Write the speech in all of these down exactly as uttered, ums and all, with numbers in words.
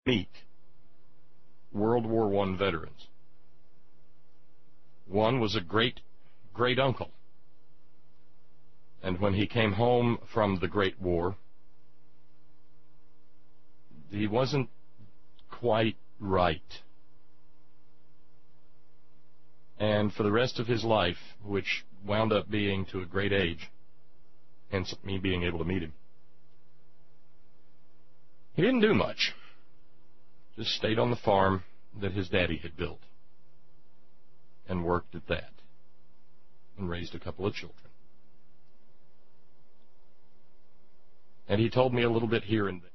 meet World War One veterans. One was a great, great uncle. And when he came home from the Great War, he wasn't quite right. And for the rest of his life, which wound up being to a great age, hence me being able to meet him, he didn't do much. Just stayed on the farm that his daddy had built and worked at that and raised a couple of children. And he told me a little bit here and there.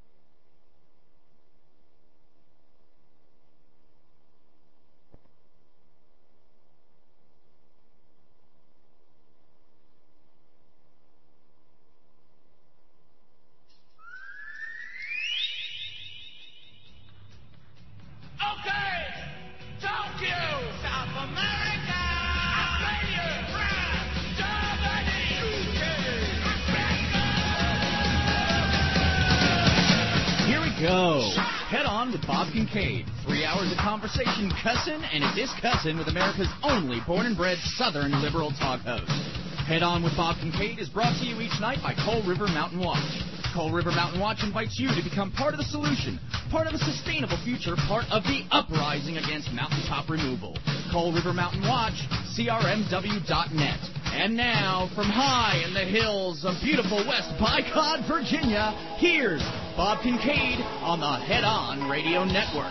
Conversation cussin' and a discussin' with America's only born-and-bred Southern liberal talk host. Head On with Bob Kincaid is brought to you each night by Coal River Mountain Watch. Coal River Mountain Watch invites you to become part of the solution, part of the sustainable future, part of the uprising against mountaintop removal. Coal River Mountain Watch, C R M W dot net. And now, from high in the hills of beautiful West Bycott, Virginia, here's Bob Kincaid on the Head On Radio Network.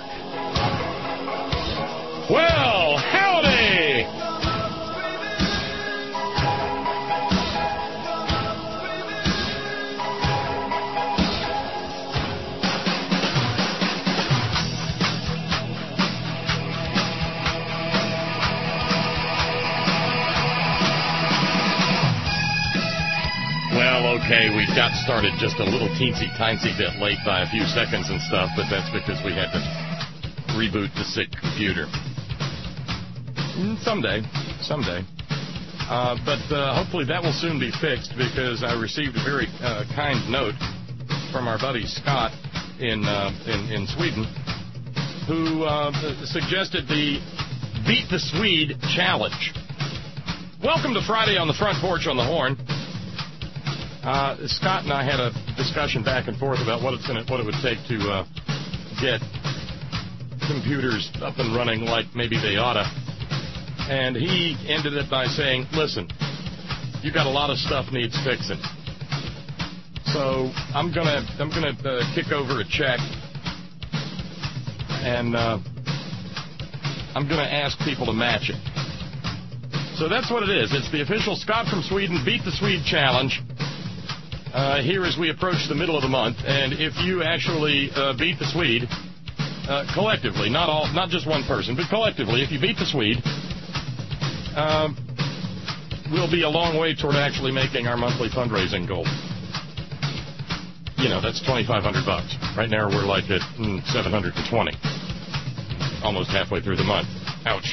Well, howdy! Well, okay, we got started just a little teensy-tiny bit late by a few seconds and stuff, but that's because we had to reboot the sick computer. Someday, someday. Uh, but uh, hopefully that will soon be fixed, because I received a very uh, kind note from our buddy Scott in uh, in, in Sweden, who uh, suggested the Beat the Swede challenge. Welcome to Friday on the Front Porch on the Horn. Uh, Scott and I had a discussion back and forth about what it's gonna, what it would take to uh, get computers up and running like maybe they oughta. And he ended it by saying, listen, you got a lot of stuff needs fixing. So I'm gonna I'm gonna uh, kick over a check, and uh, I'm gonna ask people to match it. So that's what it is. It's the official Scott from Sweden Beat the Swede challenge. Uh, here as we approach the middle of the month, and if you actually uh, beat the Swede uh, collectively, not all, not just one person, but collectively, if you beat the Swede, Um, we'll be a long way toward actually making our monthly fundraising goal. You know, that's twenty-five hundred bucks. Right now we're like at mm, seven hundred twenty, almost halfway through the month. Ouch.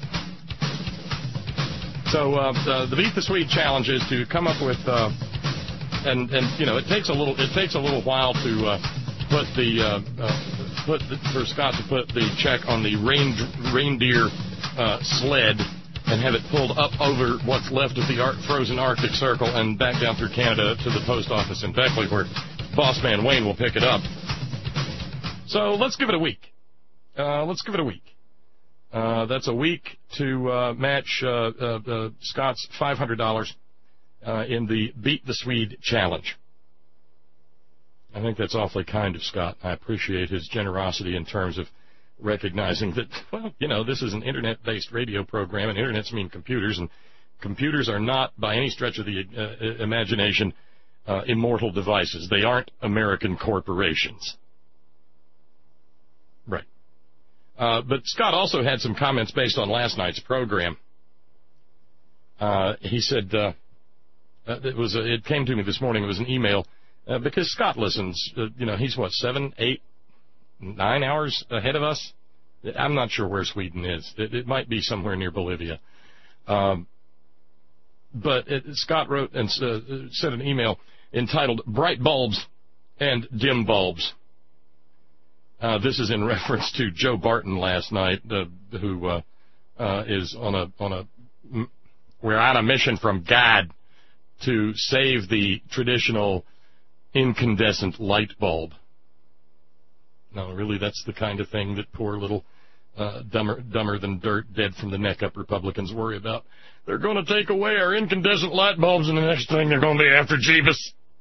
So uh, the, the Beat the Swede challenge is to come up with, uh, and and you know, it takes a little it takes a little while to uh, put the uh, uh, put the, for Scott to put the check on the rain, reindeer uh, sled and have it pulled up over what's left of the Ar- frozen Arctic Circle and back down through Canada to the post office in Beckley, where boss man Wayne will pick it up. So let's give it a week. Uh, let's give it a week. Uh, that's a week to uh, match uh, uh, uh, Scott's five hundred dollars uh, in the Beat the Swede challenge. I think that's awfully kind of Scott. I appreciate his generosity in terms of recognizing that, well, you know, this is an internet-based radio program, and internets mean computers, and computers are not, by any stretch of the uh, imagination, uh, immortal devices. They aren't American corporations. Right. Uh, but Scott also had some comments based on last night's program. Uh, he said, uh, it was a, it came to me this morning, it was an email, uh, because Scott listens, uh, you know, he's what, seven, eight, nine hours ahead of us? I'm not sure where Sweden is. It, it might be somewhere near Bolivia. Um, but it, Scott wrote and uh, sent an email entitled Bright Bulbs and Dim Bulbs. Uh, this is in reference to Joe Barton last night, uh, who uh, uh, is on a on a. We're on a mission from God to save the traditional incandescent light bulb. No, really, that's the kind of thing that poor little uh, dumber, dumber than dirt, dead from the neck up Republicans worry about. They're going to take away our incandescent light bulbs, and the next thing they're going to be after Jeebus.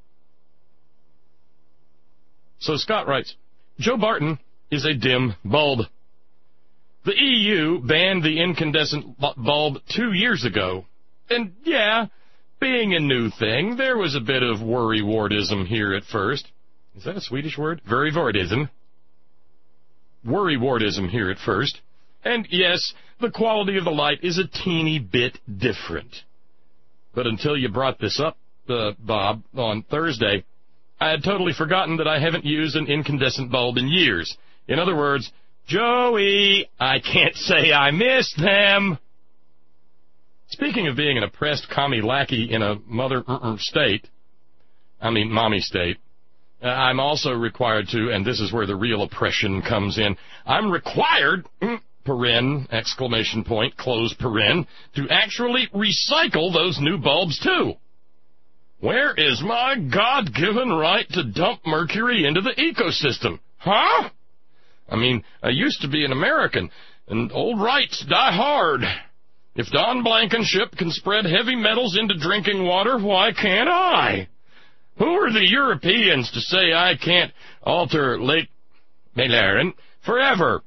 So Scott writes, Joe Barton is a dim bulb. The E U banned the incandescent bulb two years ago. And, yeah, being a new thing, there was a bit of worrywardism here at first. Is that a Swedish word? Worrywardism. Worrywardism here at first. And, yes, the quality of the light is a teeny bit different. But until you brought this up, uh, Bob, on Thursday, I had totally forgotten that I haven't used an incandescent bulb in years. In other words, Joey, I can't say I miss them. Speaking of being an oppressed commie lackey in a mother uh-uh state, I mean mommy state, uh, I'm also required to, and this is where the real oppression comes in, I'm required, mm, paren, exclamation point, close paren, to actually recycle those new bulbs too. Where is my God-given right to dump mercury into the ecosystem? Huh? I mean, I used to be an American, and old rights die hard. If Don Blankenship can spread heavy metals into drinking water, why can't I? Who are the Europeans to say I can't alter Lake Malaran forever?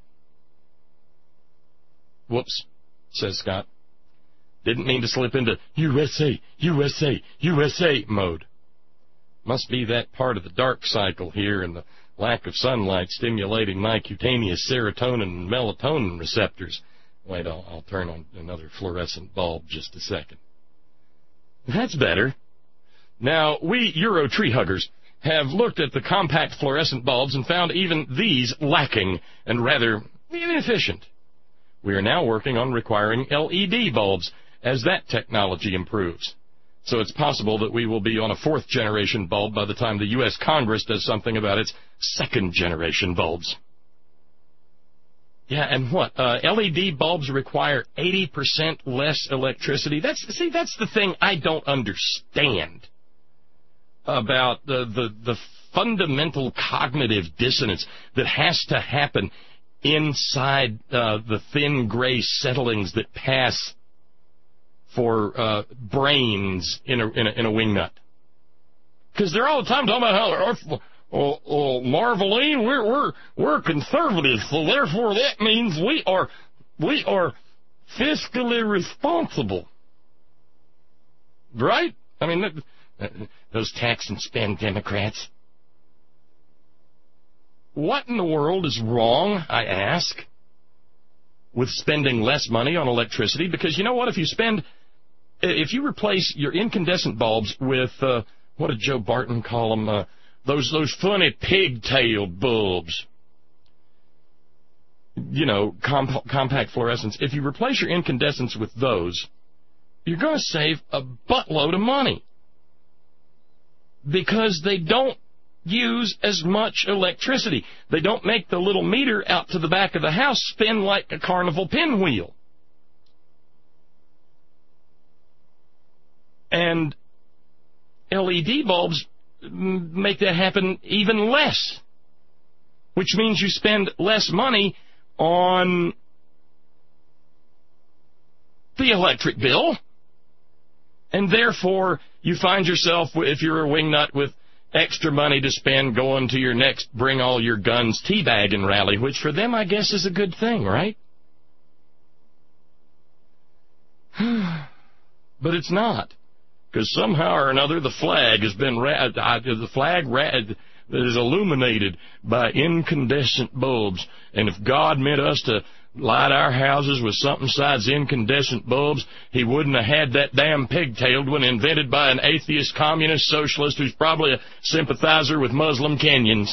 Whoops, says Scott. Didn't mean to slip into U S A, U S A, U S A mode. Must be that part of the dark cycle here and the lack of sunlight stimulating my cutaneous serotonin and melatonin receptors. Wait, I'll, I'll turn on another fluorescent bulb just a second. That's better. Now, we Euro tree huggers have looked at the compact fluorescent bulbs and found even these lacking and rather inefficient. We are now working on requiring L E D bulbs as that technology improves. So it's possible that we will be on a fourth-generation bulb by the time the U S Congress does something about its second-generation bulbs. Yeah, and what? Uh, L E D bulbs require eighty percent less electricity. That's see, that's the thing I don't understand about the, the, the fundamental cognitive dissonance that has to happen inside uh, the thin gray settlings that pass for uh, brains in a, in a, in a wingnut. Because they're all the time talking about how, oh, oh, Marveline, we're, we're, we're conservative, so therefore that means we are, we are fiscally responsible. Right? I mean, those tax and spend Democrats. What in the world is wrong, I ask, with spending less money on electricity? Because you know what? If you spend, if you replace your incandescent bulbs with, uh, what did Joe Barton call them? Uh, those those funny pigtailed bulbs. You know, comp- compact fluorescents. If you replace your incandescents with those, you're going to save a buttload of money. Because they don't use as much electricity. They don't make the little meter out to the back of the house spin like a carnival pinwheel. And L E D bulbs make that happen even less, which means you spend less money on the electric bill, and therefore you find yourself, if you're a wingnut, with extra money to spend going to your next Bring All Your Guns teabagging rally, which for them, I guess, is a good thing, right? But it's not, because somehow or another the flag has been ra- uh, the flag ra- is illuminated by incandescent bulbs, and if God meant us to light our houses with something besides incandescent bulbs, he wouldn't have had that damn pigtailed one invented by an atheist communist socialist who's probably a sympathizer with Muslim Kenyans.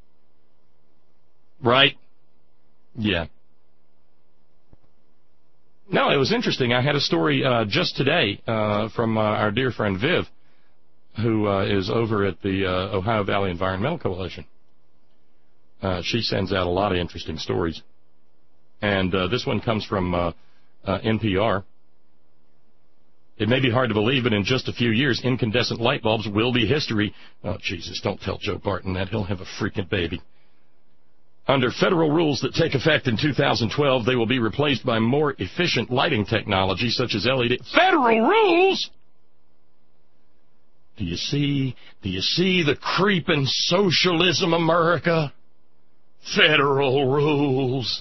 Right? Yeah. No, it was interesting. I had a story uh, just today uh, from uh, our dear friend Viv, who uh, is over at the uh, Ohio Valley Environmental Coalition. Uh, she sends out a lot of interesting stories. And uh, this one comes from uh, uh, N P R. It may be hard to believe, but in just a few years, incandescent light bulbs will be history. Oh, Jesus, don't tell Joe Barton that. He'll have a freaking baby. Under federal rules that take effect in two thousand twelve, they will be replaced by more efficient lighting technology such as L E D. Federal rules? Do you see, do you see the creeping socialism, America? Federal rules.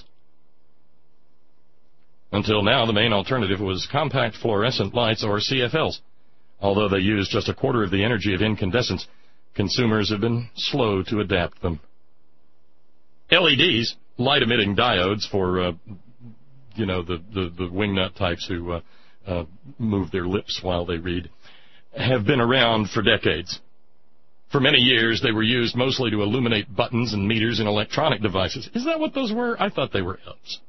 Until now, the main alternative was compact fluorescent lights, or C F Ls. Although they use just a quarter of the energy of incandescents, consumers have been slow to adapt them. L E Ds, light-emitting diodes for, uh, you know, the, the, the wingnut types who uh, uh, move their lips while they read, have been around for decades. For many years, they were used mostly to illuminate buttons and meters in electronic devices. Is that what those were? I thought they were L's.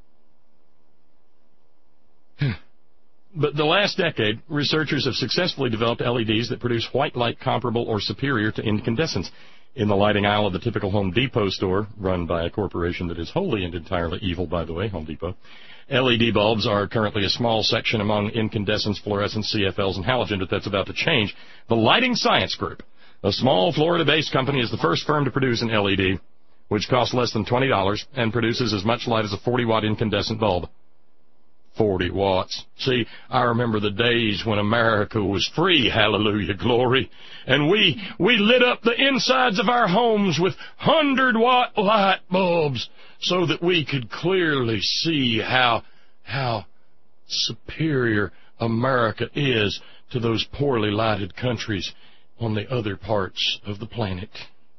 But the last decade, researchers have successfully developed L E Ds that produce white light comparable or superior to incandescents. In the lighting aisle of the typical Home Depot store, run by a corporation that is wholly and entirely evil, by the way, Home Depot, L E D bulbs are currently a small section among incandescents, fluorescents, C F Ls, and halogen, but that's about to change. The Lighting Science Group, a small Florida-based company, is the first firm to produce an L E D, which costs less than twenty dollars and produces as much light as a forty watt incandescent bulb. forty watts. See, I remember the days when America was free, hallelujah, glory, and we we lit up the insides of our homes with one hundred watt light bulbs so that we could clearly see how how superior America is to those poorly lighted countries on the other parts of the planet.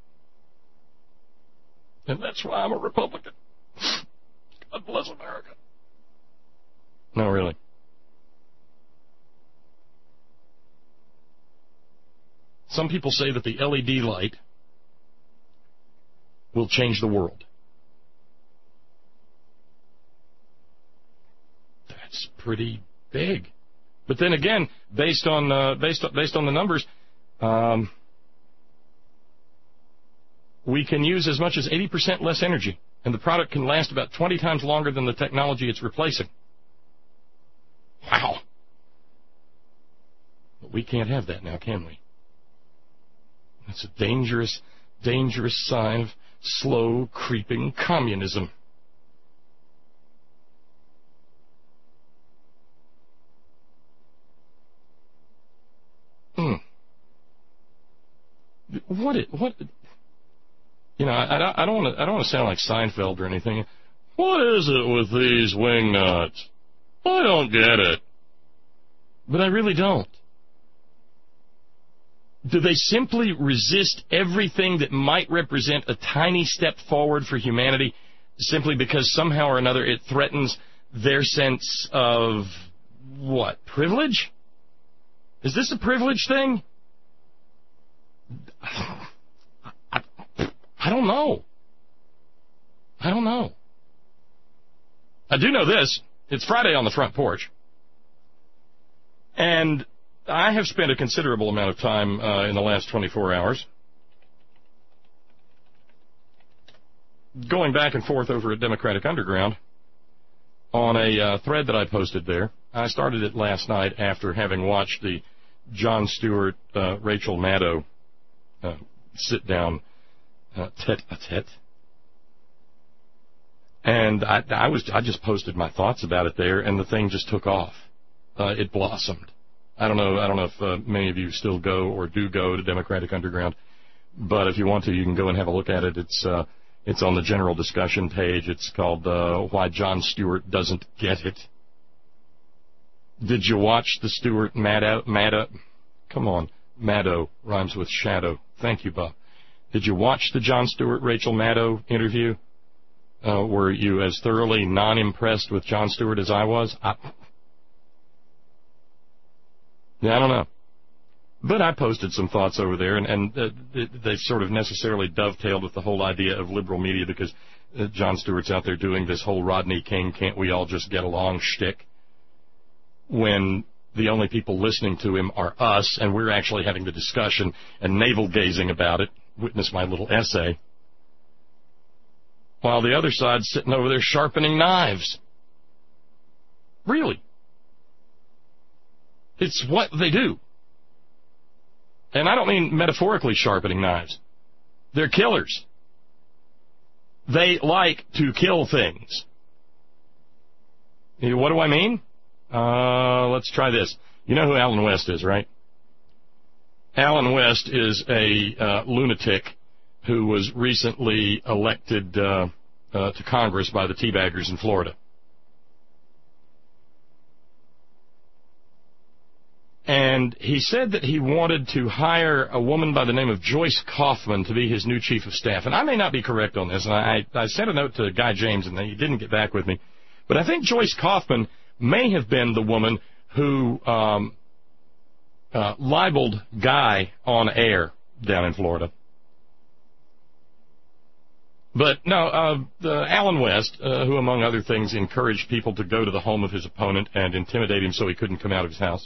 And that's why I'm a Republican. God bless America. No, really. Some people say that the L E D light will change the world. That's pretty big. But then again, based on uh, based on, based on the numbers, um, we can use as much as eighty percent less energy, and the product can last about twenty times longer than the technology it's replacing. Wow. But we can't have that now, can we? That's a dangerous, dangerous sign of slow, creeping communism. Hmm. What it, what, you know, I, I don't want to, I don't want to sound like Seinfeld or anything. What is it with these wing nuts? I don't get it. But I really don't. Do they simply resist everything that might represent a tiny step forward for humanity simply because somehow or another it threatens their sense of, what, privilege? Is this a privilege thing? I, I, I don't know. I don't know. I do know this. It's Friday on the Front Porch, and I have spent a considerable amount of time uh, in the last twenty-four hours going back and forth over at Democratic Underground on a uh, thread that I posted there. I started it last night after having watched the Jon Stewart, uh, Rachel Maddow uh, sit-down uh, tete-a-tete. And I, I was, I just posted my thoughts about it there, and the thing just took off. Uh, it blossomed. I don't know, I don't know if uh, many of you still go or do go to Democratic Underground, but if you want to, you can go and have a look at it. It's, uh, it's on the general discussion page. It's called uh, Why Jon Stewart Doesn't Get It. Did you watch the Stewart Maddow? Maddow? Come on, Maddow rhymes with shadow. Thank you, Bob. Did you watch the Jon Stewart Rachel Maddow interview? Uh, were you as thoroughly non-impressed with Jon Stewart as I was? I, yeah, I don't know. But I posted some thoughts over there, and, and uh, they sort of necessarily dovetailed with the whole idea of liberal media because uh, Jon Stewart's out there doing this whole Rodney King, can't we all just get along shtick, when the only people listening to him are us, and we're actually having the discussion and navel-gazing about it. Witness my little essay. while the other side's sitting over there sharpening knives. Really. It's what they do. And I don't mean metaphorically sharpening knives. They're killers. They like to kill things. What do I mean? Uh, let's try this. You know who Alan West is, right? Alan West is a uh, lunatic who was recently elected uh, uh, to Congress by the Teabaggers in Florida. And he said that he wanted to hire a woman by the name of Joyce Kaufman to be his new chief of staff. And I may not be correct on this, and I, I sent a note to Guy James, and he didn't get back with me. But I think Joyce Kaufman may have been the woman who um, uh, libeled Guy on air down in Florida. But, no, uh, the Alan West, uh, who, among other things, encouraged people to go to the home of his opponent and intimidate him so he couldn't come out of his house.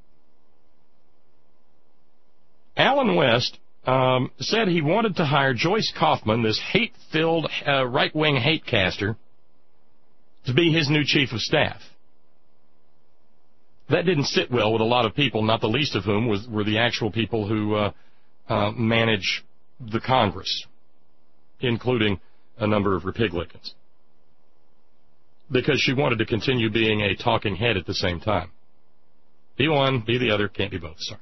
Alan West um, said he wanted to hire Joyce Kaufman, this hate-filled uh, right-wing hate-caster, to be his new chief of staff. That didn't sit well with a lot of people, not the least of whom was, were the actual people who uh, uh, manage the Congress, including a number of Republicans, because she wanted to continue being a talking head at the same time. Be one, be the other, can't be both, sorry.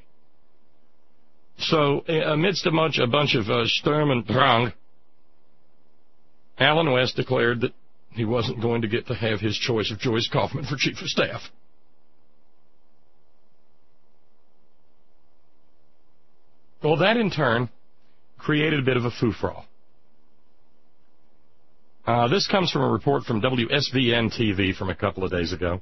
So, amidst a bunch, a bunch of uh, Sturm und Drang, Alan West declared that he wasn't going to get to have his choice of Joyce Kaufman for chief of staff. Well, that in turn created a bit of a foo-frow. Uh, this comes from a report from W S V N T V from a couple of days ago.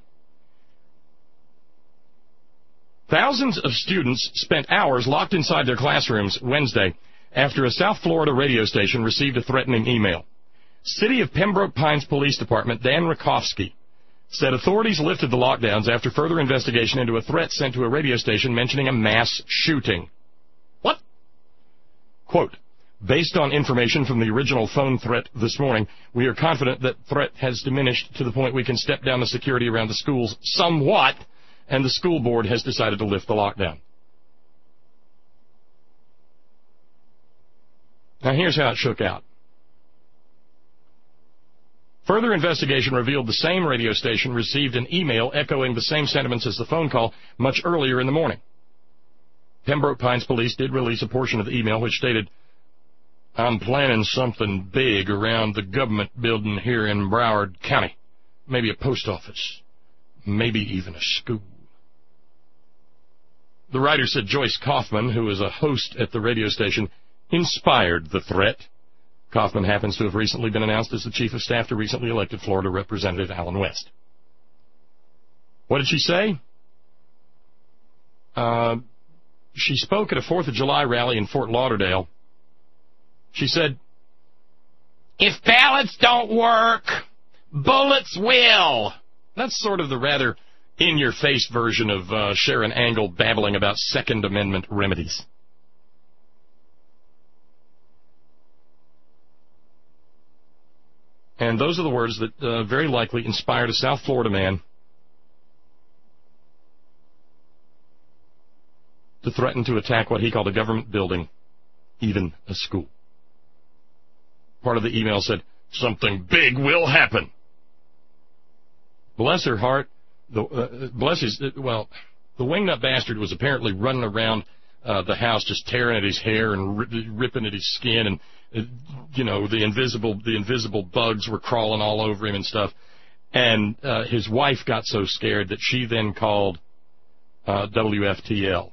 Thousands of students spent hours locked inside their classrooms Wednesday after a South Florida radio station received a threatening email. City of Pembroke Pines Police Department Dan Rakowski said authorities lifted the lockdowns after further investigation into a threat sent to a radio station mentioning a mass shooting. What? Quote, based on information from the original phone threat this morning, we are confident that threat has diminished to the point we can step down the security around the schools somewhat, and the school board has decided to lift the lockdown. Now, here's how it shook out. Further investigation revealed the same radio station received an email echoing the same sentiments as the phone call much earlier in the morning. Pembroke Pines Police did release a portion of the email which stated, I'm planning something big around the government building here in Broward County. Maybe a post office. Maybe even a school. The writer said Joyce Kaufman, who is a host at the radio station, inspired the threat. Kaufman happens to have recently been announced as the chief of staff to recently elected Florida Representative Alan West. What did she say? Uh, she spoke at a fourth of July rally in Fort Lauderdale. She said, if ballots don't work, bullets will. That's sort of the rather in-your-face version of uh, Sharon Angle babbling about Second Amendment remedies. And those are the words that uh, very likely inspired a South Florida man to threaten to attack what he called a government building, even a school. Part of the email said, something big will happen. Bless her heart. The, uh, bless his, uh, well, the wingnut bastard was apparently running around uh, the house just tearing at his hair and ri- ripping at his skin, and uh, you know the invisible the invisible bugs were crawling all over him and stuff. And uh, his wife got so scared that she then called uh, W F T L,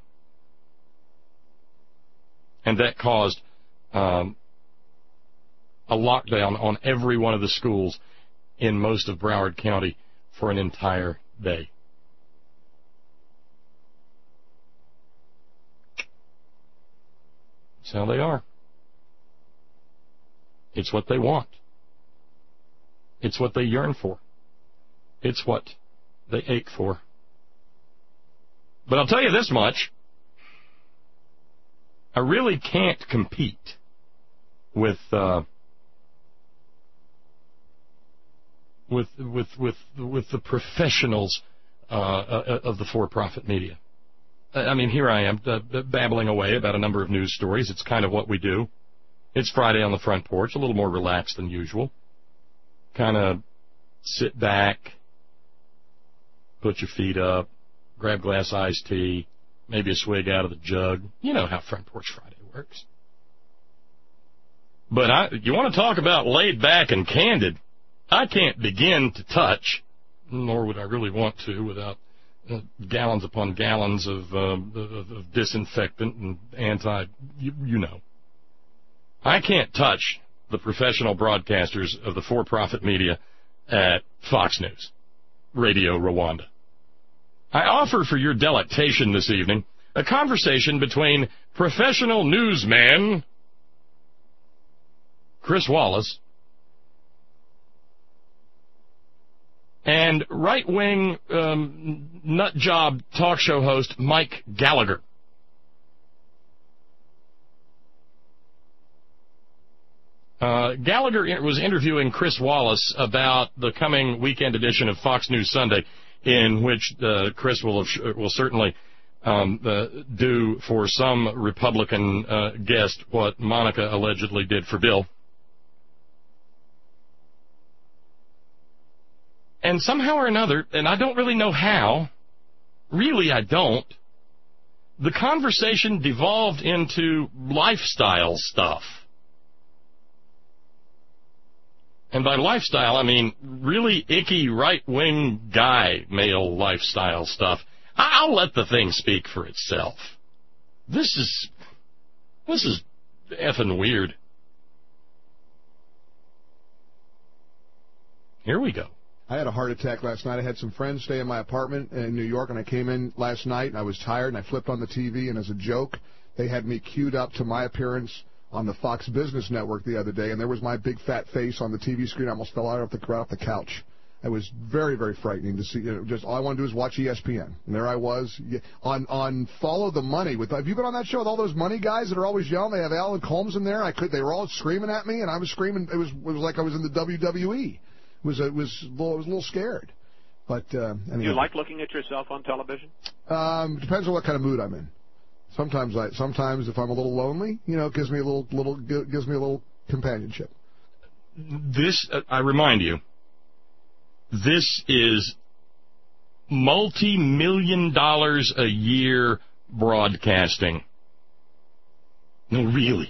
and that caused um, a lockdown on every one of the schools in most of Broward County for an entire day. That's how they are. It's what they want. It's what they yearn for. It's what they ache for. But I'll tell you this much. I really can't compete with uh, with with with with the professionals uh, of the for-profit media. I mean, here I am uh, babbling away about a number of news stories. It's kind of what we do. It's Friday on the front porch, a little more relaxed than usual. Kind of sit back, put your feet up, grab a glass of iced tea, maybe a swig out of the jug. You know how Front Porch Friday works. But I, you want to talk about laid back and candid, I can't begin to touch, nor would I really want to without uh, gallons upon gallons of, uh, of, of disinfectant and anti, you, you know. I can't touch the professional broadcasters of the for-profit media at Fox News, Radio Rwanda. I offer for your delectation this evening a conversation between professional newsman Chris Wallace and right-wing um, nut-job talk show host Mike Gallagher. Uh, Gallagher was interviewing Chris Wallace about the coming weekend edition of Fox News Sunday, in which uh, Chris will will certainly um, uh, do for some Republican uh, guest what Monica allegedly did for Bill. And somehow or another, and I don't really know how, really I don't, the conversation devolved into lifestyle stuff. And by lifestyle, I mean really icky right-wing guy male lifestyle stuff. I'll let the thing speak for itself. This is, this is effing weird. Here we go. I had a heart attack last night. I had some friends stay in my apartment in New York, and I came in last night, and I was tired, and I flipped on the T V, and as a joke, they had me queued up to my appearance on the Fox Business Network the other day, and there was my big fat face on the T V screen. I almost fell out of the, right off the couch. It was very, very frightening to see. You know, just all I want to do is watch E S P N, and there I was on on Follow the Money. With have you been on that show with all those money guys that are always yelling? They have Alan Colmes in there. I could. They were all screaming at me, and I was screaming. It was it was like I was in the W W E. It was it was a little, I was a little scared. But uh, anyway. Do you like looking at yourself on television? Um, depends on what kind of mood I'm in. Sometimes, I, sometimes if I'm a little lonely, you know, it gives me a little, little, gives me a little companionship. This, uh, I remind you, this is multi-million dollars a year broadcasting. No, really.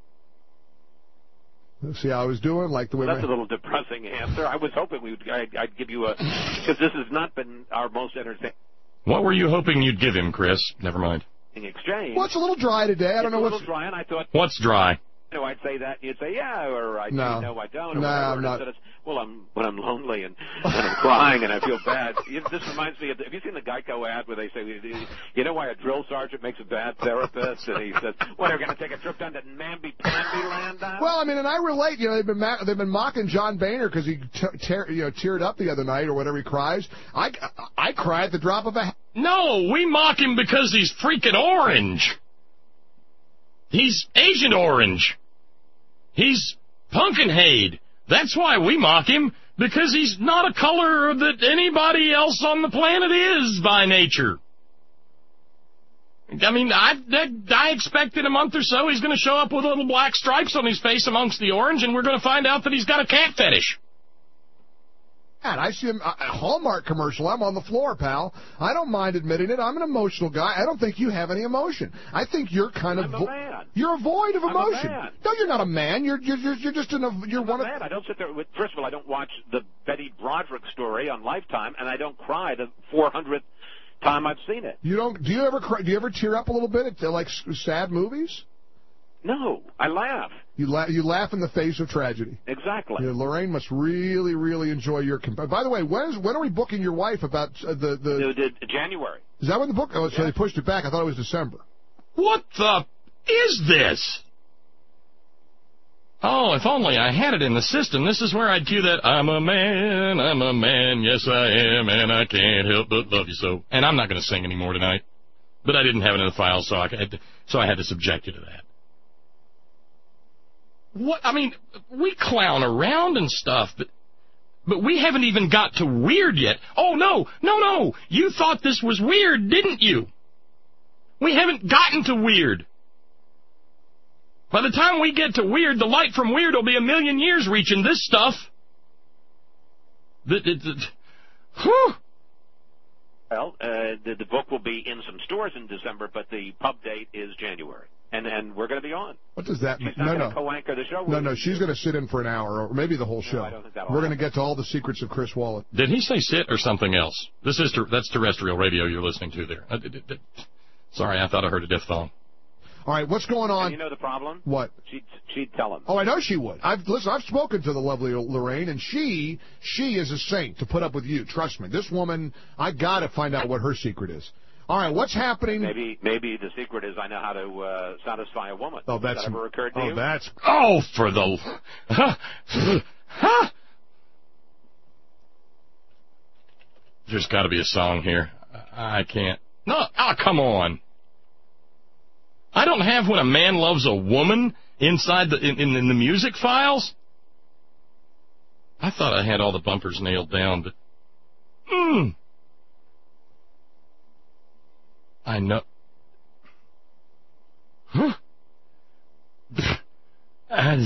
See how I was doing? Like the way well, that's my... a little depressing answer. I was hoping we would. I'd, I'd give you a because this has not been our most entertaining. What were you hoping you'd give him, Chris? Never mind. Exchange. Well, it's a little dry today. I don't it's know a what's little dry, and I thought. What's dry? You know, I'd say that, and you'd say yeah, or I'd no. say no, I don't. Or no, whatever. I'm not. It's, well, I'm when I'm lonely and, and I'm crying and I feel bad. This reminds me of. Have you seen the Geico ad where they say, you know why a drill sergeant makes a bad therapist? And he says, what, they're going to take a trip down to Namby-Pamby land now? Well, I mean, and I relate. You know, they've been ma- they've been mocking John Boehner because he t- tear, you know teared up the other night or whatever he cries. I I cry at the drop of a hat. No, we mock him because he's freaking orange. He's Agent Orange. He's Pumpkinhead. That's why we mock him, because he's not a color that anybody else on the planet is by nature. I mean, I, I expect in a month or so he's going to show up with little black stripes on his face amongst the orange, and we're going to find out that he's got a cat fetish. And I see him, a Hallmark commercial, I'm on the floor, pal. I don't mind admitting it. I'm an emotional guy. I don't think you have any emotion. I think you're kind of... I'm a man. You're void of I'm emotion. A man. No, you're not a man. You're you're you're, you're just in a... You're I'm one a of... man. I don't sit there with... First of all, I don't watch the Betty Broderick story on Lifetime, and I don't cry the four hundredth time I've seen it. You don't... Do you ever cry, do you ever tear up a little bit at, like, sad movies? No, I laugh. You, la- you laugh in the face of tragedy. Exactly. Yeah, Lorraine must really, really enjoy your... Comp- By the way, when is when are we booking your wife about uh, the, the... The, the January. Is that when the book... Oh, so yeah. they pushed it back. I thought it was December. What the... is this? Oh, if only I had it in the system. This is where I'd cue that, I'm a man, I'm a man, yes I am, and I can't help but love you so. And I'm not going to sing anymore tonight. But I didn't have it in the file, so I had to, so I had to subject you to that. What, I mean, we clown around and stuff, but But we haven't even got to weird yet. Oh, no, no, no. You thought this was weird, didn't you? We haven't gotten to weird. By the time we get to weird, the light from weird will be a million years reaching this stuff. The, the, the, whew. Well, uh, the, the book will be in some stores in December, but the pub date is January. And and we're going to be on. What does that mean? She's not No, going no. to co-anchor the show. No, no, she's going to sit in for an hour, or maybe the whole show. No, I don't think that'll We're going to happen. get to all the secrets of Chris Wallace. Did he say sit or something else? This is ter- that's terrestrial radio you're listening to there. Uh, d- d- d- Sorry, I thought I heard a diphthong. All right, what's going on? And you know the problem? What? She'd, she'd tell him. Oh, I know she would. I've listen. I've spoken to the lovely Lorraine, and she she is a saint to put up with you. Trust me. This woman, I got to find out what her secret is. All right, what's happening? Maybe maybe the secret is I know how to uh, satisfy a woman. Oh, that's Has that ever occurred to oh, you? that's Oh, for the... Huh? Huh? There's got to be a song here. I can't. No, oh, come on. I don't have When a Man Loves a Woman inside the in, in, in the music files. I thought I had all the bumpers nailed down, but... Mm. I know. Huh? And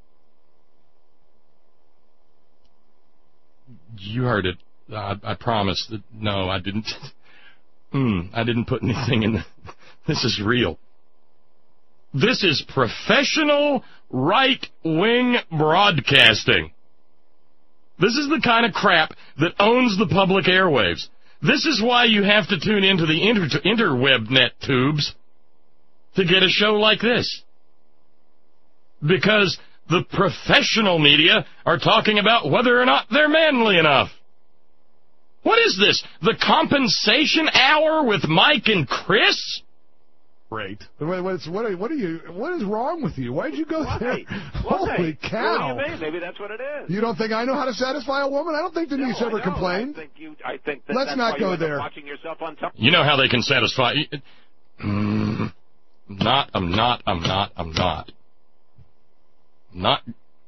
you heard it. I, I promise that no, I didn't. Mm, I didn't put anything in. The, this is real. This is professional right-wing broadcasting. This is the kind of crap that owns the public airwaves. This is why you have to tune into the inter- interweb net tubes to get a show like this. Because the professional media are talking about whether or not they're manly enough. What is this? The compensation hour with Mike and Chris? great. What, what's, what, are, what are you? What is wrong with you? Why'd you go Why? there? Why? Holy cow! What do you mean? Maybe that's what it is. You don't think I know how to satisfy a woman? I don't think Denise no, ever I know. complained. I think you. I think that Let's that's not why go you end up there. watching yourself on top. You know how they can satisfy. Mm, not. I'm not. I'm not. I'm not. Not.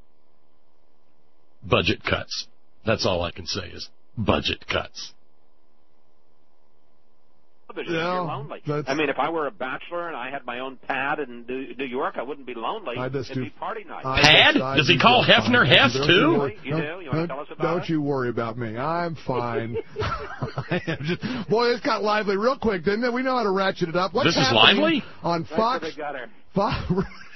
Budget cuts. That's all I can say is budget cuts. You're Yeah, lonely. that's- I mean, if I were a bachelor and I had my own pad in New New York, I wouldn't be lonely. I just It'd do- be party night. I Pad? just- I Does he do call feel Hefner fine. Hef, Don't too? you worry- You do? You wanna don't- tell us about Don't it? you worry about me. I'm fine. I am just, boy, this got lively real quick, didn't it? We know how to ratchet it up. What's This is happening lively? on Right Fox? to the gutter. Fox.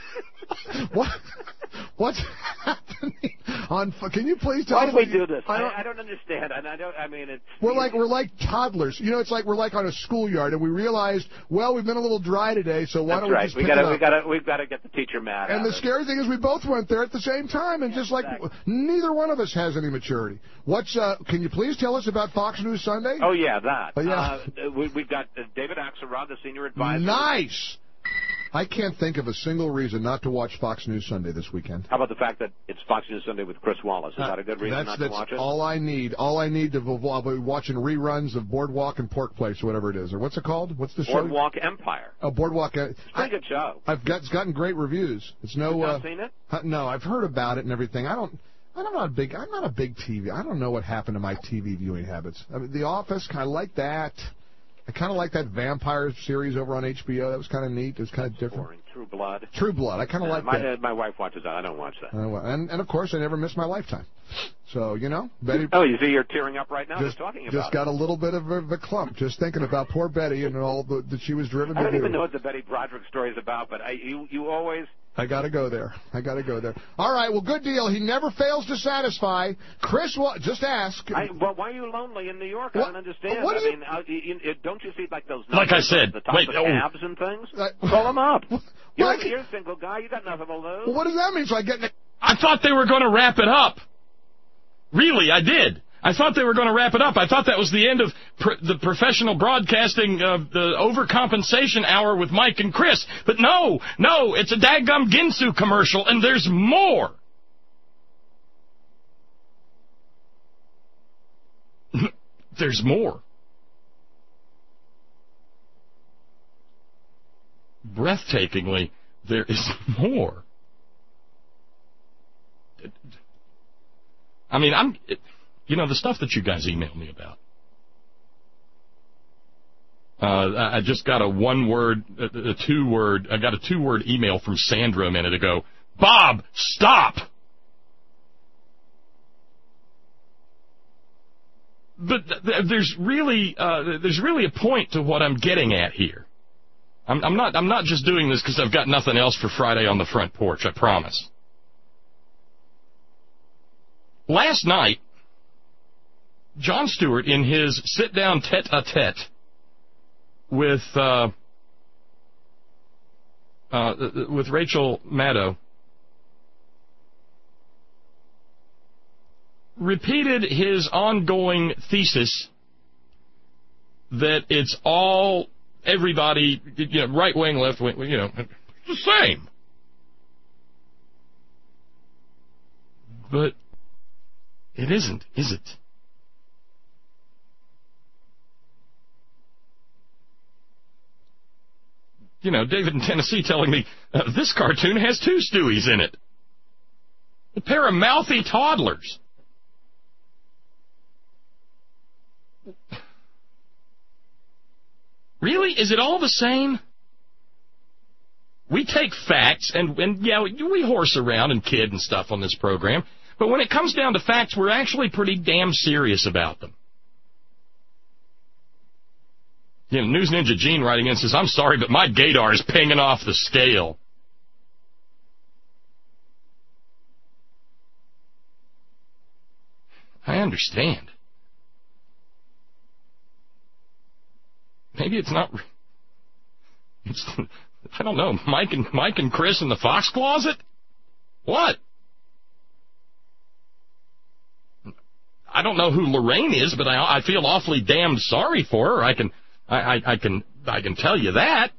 What? What's happening on? Can you please tell Why us do we what you- do this? I I don't, don't, I don't understand. And I don't. I mean, it's. We're like we're like toddlers. You know, it's like we're like on a schoolyard, and we realized, well, we've been a little dry today, so why That's don't we right. just We pick gotta. it up? We gotta. We've got to get the teacher mad. And out the of it. scary thing is we both went there at the same time, and just like exactly. neither one of us has any maturity. What's uh? Can you please tell us about Fox News Sunday? Oh yeah, that. Oh, yeah. Uh, we, we've got uh, David Axelrod, the senior advisor. Nice. I can't think of a single reason not to watch Fox News Sunday this weekend. How about the fact that it's Fox News Sunday with Chris Wallace? Is that a good reason that's, not that's to watch it? all I need. All I need to I'll be watching reruns of Boardwalk and Pork Place, or whatever it is, or what's it called? What's the show? Boardwalk Empire. Oh, Boardwalk. Uh, It's a pretty good show. I've got it's gotten great reviews. It's no. You've not uh, seen it? uh, No, I've heard about it and everything. I don't. I'm not a big. I'm not a big T V. I don't know what happened to my T V viewing habits. I mean, The Office, kind of like that. I kind of like that vampire series over on H B O. That was kind of neat. It was kind of different. Boring. True Blood. True Blood. I kind of Uh, like my, that. uh, my wife watches that. I don't watch that. Uh, well, and and of course, I never miss my Lifetime. So you know, Betty. Oh, you see, you're tearing up right now just just talking about just it. got a little bit of a, of a clump just thinking about poor Betty and all the, that she was driven I to don't do. even know what the Betty Broderick story is about, but I, you you always. I got to go there. I got to go there. All right. Well, good deal. He never fails to satisfy. Chris, well, just ask. I, well, why are you lonely in New York? I What- don't understand. what do I you- mean, uh, you, you, don't you see like those Like I numbers said, at the top wait, of oh. cabs and things? Uh, Call them up. Well, You're, I can- you're a single guy. You got nothing to lose. Well, what does that mean? So I get. In I thought they were going to wrap it up. Really, I did. I thought they were going to wrap it up. I thought that was the end of pr- the professional broadcasting, uh, the overcompensation hour with Mike and Chris. But no, no, it's a daggum Ginsu commercial, and there's more. There's more. Breathtakingly, there is more. I mean, I'm... It, You know, the stuff that you guys email me about. Uh, I just got a one-word, a two-word, I got a two-word email from Sandra a minute ago. Bob, stop! But th- there's really, uh, there's really a point to what I'm getting at here. I'm, I'm not, I'm not just doing this because I've got nothing else for Friday on the front porch, I promise. Last night, Jon Stewart, in his sit-down tete-a-tete with uh, uh, with Rachel Maddow, repeated his ongoing thesis that it's all everybody, you know, right wing, left wing, you know, it's the same. But it isn't, is it? You know, David in Tennessee telling me, uh, this cartoon has two Stewies in it. A pair of mouthy toddlers. Really? Is it all the same? We take facts, and, and yeah, we horse around and kid and stuff on this program, but when it comes down to facts, we're actually pretty damn serious about them. You know, News Ninja Gene writing in says, I'm sorry, but my gaydar is pinging off the scale. I understand. Maybe it's not... It's, I don't know, Mike and Mike and Chris in the Fox closet? What? I don't know who Lorraine is, but I, I feel awfully damned sorry for her. I can... I, I, I can I can tell you that.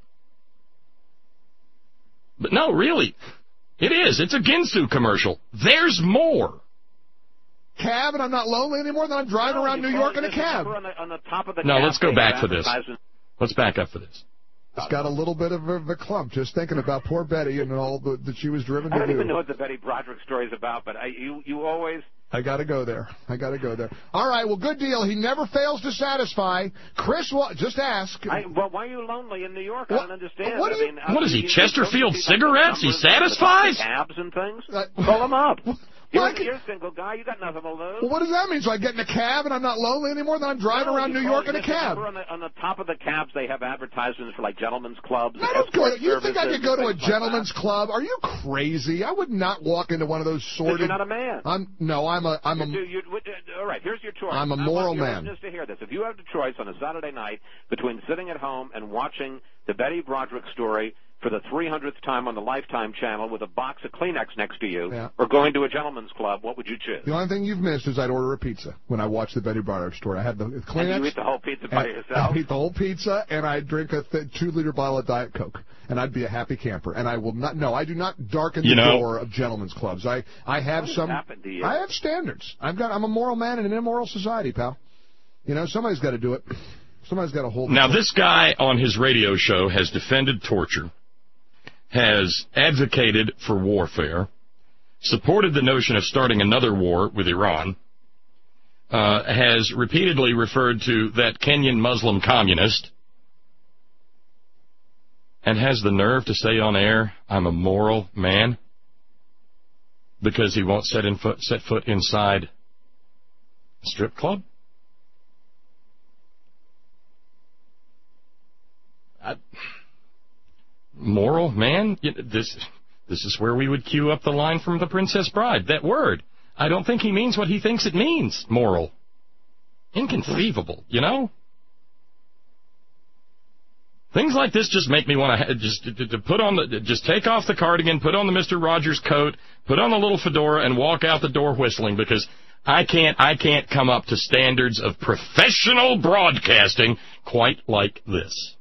But no, really, it is. It's a Ginsu commercial. There's more. Cab, and I'm not lonely anymore, then I'm driving no, around New York in a cab. On the, on the top of the no, cab, let's go back for this. Let's back up for this. It's got a little bit of a, of a clump, just thinking about poor Betty and all the, that she was driven to do. I don't even know what the Betty Broderick story is about, but I, you, you always... I got to go there. I got to go there. All right, well, good deal. He never fails to satisfy. Chris, well, just ask. I, well, why are you lonely in New York? What, I don't understand. What, I you, mean, what is he, you, Chesterfield you, cigarettes? He satisfies? Cabs and things? Uh, Call him up. You're, Well, you're a single guy. You got nothing to lose. Well, what does that mean? So I get in a cab and I'm not lonely anymore? Then I'm driving no, around New York in a cab. On the, on the top of the cabs, they have advertisements for, like, gentlemen's clubs. I don't go to, you think I could go to a gentleman's like club? Are you crazy? I would not walk into one of those sordid... You're not a man. I'm No, I'm a... I'm a you, you, you, all right, here's your choice. I'm a moral I want man. Just to hear this. If you have the choice on a Saturday night between sitting at home and watching the Betty Broderick story for the three hundredth time on the Lifetime channel with a box of Kleenex next to you, yeah. or going to a gentleman's club, what would you choose? The only thing you've missed is I'd order a pizza when I watched the Betty Broderick story. I had the Kleenex. And you eat the whole pizza by yourself? I'd eat the whole pizza, and I'd drink a th- two-liter bottle of Diet Coke, and I'd be a happy camper. And I will not, no, I do not darken you the know, door of gentlemen's clubs. I, I have what some, happened to you? I have standards. I've got, I'm a moral man in an immoral society, pal. You know, somebody's got to do it. Somebody's got to hold it. Now, this guy on his radio show has defended torture, has advocated for warfare, supported the notion of starting another war with Iran, uh, has repeatedly referred to that Kenyan Muslim communist, and has the nerve to say on air, I'm a moral man, because he won't set, in foot, set foot inside a strip club? I... Moral man? This this is where we would cue up the line from The Princess Bride. That word. I don't think he means what he thinks it means, moral. Inconceivable, you know? Things like this just make me want to just to, to put on the just take off the cardigan, put on the Mister Rogers coat, put on the little fedora, and walk out the door whistling, because I can't I can't come up to standards of professional broadcasting quite like this.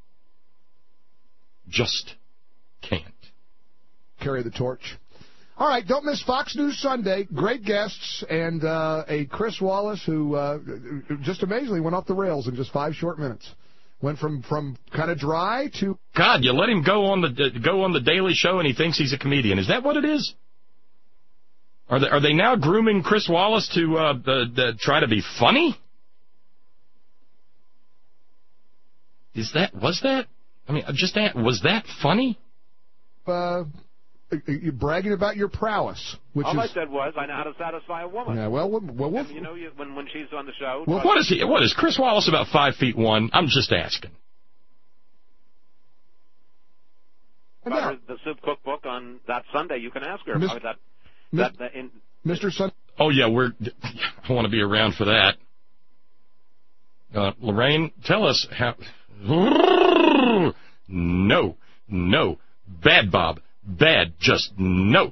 Just can't. Carry the torch. All right, don't miss Fox News Sunday. Great guests, and uh, a Chris Wallace who uh, just amazingly went off the rails in just five short minutes. Went from, from kind of dry to... God, you let him go on the go on the Daily Show and he thinks he's a comedian. Is that what it is? Are they are they now grooming Chris Wallace to uh, the, the, try to be funny? Is that was that? I mean, just that was that funny? Uh, you're bragging about your prowess, which All is. I said was I know how to satisfy a woman. Yeah, well, well, well, well and, you know, you, when when she's on the show. Well, what is he? What is Chris Wallace about five feet one? I'm just asking. About the soup cookbook on that Sunday, you can ask her Miss, about that. Miss, that, that in, Mister Sun. Oh yeah, we're. I want to be around for that. Uh, Lorraine, tell us how. No, no, bad, Bob, bad. Just no.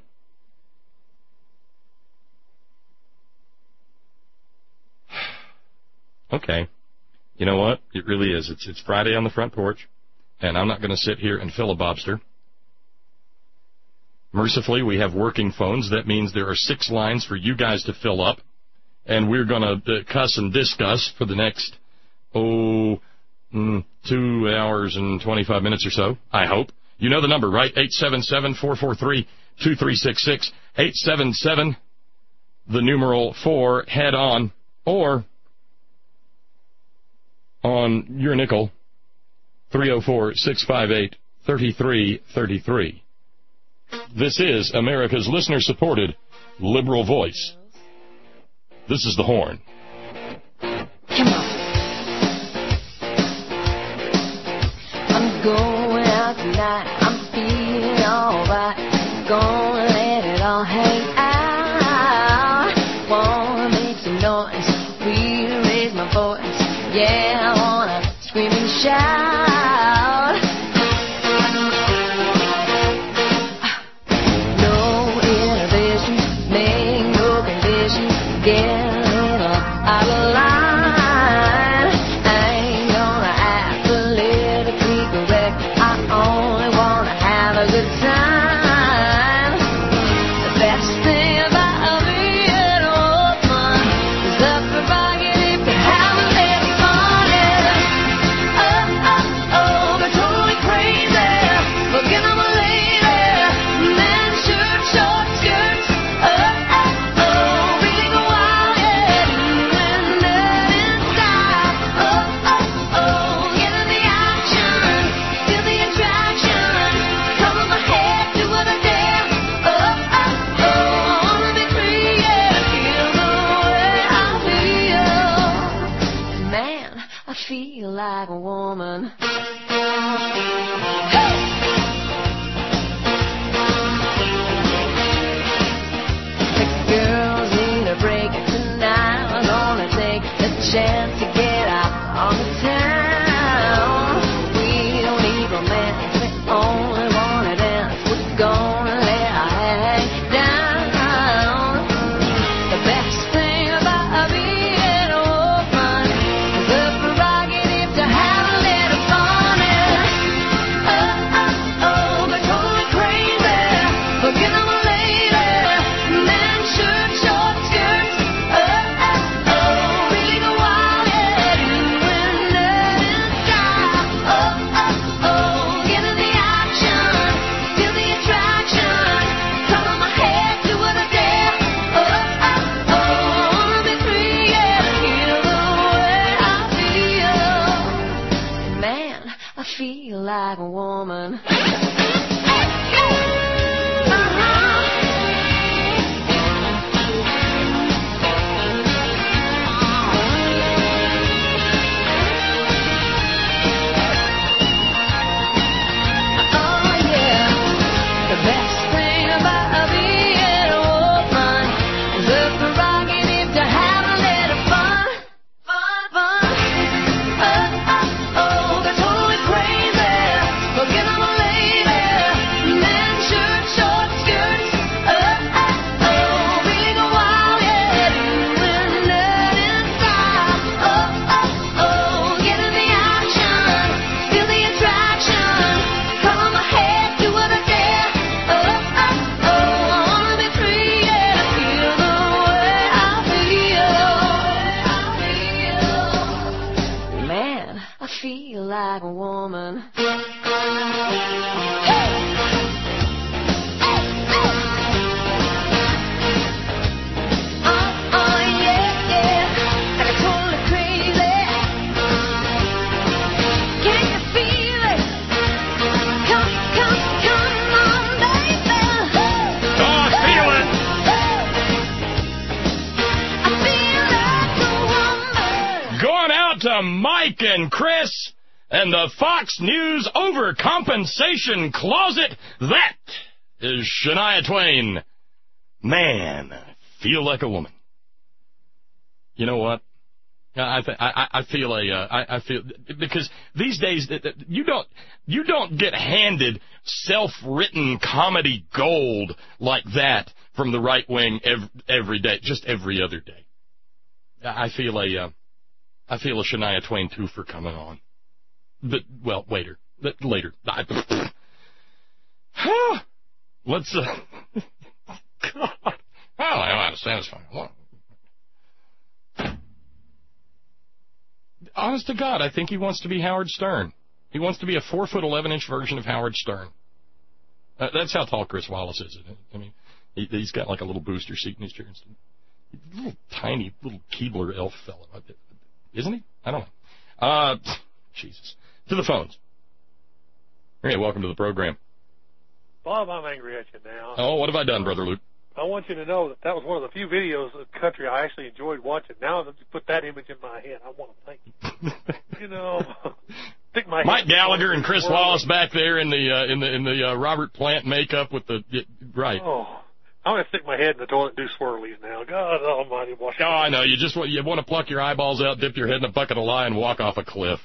Okay, you know what? It really is. It's it's Friday on the front porch, and I'm not going to sit here and filibuster. Mercifully, we have working phones. That means there are six lines for you guys to fill up, and we're going to uh, cuss and discuss for the next, oh, mm, two hours and twenty-five minutes or so, I hope. You know the number, right? eight seven seven, four four three, two three six six, eight seven seven, the numeral four, head on, or on your nickel, three oh four, six five eight, three three three three. This is America's listener-supported liberal voice. This is The Horn. Come on. I'm going out tonight. I'm feeling alright. Gonna let it all hang out. Wanna make some noise. Really raise my voice. Yeah, I wanna scream and shout. Like a woman. The girls need a break tonight. I'm gonna take a chance to get out on the town. We don't need romance, we only wanna dance. We're gonna let our hang down. The best thing about being a woman is the prerogative to have a little fun. Oh, oh, oh, they're totally crazy. Forget I'm a lady. Men, shirt, short skirts. Oh, oh, oh, really go wild, yeah. Doing that in style. Oh, oh, oh, get in the action. Feel the attraction. Color my hair, do what I dare. Oh, oh, oh, wanna be free, yeah. Feel the way I feel. Man, I feel like a woman. Oh yeah, the best thing about being a woman is the prerogative to have a little fun, fun, fun. Oh, oh, oh, they're totally crazy. Forget I'm a lady. Men, shirt, short skirts. Oh, oh, oh, really go wild, yeah. Doing that in style. Oh, oh, oh, get in the action. Feel the attraction. Color my hair, do what I dare. Oh, oh, oh, I wanna be free, yeah. Feel the way I feel. Man, I feel like a woman. out to Mike and Chris and the Fox News Overcompensation Closet. That is Shania Twain. Man, I feel like a woman. You know what? I th- I, I feel a uh, I, I feel because these days you don't you don't get handed self-written comedy gold like that from the right wing every, every day, just every other day. I feel a uh, I feel a Shania Twain twofer coming on, but well later later. Let's uh, God. Oh, I don't satisfying. Honest to God, I think he wants to be Howard Stern. He wants to be a four foot eleven inch version of Howard Stern. Uh, that's how tall Chris Wallace is. Isn't it? I mean, he, he's got like a little booster seat in his chair. A little tiny little Keebler elf fellow, isn't he? I don't know. Uh, Jesus. To the phones. Hey, welcome to the program. Bob, I'm angry at you now. Oh, what have I done, Brother Luke? I want you to know that that was one of the few videos of the country I actually enjoyed watching. Now that you put that image in my head, I want to thank you. You know, stick my Mike head Gallagher and Chris world. Wallace back there in the uh, in the in the uh, Robert Plant makeup with the it, right. Oh, I'm gonna stick my head in the toilet and do swirlies now. God Almighty, wash. Oh, I know. You just want you want to pluck your eyeballs out, dip your head in a bucket of lye, and walk off a cliff.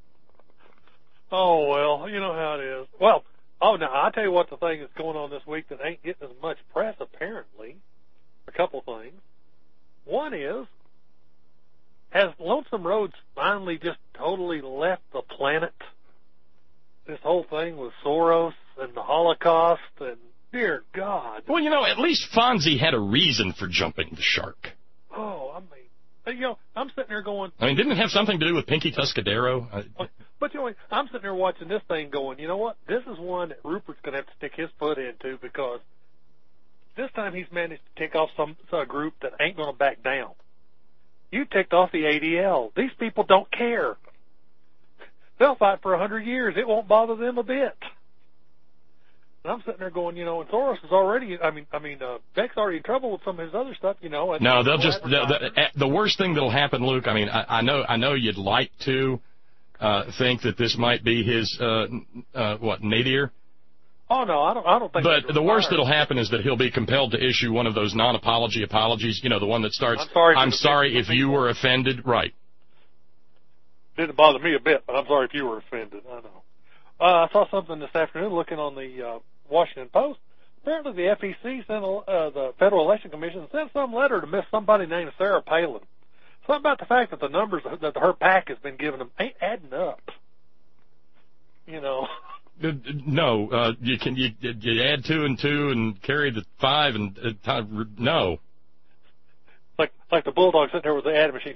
Oh well, you know how it is. Well, oh now I'll tell you what the thing that's going on this week that ain't getting as much press apparently. A couple things. One is, has Lonesome Rhodes finally just totally left the planet? This whole thing with Soros and the Holocaust and dear God. Well, you know, at least Fonzie had a reason for jumping the shark. Oh, I mean, you know, I'm sitting there going. I mean, didn't it have something to do with Pinky Tuscadero? I, but you know, I'm sitting there watching this thing going. You know what? This is one that Rupert's going to have to stick his foot into because. This time he's managed to tick off some a group that ain't going to back down. You ticked off the A D L. These people don't care. They'll fight for a hundred years. It won't bother them a bit. And I'm sitting there going, you know, and Soros is already. I mean, I mean, uh, Beck's already in trouble with some of his other stuff, you know. And no, they'll just the, the, the worst thing that'll happen, Luke. I mean, I, I know, I know you'd like to uh, think that this might be his uh, uh, what nadir. Oh no, I don't. I don't think. But the worst that'll happen is that he'll be compelled to issue one of those non-apology apologies. You know, the one that starts. I'm sorry, I'm sorry if you were offended. Right. Didn't bother me a bit, but I'm sorry if you were offended. I know. Uh, I saw something this afternoon looking on the uh, Washington Post. Apparently, the F E C sent a, uh, the Federal Election Commission sent some letter to Miss somebody named Sarah Palin. Something about the fact that the numbers that her PAC has been giving them ain't adding up. You know. No, uh, you can you, you add two and two and carry the five and uh, no. Like like the bulldog sitting there with the add machine.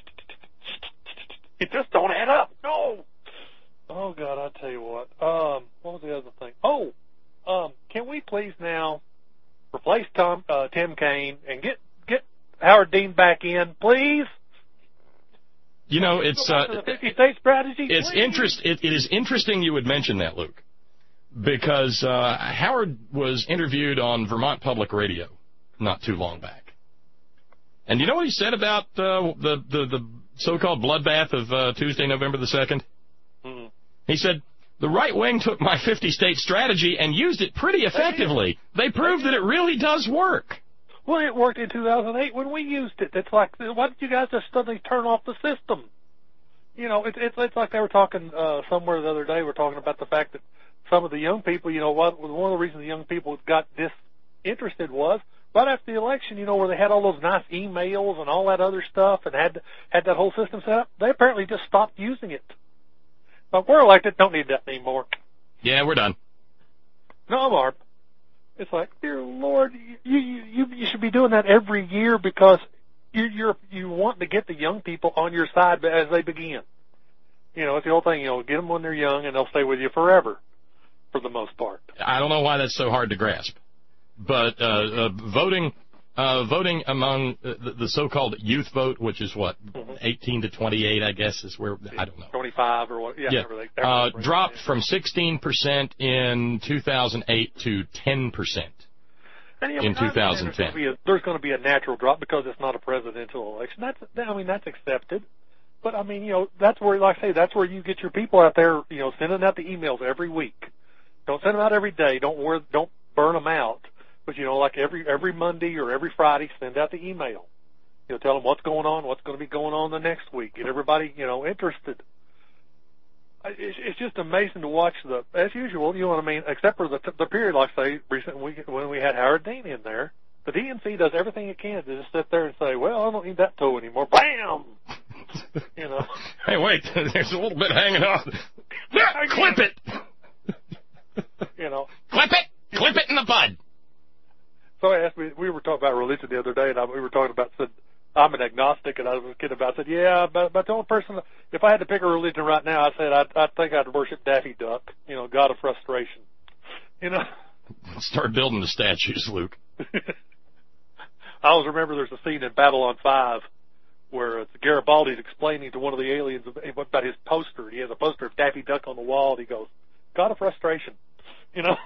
It just don't add up. No. Oh God, I tell you what. Um, what was the other thing? Oh, um, can we please now replace Tom uh, Tim Kaine and get get Howard Dean back in, please? You know, it's uh, fifty-state strategy. It's interest. It, it is interesting you would mention that, Luke, because uh, Howard was interviewed on Vermont Public Radio not too long back, and you know what he said about uh, the, the the so-called bloodbath of uh, Tuesday, November the second. Mm-hmm. He said the right wing took my fifty-state strategy and used it pretty effectively. They proved that it really does work. Well, it worked in two thousand eight when we used it. It's like, why did you guys just suddenly turn off the system? You know, it's it's it's like they were talking uh, somewhere the other day. We're talking about the fact that some of the young people, you know, what one of the reasons the young people got disinterested was right after the election. You know, where they had all those nice emails and all that other stuff, and had had that whole system set up. They apparently just stopped using it. But we're elected, don't need that anymore. Yeah, we're done. No, Mark. It's like, dear Lord, you, you you should be doing that every year because you you're you want to get the young people on your side as they begin. You know, it's the old thing. You know, get them when they're young, and they'll stay with you forever, for the most part. I don't know why that's so hard to grasp, but uh, uh, voting uh, voting among the, the so-called youth vote, which is what mm-hmm. eighteen to twenty-eight, I guess, is where I don't know. twenty-five or what? Yeah, yeah. They, they uh, dropped from sixteen percent in two thousand eight to ten percent in two thousand ten. There's going to be a natural drop because it's not a presidential election. That's I mean that's accepted. but I mean, you know, that's where, like I say, that's where you get your people out there, you know, sending out the emails every week. Don't send them out every day. Don't worry, don't burn them out. But, you know, like every every Monday or every Friday, send out the email. You know, tell them what's going on, what's going to be going on the next week. Get everybody, you know, interested. It's, it's just amazing to watch the, as usual, you know what I mean, except for the the period, like I say, recently when we had Howard Dean in there. The D N C does everything it can to just sit there and say, well, I don't need that toe anymore. Bam! You know. Hey, wait, there's a little bit hanging on. Clip it! You know. Clip it! Clip it in the bud! Somebody asked me, we were talking about religion the other day, and I, we were talking about, said, I'm an agnostic, and I was kidding about, I said, yeah, but, but the only person, if I had to pick a religion right now, I said, I'd, I think I'd worship Daffy Duck, you know, God of frustration. You know. Start building the statues, Luke. I always remember there's a scene in Babylon five where it's Garibaldi's explaining to one of the aliens about his poster. He has a poster of Daffy Duck on the wall, and he goes, God of frustration, you know.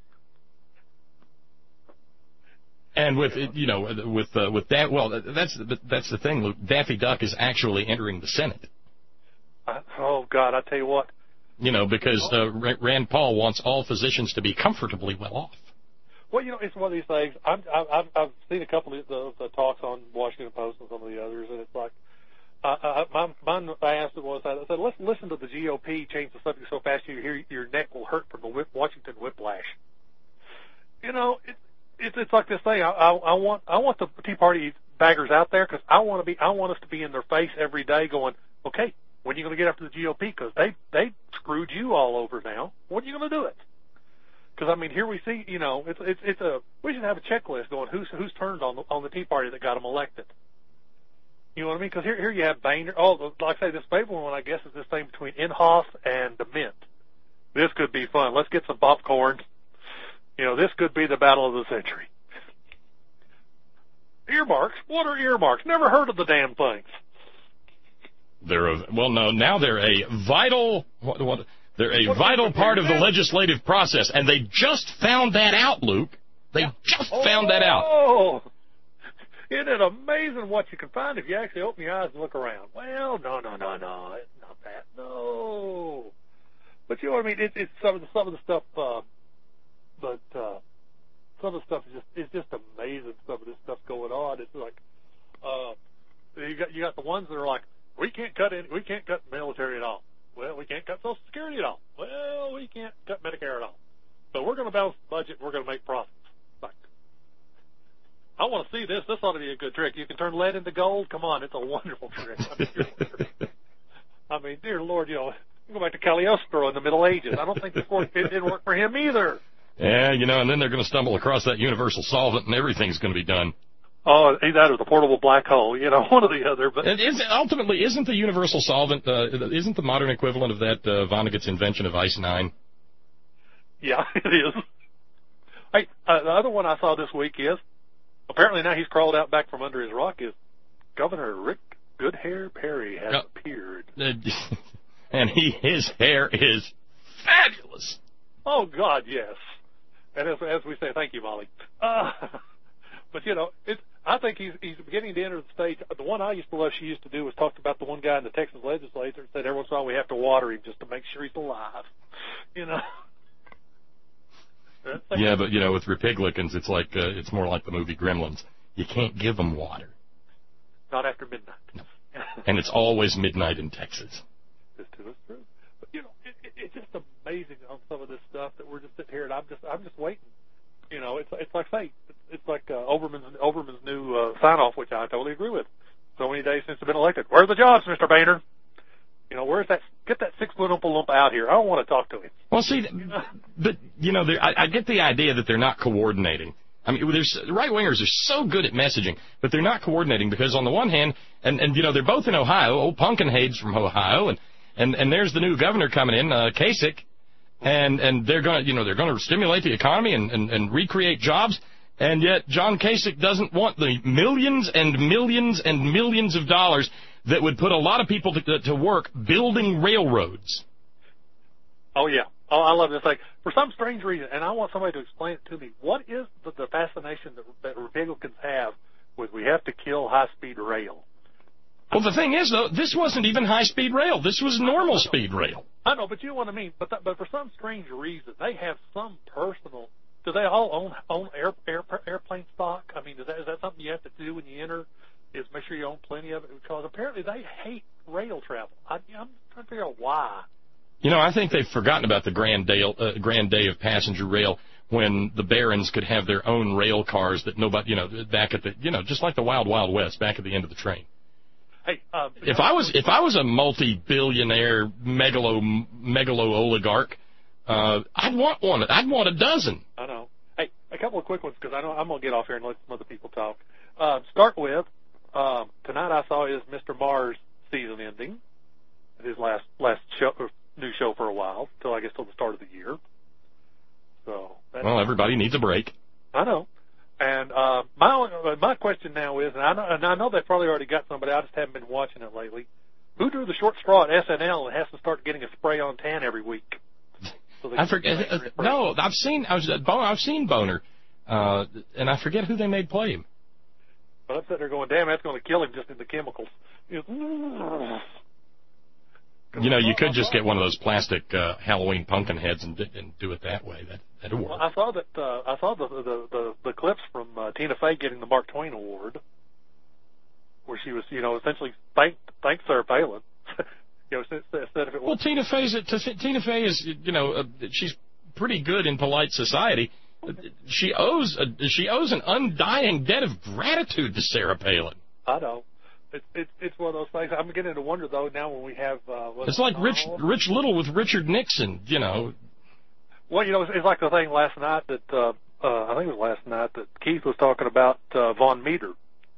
And with you know with uh, with that, well, that's that's the thing, Luke. Daffy Duck is actually entering the Senate. Uh, oh God, I tell you what. You know, because uh, Rand Paul wants all physicians to be comfortably well off. Well, you know, it's one of these things. I'm, I've, I've seen a couple of the, the talks on Washington Post and some of the others, and it's like, uh, I, my, mine I asked it was, I said, let's listen to the G O P change the subject so fast you hear your neck will hurt from the whip, Washington whiplash. You know, it, it, it's like this thing. I, I, I want, I want the Tea Party baggers out there because I want to be, I want us to be in their face every day, going, okay, when are you going to get after the G O P? Because they, they screwed you all over now. When are you going to do it? Because I mean, here we see, you know, it's it's it's a we should have a checklist going who's who's turned on the on the Tea Party that got them elected. You know what I mean? Because here here you have Boehner. Oh, like I say, this favorite one I guess is this thing between Inhofe and DeMint. This could be fun. Let's get some popcorn. You know, this could be the battle of the century. Earmarks? What are earmarks? Never heard of the damn things. They're a, well, no, now they're a vital. What, what, They're a vital part of the legislative process, and they just found that out, Luke. They just found that out. Oh, isn't it amazing what you can find if you actually open your eyes and look around? Well, no, no, no, no, it's not that. No, but you know what I mean. It, it's some of the some of the stuff, uh, but uh, some of the stuff is just it's just amazing. Some of this stuff going on. It's like uh, you got you got the ones that are like we can't cut in, we can't cut the military at all. Well, we can't cut Social Security at all. Well, we can't cut Medicare at all. So we're going to balance the budget. We're going to make profits. Like, I want to see this. This ought to be a good trick. You can turn lead into gold. Come on, it's a wonderful trick. I mean, I mean dear Lord, you know, you go back to Cagliostro in the Middle Ages. I don't think this worked. It didn't work for him either. Yeah, you know, and then they're going to stumble across that universal solvent, and everything's going to be done. Oh, that or the portable black hole, you know, one or the other. But it is, ultimately, isn't the universal solvent, uh, isn't the modern equivalent of that uh, Vonnegut's invention of Ice Nine? Yeah, it is. Hey, uh, the other one I saw this week is, apparently now he's crawled out back from under his rock, is Governor Rick Goodhair Perry has uh, appeared. Uh, and he, his hair is fabulous. Oh, God, yes. And as, as we say, thank you, Molly. Uh, but, you know, it's, I think he's he's beginning to enter the stage. The one I used to love she used to do was talk about the one guy in the Texas legislature and said every once in a while we have to water him just to make sure he's alive. You know? Yeah, but, you know, with Republicans, it's like, uh, it's more like the movie Gremlins. You can't give them water. Not after midnight. No. And it's always midnight in Texas. This too is true. But, you know, it, it, it's just amazing on some of this stuff that we're just sitting here and I'm just, I'm just waiting. You know, it's it's like say it's, it's like uh, Overman's Overman's new uh, sign off, which I totally agree with. So many days since I've been elected. Where's the jobs, Mister Boehner? You know, where's that? Get that six foot oompa lump out here. I don't want to talk to him. Well, see, you know? But you know, I, I get the idea that they're not coordinating. I mean, there's right wingers are so good at messaging, but they're not coordinating because on the one hand, and and you know, they're both in Ohio. Old Pumpkinhead's from Ohio, and and and there's the new governor coming in, uh, Kasich. And and they're going to, you know, they're going to stimulate the economy and, and, and recreate jobs. And yet John Kasich doesn't want the millions and millions and millions of dollars that would put a lot of people to, to work building railroads. Oh, yeah. Oh, I love this thing. For some strange reason, and I want somebody to explain it to me, what is the, the fascination that, that Republicans have with we have to kill high-speed rail? Well, the thing is, though, this wasn't even high-speed rail. This was normal speed rail. I know, but you know what I mean. But th- but for some strange reason, they have some personal. Do they all own own air, air airplane stock? I mean, is that is that something you have to do when you enter? Is make sure you own plenty of it, because apparently they hate rail travel. I, I'm trying to figure out why. You know, I think they've forgotten about the grand day, uh, grand day of passenger rail when the barons could have their own rail cars that nobody, you know, back at the, you know, just like the Wild Wild West, back at the end of the train. Hey, uh, if I was if I was a multi-billionaire megalo megalo oligarch, uh, I'd want one. I'd want a dozen. I know. Hey, a couple of quick ones because I know I'm gonna get off here and let some other people talk. Uh, start with um, tonight. I saw is Mister Mars season ending, his last last show, new show for a while, till I guess till the start of the year. So. Well, everybody needs a break. I know. And uh, my my question now is, and I know, and I know they've probably already got somebody. I just haven't been watching it lately. Who drew the short straw at S N L and has to start getting a spray on tan every week? So I forget. Uh, no, I've seen. I was. Uh, I've seen Boner, uh, and I forget who they made play him. But I'm sitting there going, "Damn, that's going to kill him just in the chemicals." You know, you know, you could just get one of those plastic uh, Halloween pumpkin heads and, and do it that way. That that'd work. Well, I saw that. Uh, I saw the the, the the clips from uh, Tina Fey getting the Mark Twain Award, where she was, you know, essentially thanked thanked Sarah Palin. you know, instead of it. Well, Tina Fey's Tina Fey is, you know, uh, she's pretty good in polite society. She owes a, she owes an undying debt of gratitude to Sarah Palin. I know. It's it's it's one of those things. I'm beginning to wonder though now when we have. Uh, it's like Rich Rich Little with Richard Nixon, you know. Well, you know, it's, it's like the thing last night that uh, uh, I think it was last night that Keith was talking about uh, Von Meter.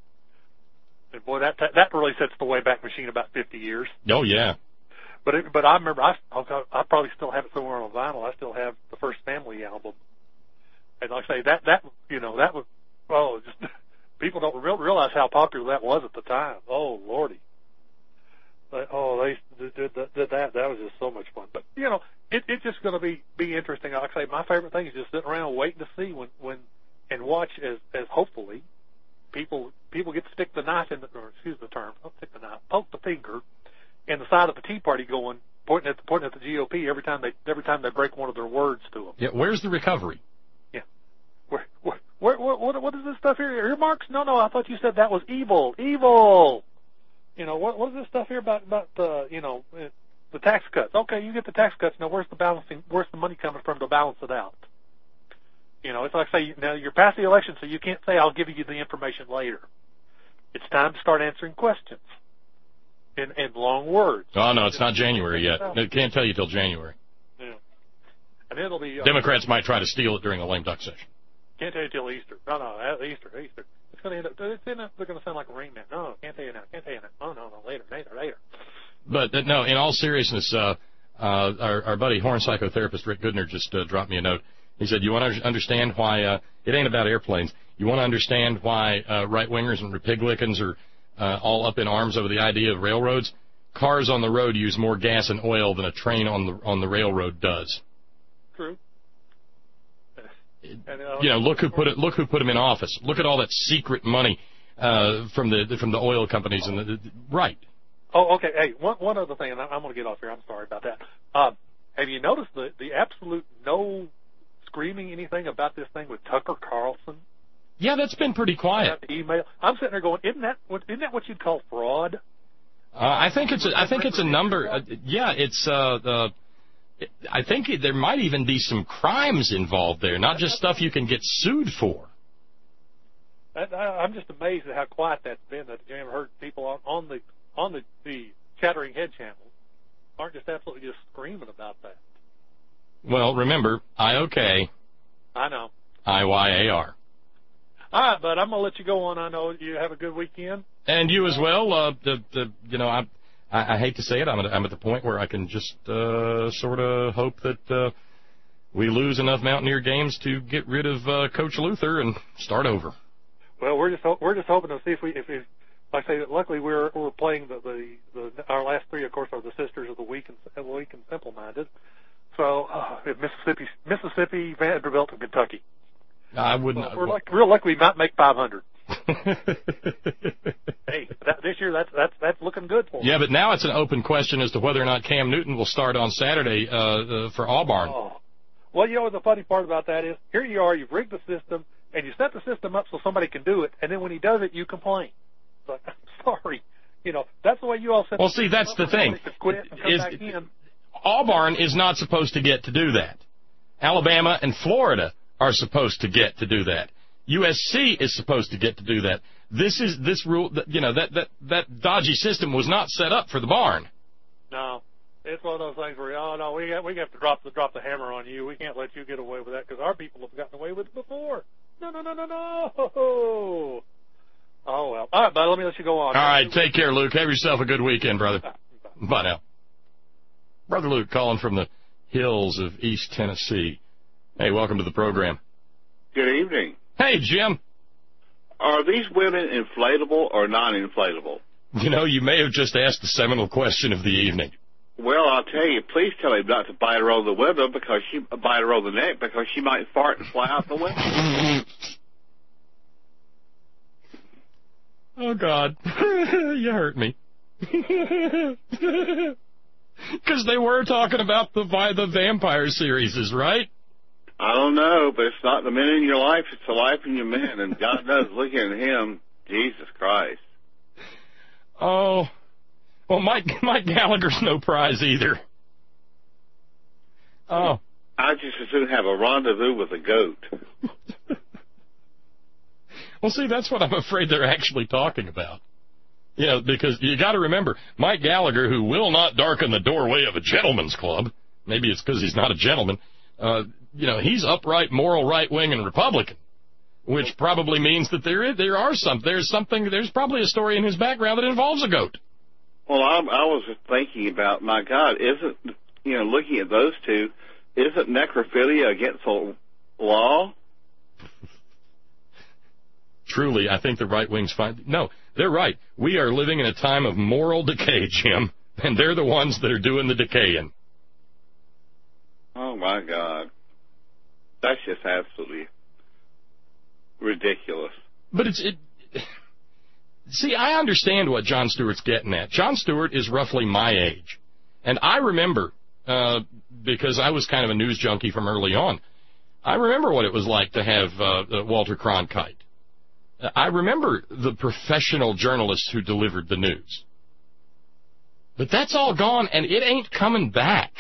And boy, that that really sets the Wayback Machine about fifty years. Oh yeah. But it, but I remember I I probably still have it somewhere on vinyl. I still have the first Family album. And like I say, that that you know that was oh just. People don't realize how popular that was at the time. Oh, Lordy. But, oh, they did, did, did that. That was just so much fun. But, you know, it, it's just going to be, be interesting. Like I say, my favorite thing is just sitting around waiting to see when, when and watch as, as hopefully people people get to stick the knife in the, or excuse the term, don't stick the knife, poke the finger in the side of the Tea Party going, pointing at the, pointing at the G O P every time they every time they break one of their words to them. Yeah, where's the recovery? Yeah. Where, where, What, what, what is this stuff here? Earmarks? No, no, I thought you said that was evil. Evil! You know, what, what is this stuff here about, about uh, you know, the tax cuts? Okay, you get the tax cuts. Now, where's the balancing, where's the money coming from to balance it out? You know, it's like, say, now you're past the election, so you can't say, I'll give you the information later. It's time to start answering questions in, in long words. Oh, no, it's not January yet. It can't tell you till January. Yeah. And it'll be... Uh, Democrats might try to steal it during the lame duck session. Can't tell you till Easter. No, no, Easter, Easter. It's going to end up, it's end up, they're going to sound like a Rain Man. No, no, can't tell you now, can't tell you now. Oh, no, no, later, later, later. But, uh, no, in all seriousness, uh, uh, our, our buddy, horn psychotherapist Rick Goodner, just uh, dropped me a note. He said, you want to understand why, uh, it ain't about airplanes. You want to understand why uh, right-wingers and Republicans are uh, all up in arms over the idea of railroads? Cars on the road use more gas and oil than a train on the on the railroad does. True. And, uh, you know, look who put it. Look who put him in office. Look at all that secret money uh, from the from the oil companies and the, the right. Oh, okay. Hey, one one other thing, and I'm going to get off here. I'm sorry about that. Um, have you noticed the the absolute no screaming anything about this thing with Tucker Carlson? Yeah, that's been pretty quiet. Email. I'm sitting there going, isn't that what isn't that what you'd call fraud? Uh, I think it's a, I think it's a number. Uh, yeah, it's uh, the. I think there might even be some crimes involved there, not just stuff you can get sued for. I'm just amazed at how quiet that's been. That you haven't heard people on, on the on the, the Chattering Head channel aren't just absolutely just screaming about that. Well, remember, I O K. I know. I Y A R. All right, bud. I'm gonna let you go on. I know you have a good weekend. And you as well. Uh, the the you know I. I, I hate to say it, I'm at, I'm at the point where I can just uh, sort of hope that uh, we lose enough Mountaineer games to get rid of uh, Coach Luther and start over. Well, we're just ho- we're just hoping to see if we if we like I say. Luckily, we're we're playing the, the, the our last three, of course, are the Sisters of the Weak and the Weak and Simple Minded. So uh, Mississippi, Mississippi, Vanderbilt, and Kentucky. I wouldn't. Well, we're like, real lucky we might make five hundred. Hey, that, this year that's that's that's looking good for him. Yeah, but now it's an open question as to whether or not Cam Newton will start on Saturday uh, uh, for Auburn. Oh. Well, you know what the funny part about that is? Here you are, you've rigged the system, and you set the system up so somebody can do it, and then when he does it, you complain. It's like, I'm sorry. You know, that's the way you all set Well, the see, system that's up the for thing. somebody to quit and come Is, back in. Auburn is not supposed to get to do that. Alabama and Florida are supposed to get to do that. U S C is supposed to get to do that. This is this rule. You know, that that that dodgy system was not set up for the barn. No. It's one of those things where, oh, no, we have, we have to drop the drop the hammer on you. We can't let you get away with that because our people have gotten away with it before. No, no, no, no, no. Oh, well. All right, bud, let me let you go on. All right, take care, Luke. Have yourself a good weekend, brother. Bye. Bye now. Brother Luke calling from the hills of East Tennessee. Hey, welcome to the program. Good evening. Hey, Jim. Are these women inflatable or non-inflatable? You know, you may have just asked the seminal question of the evening. Well, I'll tell you, please tell him not to bite her over the window because she bite her over the neck because she might fart and fly out the window. Oh, God. You hurt me. Because they were talking about the the vampire series, right? I don't know, but it's not the men in your life, it's the life in your men. And God knows, looking at him, Jesus Christ. Oh, well, Mike, Mike Gallagher's no prize either. Oh. I just as soon have a rendezvous with a goat. Well, see, that's what I'm afraid they're actually talking about. You know, because you got to remember, Mike Gallagher, who will not darken the doorway of a gentleman's club, maybe it's because he's not a gentleman, uh, you know, he's upright, moral, right-wing, and Republican, which probably means that there is, there are some, there's something, there's probably a story in his background that involves a goat. Well, I, I was thinking about, my God, isn't, you know, looking at those two, isn't necrophilia against the law? Truly, I think the right wing's fine. No, they're right. We are living in a time of moral decay, Jim, and they're the ones that are doing the decaying. Oh, my God. That's just absolutely ridiculous. But it's... It, see, I understand what Jon Stewart's getting at. Jon Stewart is roughly my age. And I remember, uh, because I was kind of a news junkie from early on, I remember what it was like to have uh, Walter Cronkite. I remember the professional journalists who delivered the news. But that's all gone, and it ain't coming back.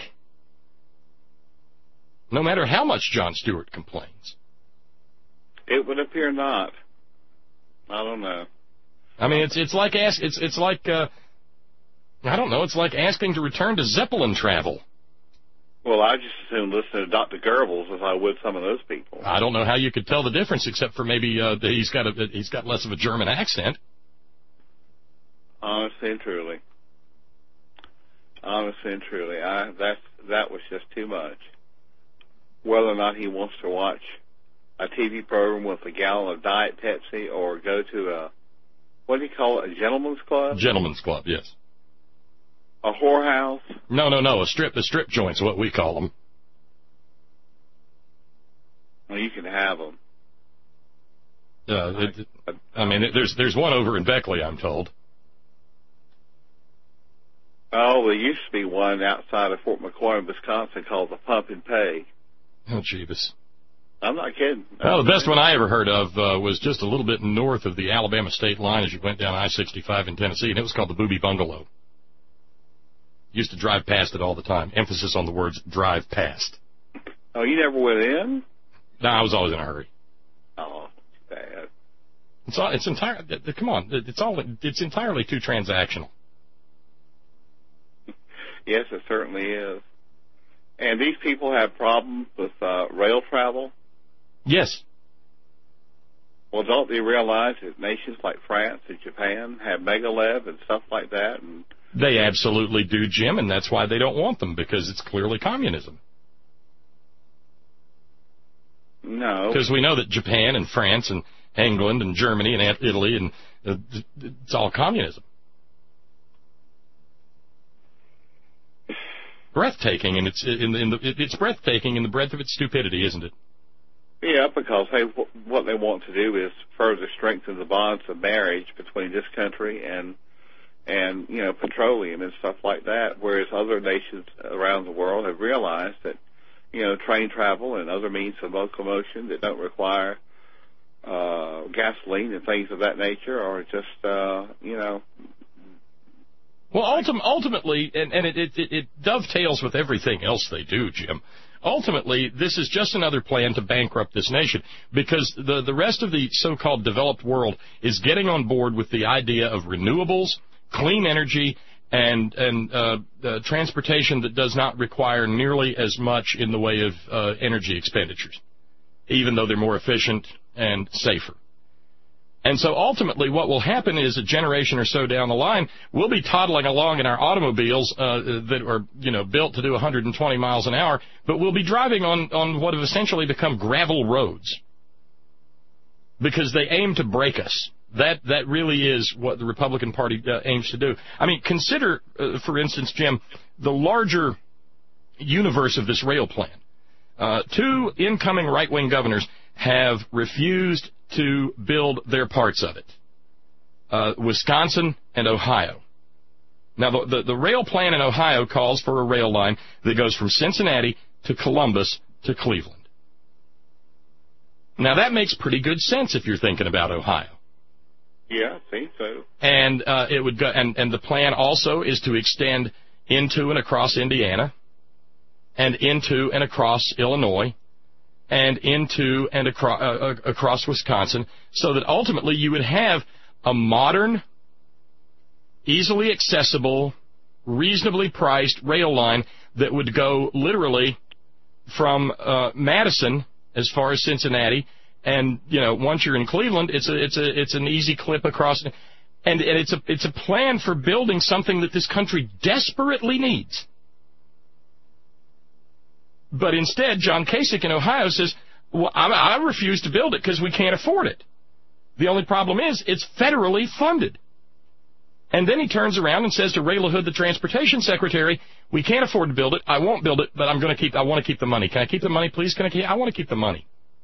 No matter how much Jon Stewart complains. It would appear not. I don't know. I mean, it's it's like ask it's it's like uh, I don't know. It's like asking to return to Zeppelin travel. Well, I just assume listen to Doctor Goebbels as I would some of those people. I don't know how you could tell the difference, except for maybe uh, that he's got a he's got less of a German accent. Honestly and truly, honestly and truly, I that's that was just too much. Whether or not he wants to watch a T V program with a gallon of Diet Pepsi or go to a what do you call it, a gentleman's club? Gentleman's club, yes. A whorehouse? No, no, no. A strip, a strip joint's what we call them. Well, you can have them. Uh, it, it, I mean, it, there's there's one over in Beckley, I'm told. Oh, there used to be one outside of Fort McCoy in Wisconsin called the Pump and Pay. Oh, Jeebus. I'm not kidding. Well, the best one I ever heard of uh, was just a little bit north of the Alabama state line as you went down I sixty-five in Tennessee, and it was called the Booby Bungalow. Used to drive past it all the time. Emphasis on the words drive past. Oh, you never went in? No, I was always in a hurry. Oh, bad. It's all, it's entire. Come on, it's all. It's entirely too transactional. Yes, it certainly is. And these people have problems with uh, rail travel? Yes. Well, don't they realize that nations like France and Japan have Megalev and stuff like that? And they absolutely do, Jim, and that's why they don't want them, because it's clearly communism. No. Because we know that Japan and France and England and Germany and Italy, and uh, it's all communism. Breathtaking, and it's in the, in the it's breathtaking in the breadth of its stupidity, isn't it? Yeah, up because, hey, w- what they want to do is further strengthen the bonds of marriage between this country and, and you know, petroleum and stuff like that, whereas other nations around the world have realized that, you know, train travel and other means of locomotion that don't require uh, gasoline and things of that nature are just, uh, you know. Well, ultim- ultimately, and, and it, it, it dovetails with everything else they do, Jim. Ultimately, this is just another plan to bankrupt this nation because the, the rest of the so-called developed world is getting on board with the idea of renewables, clean energy, and, and uh, uh, transportation that does not require nearly as much in the way of uh, energy expenditures, even though they're more efficient and safer. And so ultimately what will happen is a generation or so down the line, we'll be toddling along in our automobiles uh, that are, you know, built to do one hundred twenty miles an hour, but we'll be driving on, on what have essentially become gravel roads because they aim to break us. That that really is what the Republican Party uh, aims to do. I mean, consider, uh, for instance, Jim, the larger universe of this rail plan. Uh, two incoming right-wing governors have refused to build their parts of it, uh, Wisconsin and Ohio. Now, the, the, the rail plan in Ohio calls for a rail line that goes from Cincinnati to Columbus to Cleveland. Now, that makes pretty good sense if you're thinking about Ohio. Yeah, I think so. And uh, it would go, and, and the plan also is to extend into and across Indiana, and into and across Illinois, and into and across, uh, across Wisconsin, so that ultimately you would have a modern, easily accessible, reasonably priced rail line that would go literally from uh, Madison as far as Cincinnati, and you know once you're in Cleveland, it's a it's a it's an easy clip across, and, and it's a it's a plan for building something that this country desperately needs. But instead, John Kasich in Ohio says, well, I, I refuse to build it because we can't afford it. The only problem is it's federally funded. And then he turns around and says to Ray LaHood, the transportation secretary, we can't afford to build it. I won't build it, but I'm going to keep, I want to keep the money. Can I keep the money, please? Can I keep, I want to keep the money.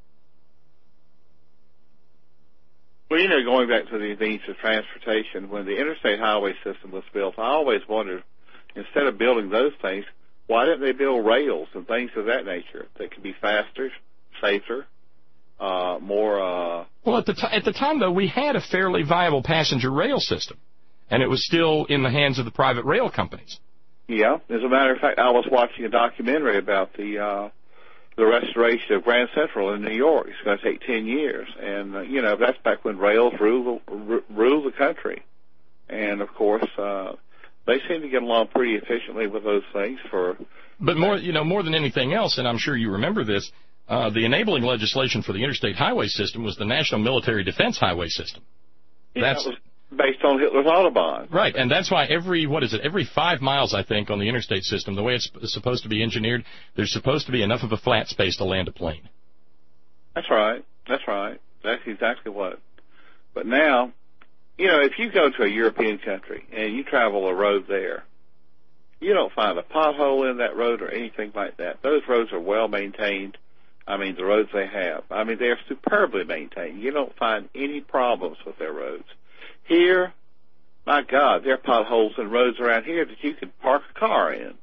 Well, you know, going back to the needs of transportation, when the interstate highway system was built, I always wondered, instead of building those things, why didn't they build rails and things of that nature that could be faster, safer, uh, more... Uh... Well, at the, t- at the time, though, we had a fairly viable passenger rail system, and it was still in the hands of the private rail companies. Yeah. As a matter of fact, I was watching a documentary about the uh, the restoration of Grand Central in New York. It's going to take ten years. And, uh, you know, that's back when rails ruled the, ruled the country. And, of course... Uh, They seem to get along pretty efficiently with those things for... But more, you know, more than anything else, and I'm sure you remember this, uh, the enabling legislation for the interstate highway system was the National Military Defense Highway System. Yeah, that's that was based on Hitler's Autobahn. Right, and that's why every, what is it, every five miles, I think, on the interstate system, the way it's supposed to be engineered, there's supposed to be enough of a flat space to land a plane. That's right. That's right. That's exactly what. But now... You know, if you go to a European country and you travel a road there, you don't find a pothole in that road or anything like that. Those roads are well maintained. I mean, the roads they have. I mean, they are superbly maintained. You don't find any problems with their roads. Here, my God, there are potholes in roads around here that you could park a car in.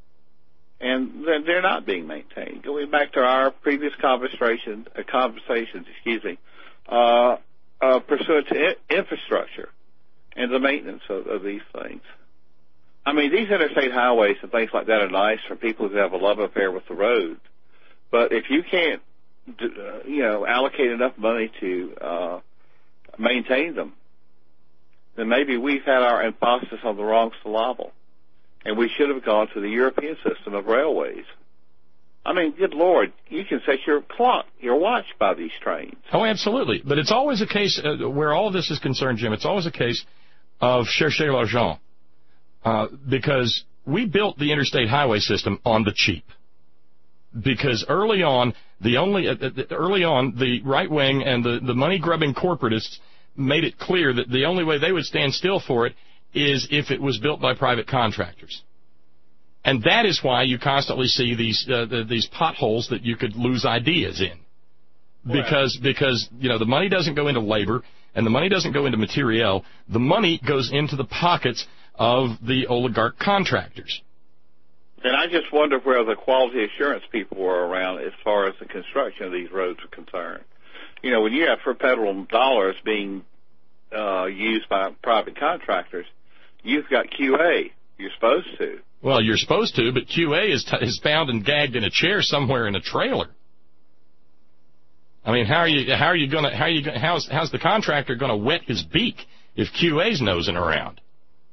And they're not being maintained. Going back to our previous conversation, uh, conversations, excuse me, uh, Uh, pursuant to I- infrastructure and the maintenance of, of these things. I mean, these interstate highways and things like that are nice for people who have a love affair with the road. But if you can't, uh, you know, allocate enough money to uh, maintain them, then maybe we've had our emphasis on the wrong syllable, and we should have gone to the European system of railways. I mean, good Lord, you can set your clock, your watch by these trains. Oh, absolutely. But it's always a case, uh, where all of this is concerned, Jim, it's always a case of chercher l'argent. Uh, because we built the interstate highway system on the cheap. Because early on, the only, uh, early on, the right wing and the, the money-grubbing corporatists made it clear that the only way they would stand still for it is if it was built by private contractors. And that is why you constantly see these uh, the, these potholes that you could lose ideas in. because because you know the money doesn't go into labor and the money doesn't go into materiel. The money goes into the pockets of the oligarch contractors. And I just wonder where the quality assurance people were around as far as the construction of these roads are concerned. You know, when you have federal dollars being uh, used by private contractors, you've got Q A. You're supposed to. Well, you're supposed to, but Q A is, t- is bound and gagged in a chair somewhere in a trailer. I mean, how are you? How are you going to? How are you? Gonna, how's how's the contractor going to wet his beak if Q A's nosing around?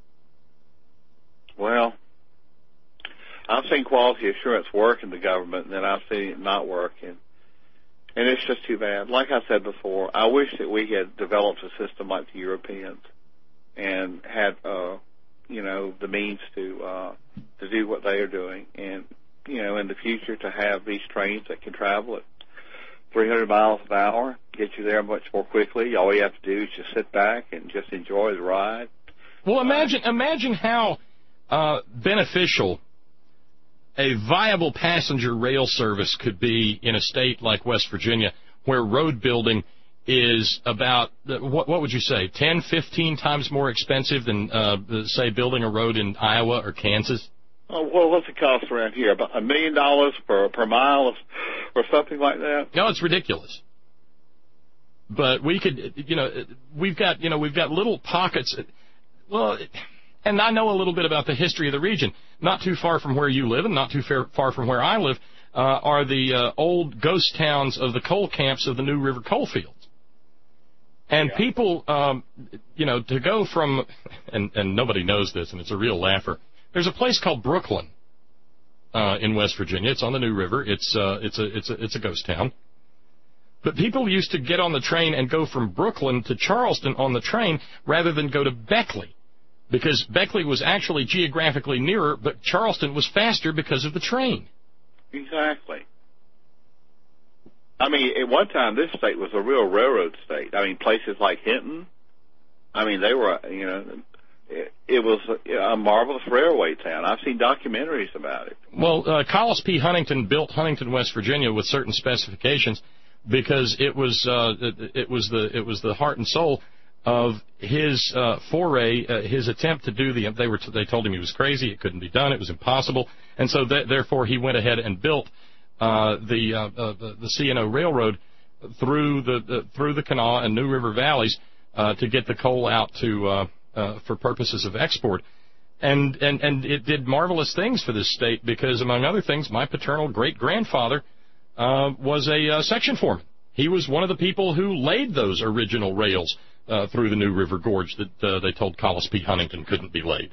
Well, I've seen quality assurance work in the government, and then I've seen it not work, and, and it's just too bad. Like I said before, I wish that we had developed a system like the Europeans and had, uh, you know, the means to uh, to do what they are doing, and you know, in the future to have these trains that can travel at three hundred miles an hour, get you there much more quickly. All you have to do is just sit back and just enjoy the ride. Well, imagine imagine how uh, beneficial a viable passenger rail service could be in a state like West Virginia, where road building is about, what, what would you say, ten, fifteen times more expensive than, uh, say, building a road in Iowa or Kansas? Oh, well, what's it cost around here? About a million dollars per per mile or something like that? No, it's ridiculous. But we could, you know, we've got, you know, we've got little pockets. Well, and I know a little bit about the history of the region. Not too far from where you live and not too far, far from where I live uh, are the uh, old ghost towns of the coal camps of the New River coal fields. And yeah. people, um, you know, to go from, and, and nobody knows this, and it's a real laugher, there's a place called Brooklyn uh, in West Virginia. It's on the New River. It's uh, it's a it's a it's a ghost town. But people used to get on the train and go from Brooklyn to Charleston on the train rather than go to Beckley, because Beckley was actually geographically nearer, but Charleston was faster because of the train. Exactly. I mean, at one time, this state was a real railroad state. I mean, places like Hinton, I mean, they were, you know, it, it was a, a marvelous railway town. I've seen documentaries about it. Well, uh, Collis P. Huntington built Huntington, West Virginia, with certain specifications because it was uh, it, it was the it was the heart and soul of his uh, foray, uh, his attempt to do the. They were they told him he was crazy. It couldn't be done. It was impossible, and so th- therefore he went ahead and built uh, the, uh, uh, the the C and O Railroad through the, the through the Kanawha and New River valleys uh, to get the coal out to uh, uh, for purposes of export, and and and it did marvelous things for this state because, among other things, my paternal great grandfather uh, was a uh, section foreman. He was one of the people who laid those original rails Uh, through the New River Gorge that uh, they told Collis P. Huntington couldn't be laid.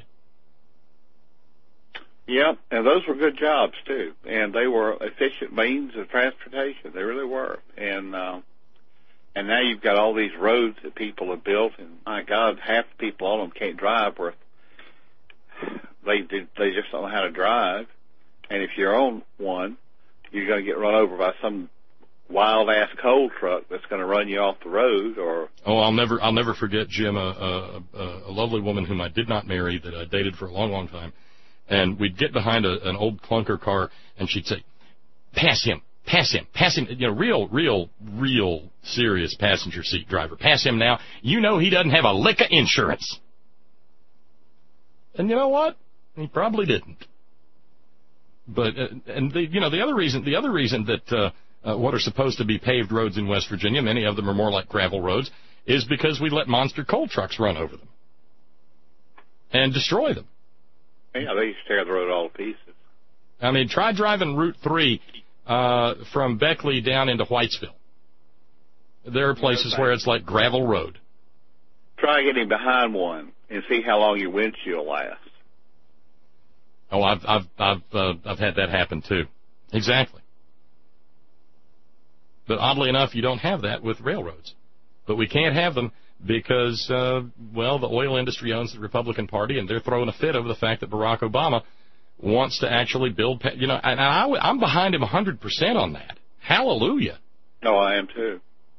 Yeah, and those were good jobs, too. And they were efficient means of transportation. They really were. And uh, and now you've got all these roads that people have built, and, my God, half the people on them can't drive, or they, they just don't know how to drive. And if you're on one, you're going to get run over by some wild-ass coal truck that's going to run you off the road, or... Oh, I'll never I'll never forget, Jim, a, a, a lovely woman whom I did not marry that I dated for a long, long time, and we'd get behind a, an old clunker car, and she'd say, pass him, pass him, pass him, you know, real, real, real serious passenger seat driver. Pass him now. You know he doesn't have a lick of insurance. And you know what? He probably didn't. But, uh, and the, you know, the other reason, the other reason that... Uh, Uh, what are supposed to be paved roads in West Virginia, many of them are more like gravel roads, is because we let monster coal trucks run over them and destroy them. Yeah, they used to tear the road all to pieces. I mean, try driving Route three uh, from Beckley down into Whitesville. There are places where it's like gravel road. Try getting behind one and see how long your windshield lasts. Oh, I've I've I've uh, I've had that happen too. Exactly. But oddly enough, you don't have that with railroads. But we can't have them because, uh, well, the oil industry owns the Republican Party, and they're throwing a fit over the fact that Barack Obama wants to actually build, you know, and I, I'm behind him one hundred percent on that. Hallelujah. No, I am too.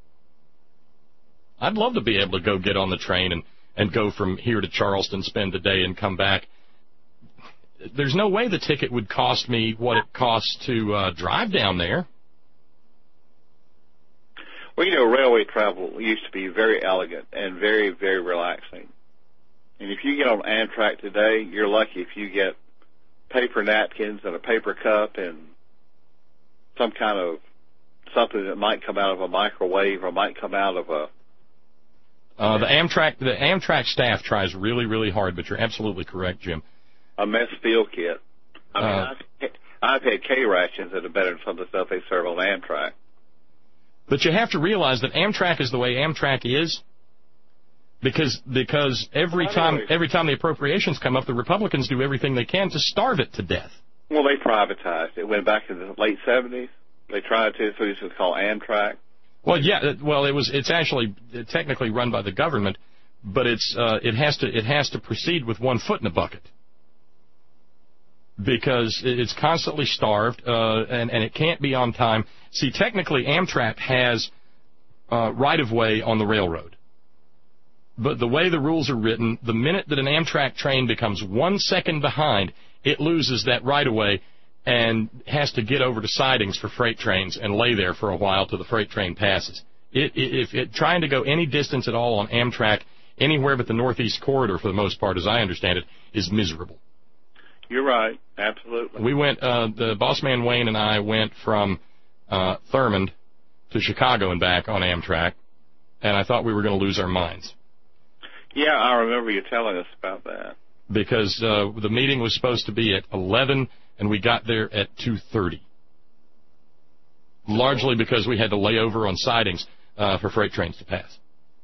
I'd love to be able to go get on the train and, and go from here to Charleston, spend the day, and come back. There's no way the ticket would cost me what it costs to uh, drive down there. Well, you know, railway travel used to be very elegant and very, very relaxing. And if you get on Amtrak today, you're lucky if you get paper napkins and a paper cup and some kind of something that might come out of a microwave or might come out of a... Uh, the Amtrak the Amtrak staff tries really, really hard, but you're absolutely correct, Jim. A mess meal kit. I mean, Uh, I've, I've had K-rations that are better than some of the stuff they serve on Amtrak. But you have to realize that Amtrak is the way Amtrak is, because because every time every time the appropriations come up, the Republicans do everything they can to starve it to death. Well, they privatized it. Went back in the late seventies. They tried to, so it was called Amtrak. Well, yeah, it- well, it was it's actually technically run by the government, but it's uh, it has to it has to proceed with one foot in a bucket, because it's constantly starved, uh, and, and it can't be on time. See, technically, Amtrak has uh, right-of-way on the railroad. But the way the rules are written, the minute that an Amtrak train becomes one second behind, it loses that right-of-way and has to get over to sidings for freight trains and lay there for a while till the freight train passes. It, it, if it, trying to go any distance at all on Amtrak, anywhere but the Northeast Corridor, for the most part, as I understand it, is miserable. You're right. Absolutely. We went, uh, the boss man Wayne and I went from uh, Thurmond to Chicago and back on Amtrak, and I thought we were going to lose our minds. Yeah, I remember you telling us about that. Because uh, the meeting was supposed to be at eleven, and we got there at two thirty. Largely because we had to lay over on sidings uh, for freight trains to pass.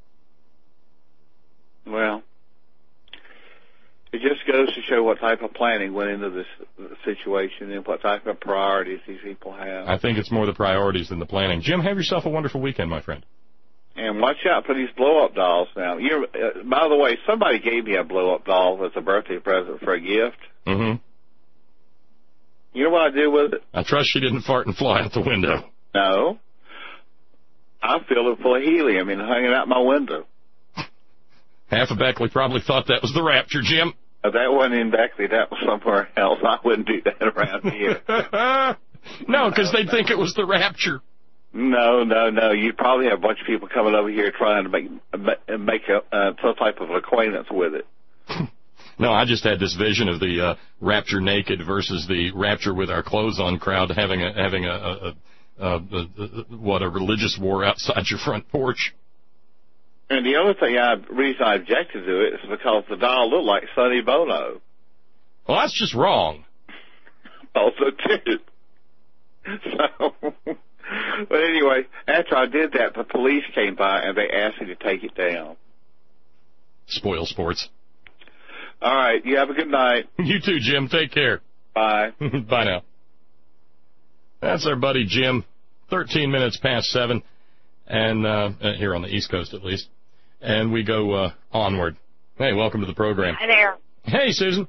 Well, it just goes to show what type of planning went into this situation and what type of priorities these people have. I think it's more the priorities than the planning. Jim, have yourself a wonderful weekend, my friend. And watch out for these blow-up dolls now. You, uh, by the way, somebody gave me a blow-up doll as a birthday present for a gift. Mm-hmm. You know what I did with it? I trust she didn't fart and fly out the window. No. I filled it full of helium and hung it out my window. Half of Beckley probably thought that was the rapture, Jim. Uh, that wasn't in Beckley. That was somewhere else. I wouldn't do that around here. No, because they'd think it was the rapture. No, no, no. You'd probably have a bunch of people coming over here trying to make make a, uh, some type of acquaintance with it. No, I just had this vision of the uh, rapture naked versus the rapture with our clothes on crowd having a having a, a, a, a, a, a what a religious war outside your front porch. And the other thing, I reason I objected to it is because the doll looked like Sonny Bono. Well, that's just wrong. Also did. So, but anyway, after I did that, the police came by and they asked me to take it down. Spoil sports. All right, you have a good night. You too, Jim. Take care. Bye. Bye now. That's our buddy Jim. Thirteen minutes past seven, and uh, here on the East Coast at least. And we go uh, onward. Hey, welcome to the program. Hi there. Hey, Susan.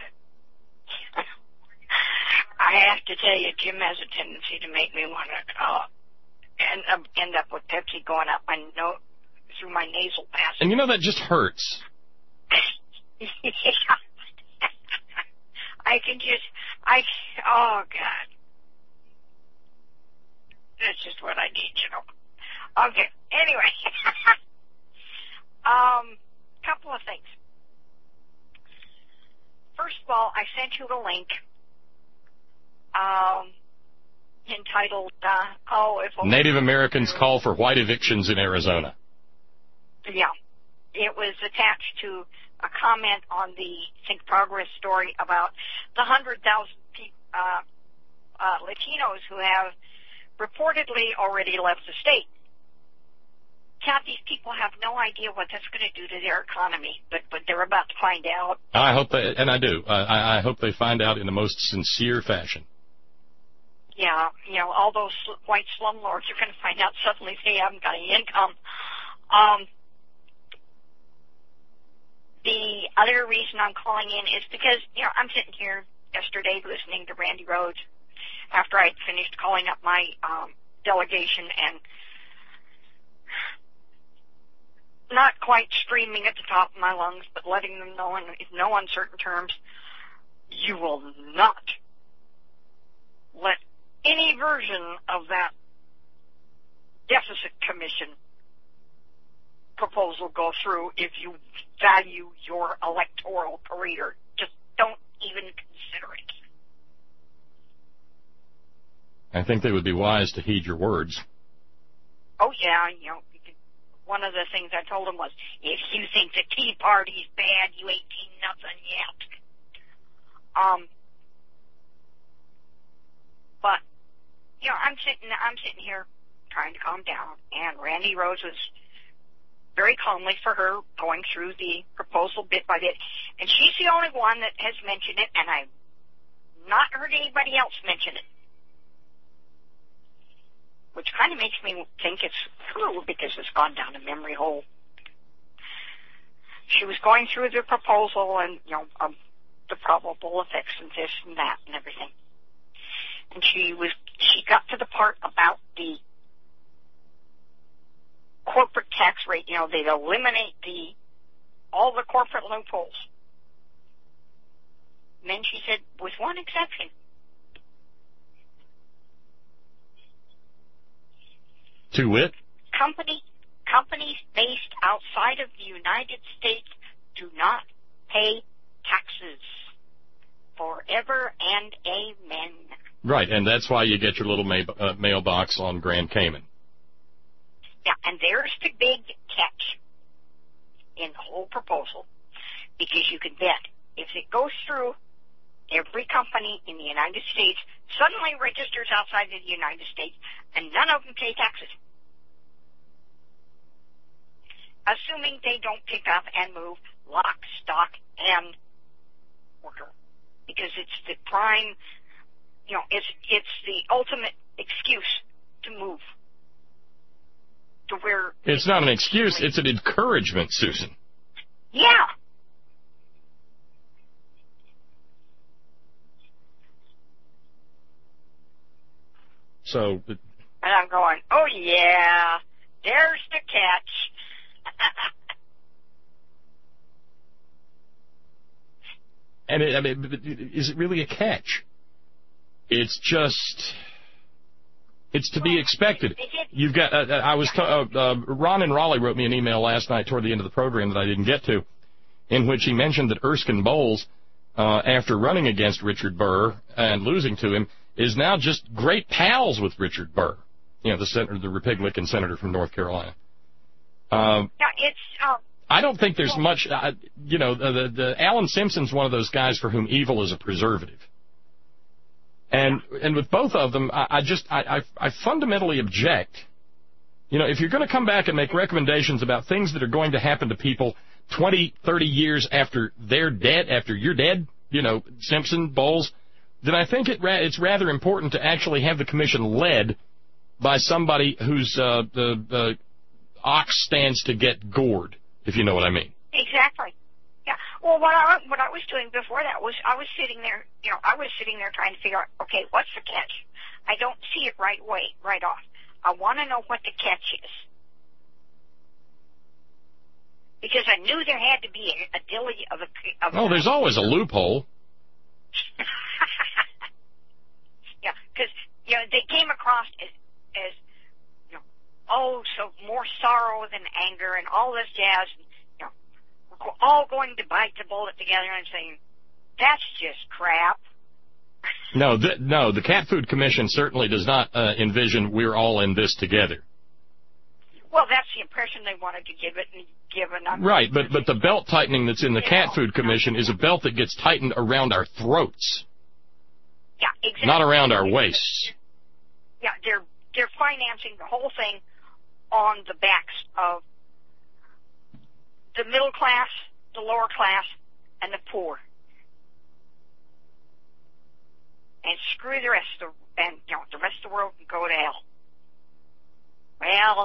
I have to tell you, Jim has a tendency to make me want to uh, end up end up with Pepsi going up my nose through my nasal passage. And you know that just hurts. I can just, I, oh God, that's just what I need, you know. Okay, anyway, um, couple of things. First of all, I sent you a link, um, entitled, uh, oh, if Native Americans call for white evictions in Arizona. Yeah, it was attached to a comment on the Think Progress story about the one hundred thousand uh, uh, Latinos who have reportedly already left the state. Cat, these people have no idea what that's going to do to their economy, but but they're about to find out. I hope they, and I do, I, I hope they find out in the most sincere fashion. Yeah, you know, all those white slumlords are going to find out suddenly they haven't got any income. Um, The other reason I'm calling in is because, you know, I'm sitting here yesterday listening to Randy Rhodes after I'd finished calling up my um, delegation and not quite screaming at the top of my lungs, but letting them know in no uncertain terms, you will not let any version of that deficit commission proposal go through if you value your electoral career. Just don't even consider it. I think they would be wise to heed your words. Oh, yeah, you know, one of the things I told them was, if you think the Tea Party's bad, you ain't seen nothing yet. Um, but, you know, I'm sitting, I'm sitting here trying to calm down, and Randy Rose was very calmly for her going through the proposal bit by bit, and she's the only one that has mentioned it, and I've not heard anybody else mention it. Which kind of makes me think it's true because it's gone down a memory hole. She was going through the proposal and, you know, um, the probable effects and this and that and everything. And she was, she got to the part about the corporate tax rate. You know, they'd eliminate the, all the corporate loopholes. And then she said, with one exception. To wit? Company, companies based outside of the United States do not pay taxes. Forever and amen. Right, and that's why you get your little ma- uh, mailbox on Grand Cayman. Yeah, and there's the big catch in the whole proposal, because you can bet if it goes through, every company in the United States suddenly registers outside of the United States, and none of them pay taxes. Assuming they don't pick up and move lock, stock, and worker. Because it's the prime, you know, it's it's the ultimate excuse to move to where... It's not an excuse, it's an encouragement, Susan. Yeah. So... And I'm going, oh yeah, there's the catch. And it, I mean, is it really a catch? It's just, it's to be expected. You've got. Uh, I was. T- uh, uh, Ron and Raleigh wrote me an email last night toward the end of the program that I didn't get to, in which he mentioned that Erskine Bowles, uh, after running against Richard Burr and losing to him, is now just great pals with Richard Burr. You know, the senator, the Republican senator from North Carolina. Um, yeah, it's. Um, I don't think there's much. Uh, you know, the, the, the Alan Simpson's one of those guys for whom evil is a preservative. And and with both of them, I, I just I, I I fundamentally object. You know, if you're going to come back and make recommendations about things that are going to happen to people twenty, thirty years after they're dead, after you're dead, you know, Simpson, Bowles, then I think it ra- it's rather important to actually have the commission led by somebody whose uh, the, the ox stands to get gored, if you know what I mean. Exactly. Yeah. Well, what I what I was doing before that was I was sitting there, you know, I was sitting there trying to figure out, okay, what's the catch? I don't see it right away, right off. I want to know what the catch is. Because I knew there had to be a, a dilly of a... Of oh, a, there's always a loophole. Yeah, because, you know, they came across as, as, you know, oh, so more sorrow than anger and all this jazz. And, you know, we're all going to bite the bullet together and saying, that's just crap. No, th- no, the Cat Food Commission certainly does not uh, envision we're all in this together. Well, that's the impression they wanted to give it and given up. Right, but but the belt tightening that's in the Cat Food Commission is a belt that gets tightened around our throats. Yeah, exactly. Not around our waists. Yeah, they're they're financing the whole thing on the backs of the middle class, the lower class, and the poor. And screw the rest of the, and you know, the rest of the world can go to hell. Well,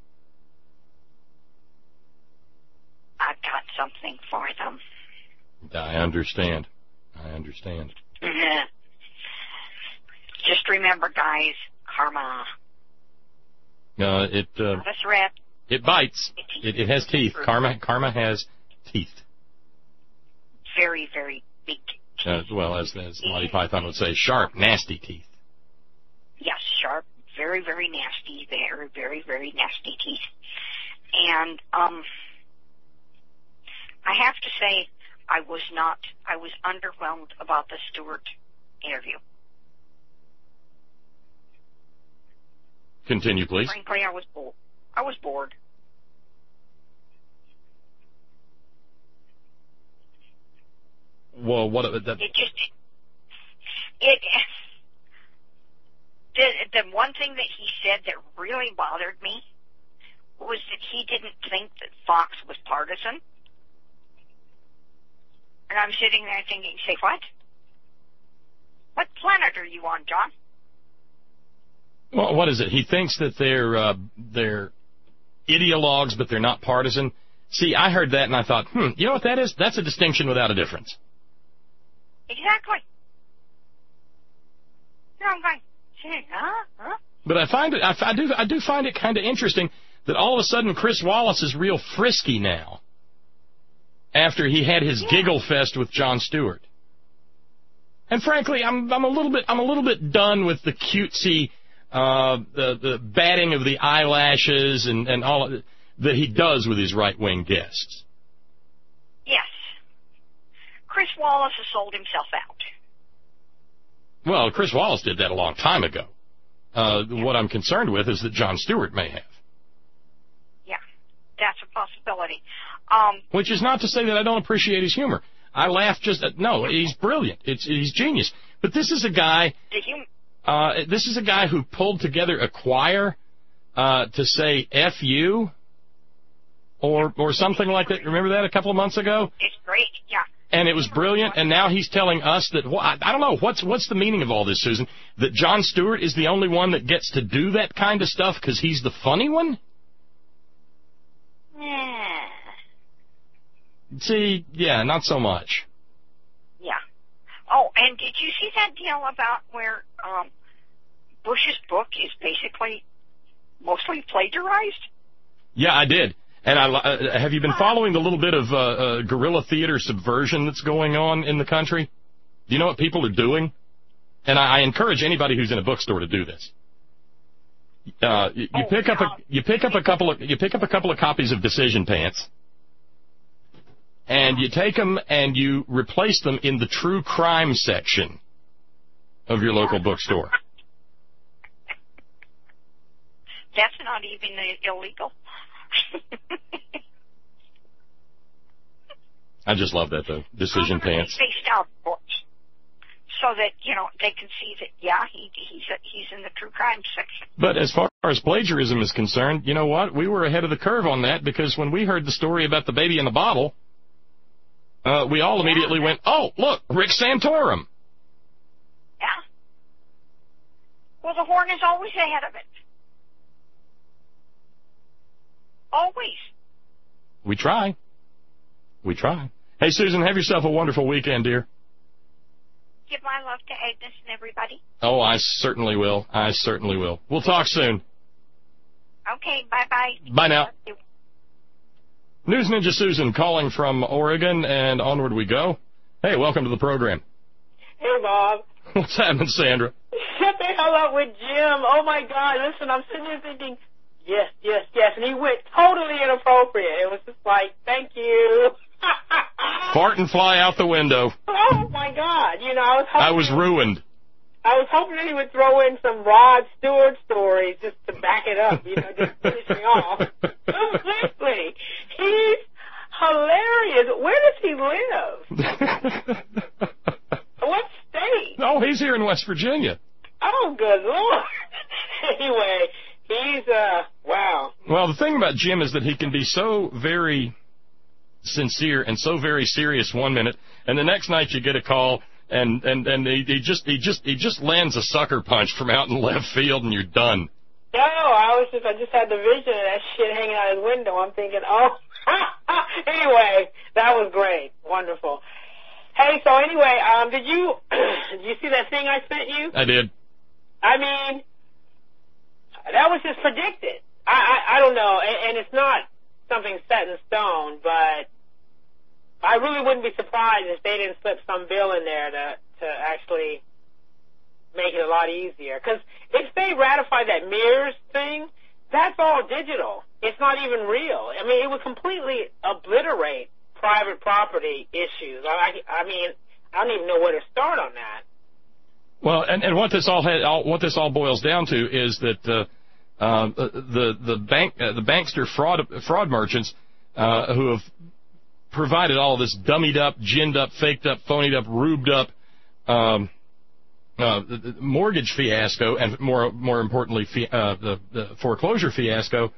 I've got something for them. I understand. I understand. Mm-hmm. Just remember, guys, karma. Uh, it uh, Not a threat. It bites. It, it has teeth. Karma karma has teeth. Very, very big teeth. Uh, well, as, as Monty Python would say, sharp, nasty teeth. Yes, sharp, very very, very nasty, very, very, very nasty teeth. And um, I have to say, I was not, I was underwhelmed about the Stewart interview. Continue, please. Frankly, I was bored. I was bored. Well, what that? It just it. The the one thing that he said that really bothered me was that he didn't think that Fox was partisan. And I'm sitting there thinking, say what? What planet are you on, John? Well, what is it? He thinks that they're uh, they're ideologues, but they're not partisan. See, I heard that and I thought, hmm, you know what that is? That's a distinction without a difference. Exactly. You know, I'm going, huh? Huh? But I find it, I, I do, I do find it kind of interesting that all of a sudden Chris Wallace is real frisky now, after he had his yeah. giggle fest with Jon Stewart. And frankly, I'm, I'm a little bit, I'm a little bit done with the cutesy, uh, the, the batting of the eyelashes and, and all of it that he does with his right-wing guests. Yes. Chris Wallace has sold himself out. Well, Chris Wallace did that a long time ago. Uh, yeah. What I'm concerned with is that Jon Stewart may have. Yeah, that's a possibility. Um, Which is not to say that I don't appreciate his humor. I laugh just at, no, he's brilliant. It's, he's genius. But this is a guy, the hum- uh, this is a guy who pulled together a choir, uh, to say F you, or, or something like that. Remember that a couple of months ago? It's great, yeah. And it was brilliant, and now he's telling us that, well, I, I don't know, what's what's the meaning of all this, Susan? That Jon Stewart is the only one that gets to do that kind of stuff because he's the funny one? Yeah. See, yeah, not so much. Yeah. Oh, and did you see that deal about where um, Bush's book is basically mostly plagiarized? Yeah, I did. And I, uh, have you been following the little bit of uh, uh, guerrilla theater subversion that's going on in the country? Do you know what people are doing? And I, I encourage anybody who's in a bookstore to do this. Uh, you, you oh, pick up no. a you pick up a couple of you pick up a couple of copies of Decision Pants, and you take them and you replace them in the true crime section of your local bookstore. That's not even illegal. I just love that, though. Decision Pants. Spaced out books, so that you know they can see that yeah he he's a, he's in the true crime section. But as far as plagiarism is concerned, you know what? We were ahead of the curve on that because when we heard the story about the baby in the bottle, uh, we all immediately yeah. went, "Oh, look, Rick Santorum." Yeah. Well, the Horn is always ahead of it. Always. We try. We try. Hey, Susan, have yourself a wonderful weekend, dear. Give my love to Agnes and everybody. Oh, I certainly will. I certainly will. We'll talk soon. Okay, bye-bye. Bye now. News Ninja Susan calling from Oregon, and onward we go. Hey, welcome to the program. Hey, Bob. What's happening, Sandra? Shut the hell up with Jim. Oh, my God. Listen, I'm sitting here thinking, yes, yes, yes. And he went totally inappropriate. It was just like, thank you. Fart and fly out the window. Oh, my God. You know, I was hoping, I was ruined. I was hoping that he would throw in some Rod Stewart stories just to back it up, you know, just finish me off. Completely. He's hilarious. Where does he live? What state? Oh, he's here in West Virginia. Oh, good Lord. Anyway, he's, uh, wow. Well, the thing about Jim is that he can be so very sincere and so very serious one minute, and the next night you get a call, and, and, and he, he just he just he just lands a sucker punch from out in left field, and you're done. No, I was just I just had the vision of that shit hanging out his window. I'm thinking, oh, anyway, that was great, wonderful. Hey, so anyway, um, did you did you see that thing I sent you? I did. I mean, that was just predicted. I I, I don't know, and, and it's not something set in stone, but I really wouldn't be surprised if they didn't slip some bill in there to to actually make it a lot easier. Because if they ratify that mirrors thing, that's all digital. It's not even real. I mean, it would completely obliterate private property issues. I, I mean, I don't even know where to start on that. Well, and, and what this all, had, all what this all boils down to is that uh, uh, the the bank uh, the bankster fraud fraud merchants uh, who have provided all of this dummied up, ginned up, faked up, phonied up, rubed up um, uh, the, the mortgage fiasco, and more more importantly, fi- uh, the, the foreclosure fiasco.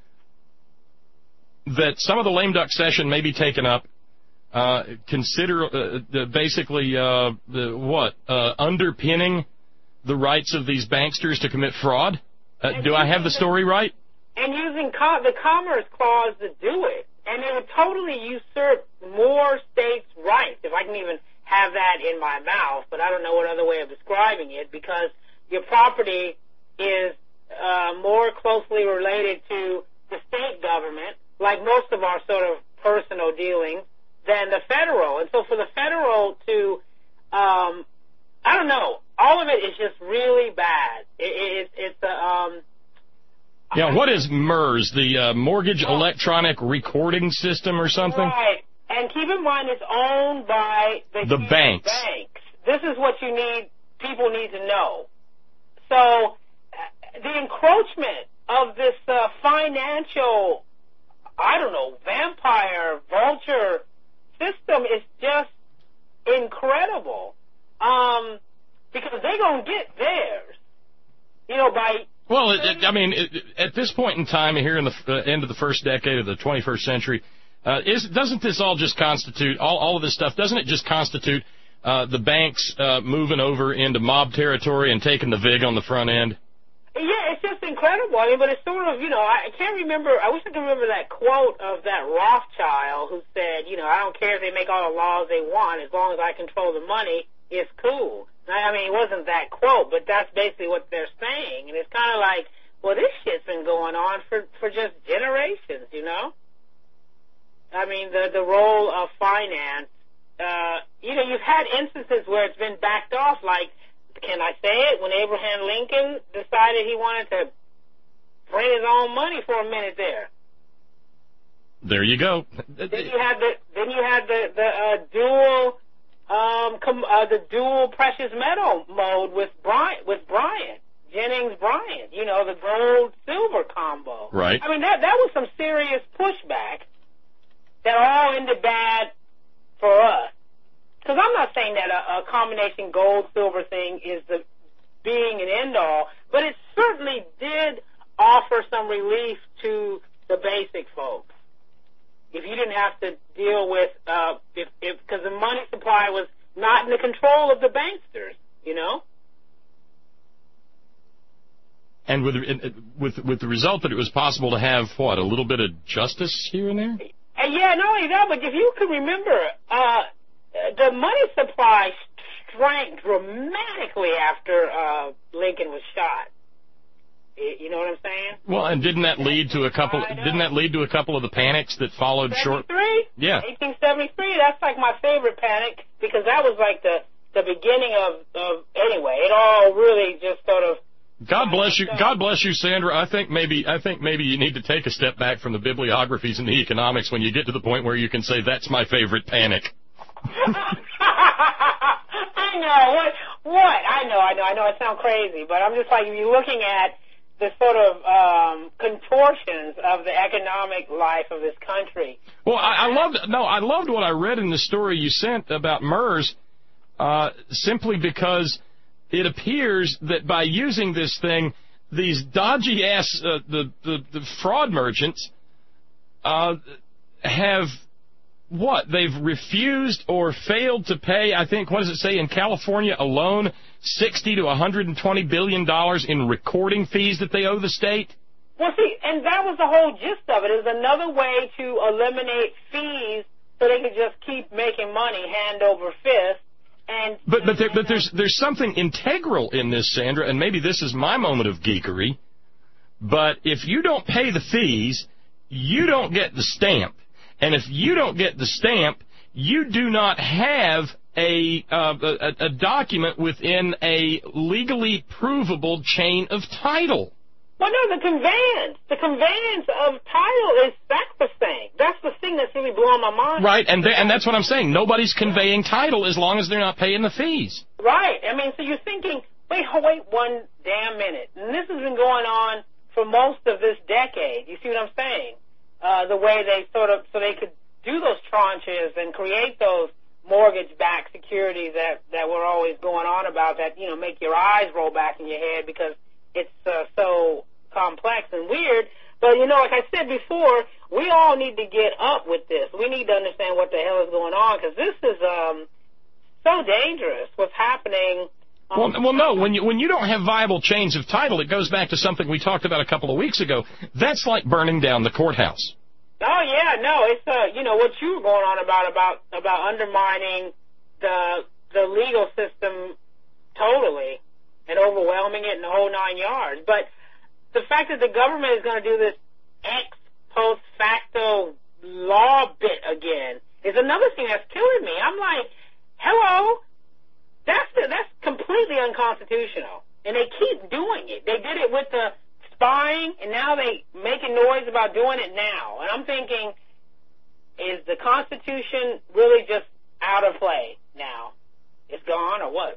That some of the lame duck session may be taken up. Uh, consider uh, the, basically uh, the what uh, underpinning the rights of these banksters to commit fraud. Uh, do I have the story right? And using co- the Commerce Clause to do it, and it would totally usurp more states' rights, if I can even have that in my mouth. But I don't know what other way of describing it, because your property is uh, more closely related to the state government, like most of our sort of personal dealings, than the federal. And so for the federal to, um, I don't know, all of it is just really bad. It, it, it's a, um... Yeah, what is MERS, the uh, Mortgage oh. Electronic Recording System or something? Right. And keep in mind it's owned by the, the banks. banks. This is what you need, people need to know. So uh, the encroachment of this uh, financial, I don't know, vampire, vulture system is just incredible, um, because they're going to get theirs, you know, by... Well, it, it, I mean, it, at this point in time, here in the uh, end of the first decade of the twenty-first century, uh, is, doesn't this all just constitute, all, all of this stuff, doesn't it just constitute uh, the banks uh, moving over into mob territory and taking the vig on the front end? Yeah, it's just incredible. I mean, but it's sort of, you know, I can't remember, I wish I could remember that quote of that Rothschild who said, you know, I don't care if they make all the laws they want, as long as I control the money, it's cool. I mean, it wasn't that quote, but that's basically what they're saying. And it's kind of like, well, this shit's been going on for, for just generations, you know? I mean, the, the role of finance, uh, you know, you've had instances where it's been backed off, like, can I say it? When Abraham Lincoln decided he wanted to print his own money for a minute there. There you go. Then you had the then you had the the uh, dual um com, uh, the dual precious metal mode with Bryant with Bryant Jennings Bryant. You know, the gold silver combo. Right. I mean that that was some serious pushback that all ended bad for us. Because I'm not saying that a, a combination gold-silver thing is the being and end-all, but it certainly did offer some relief to the basic folks. If you didn't have to deal with, uh, if because the money supply was not in the control of the banksters, you know? And with, with, with the result that it was possible to have, what, a little bit of justice here and there? And yeah, not only that, but if you can remember... uh the money supply shrank dramatically after uh, Lincoln was shot. You know what I'm saying? Well, and didn't that lead to a couple? Didn't that lead to a couple of the panics that followed short? seventy-three? Yeah. eighteen seventy-three. That's like my favorite panic because that was like the the beginning of, of anyway. It all really just sort of. God bless you. God bless you, Sandra. I think maybe I think maybe you need to take a step back from the bibliographies and the economics when you get to the point where you can say that's my favorite panic. I know what what I know I know I know it sounds crazy, but I'm just like if you're looking at the sort of um, contortions of the economic life of this country. Well, I, I loved no, I loved what I read in the story you sent about MERS, uh, simply because it appears that by using this thing, these dodgy ass uh, the, the the fraud merchants uh, have. What? They've refused or failed to pay, I think, what does it say, in California alone, sixty to one hundred twenty billion dollars in recording fees that they owe the state? Well, see, and that was the whole gist of it. It was another way to eliminate fees so they could just keep making money hand over fist. And But, but, there, but there's, there's something integral in this, Sandra, and maybe this is my moment of geekery, but if you don't pay the fees, you don't get the stamp. And if you don't get the stamp, you do not have a, uh, a a document within a legally provable chain of title. Well, no, the conveyance. The conveyance of title is sacrosanct. That's the thing that's really blowing my mind. Right, and they, and that's what I'm saying. Nobody's conveying title as long as they're not paying the fees. Right. I mean, so you're thinking, wait, wait one damn minute. And this has been going on for most of this decade. You see what I'm saying? Uh, the way they sort of, so they could do those tranches and create those mortgage-backed securities that, that we're always going on about that, you know, make your eyes roll back in your head because it's uh, so complex and weird. But, you know, like I said before, we all need to get up with this. We need to understand what the hell is going on because this is um, so dangerous, what's happening. Well, well, no, when you, when you don't have viable chains of title, it goes back to something we talked about a couple of weeks ago. That's like burning down the courthouse. Oh, yeah, no, it's, uh, you know, what you were going on about, about, about undermining the, the legal system totally and overwhelming it in the whole nine yards. But the fact that the government is going to do this ex post facto law bit again is another thing that's killing me. I'm like, hello, that's the, that's completely unconstitutional. And they keep doing it. They did it with the spying, and now they making noise about doing it now. And I'm thinking, is the Constitution really just out of play now? It's gone or what?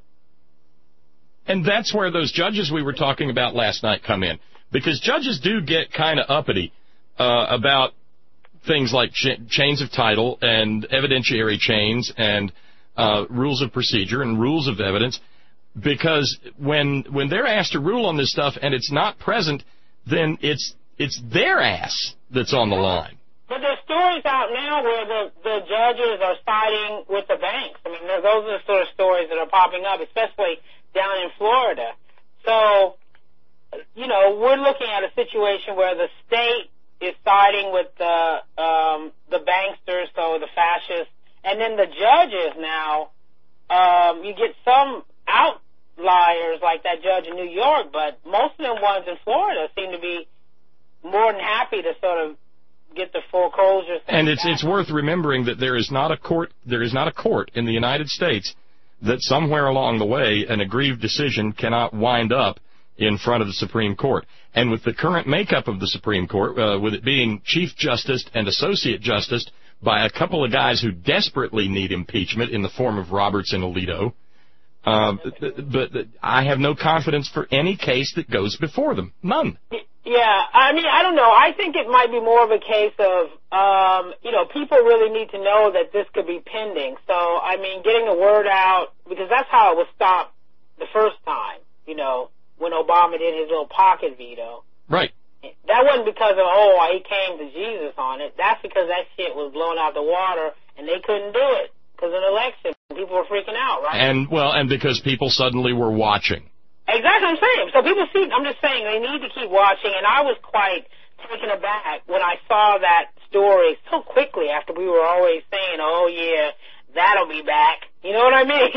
And that's where those judges we were talking about last night come in. Because judges do get kind of uppity uh, about things like ch- chains of title and evidentiary chains and uh, rules of procedure and rules of evidence. Because when when they're asked to rule on this stuff and it's not present, then it's it's their ass that's on the line. But there's stories out now where the, the judges are siding with the banks. I mean, those are the sort of stories that are popping up, especially down in Florida. So, you know, we're looking at a situation where the state is siding with the um, the banksters, so the fascists, and then the judges now, um, you get some outliers like that judge in New York, but most of them ones in Florida seem to be more than happy to sort of get the foreclosure thing. And it's back. it's worth remembering that there is not a court there is not a court in the United States that somewhere along the way an aggrieved decision cannot wind up in front of the Supreme Court. And with the current makeup of the Supreme Court, uh, with it being Chief Justice and Associate Justice by a couple of guys who desperately need impeachment in the form of Roberts and Alito, uh, but, but I have no confidence for any case that goes before them. None. Yeah, I mean, I don't know. I think it might be more of a case of, um, you know, people really need to know that this could be pending. So, I mean, getting the word out, because that's how it was stopped the first time, you know, when Obama did his little pocket veto. Right. That wasn't because of, oh, he came to Jesus on it. That's because that shit was blown out the water, and they couldn't do it because of an election. People were freaking out, right? And, well, and because people suddenly were watching. Exactly what I'm saying. So people see, I'm just saying, they need to keep watching, and I was quite taken aback when I saw that story so quickly after we were always saying, oh, yeah, that'll be back. You know what I mean?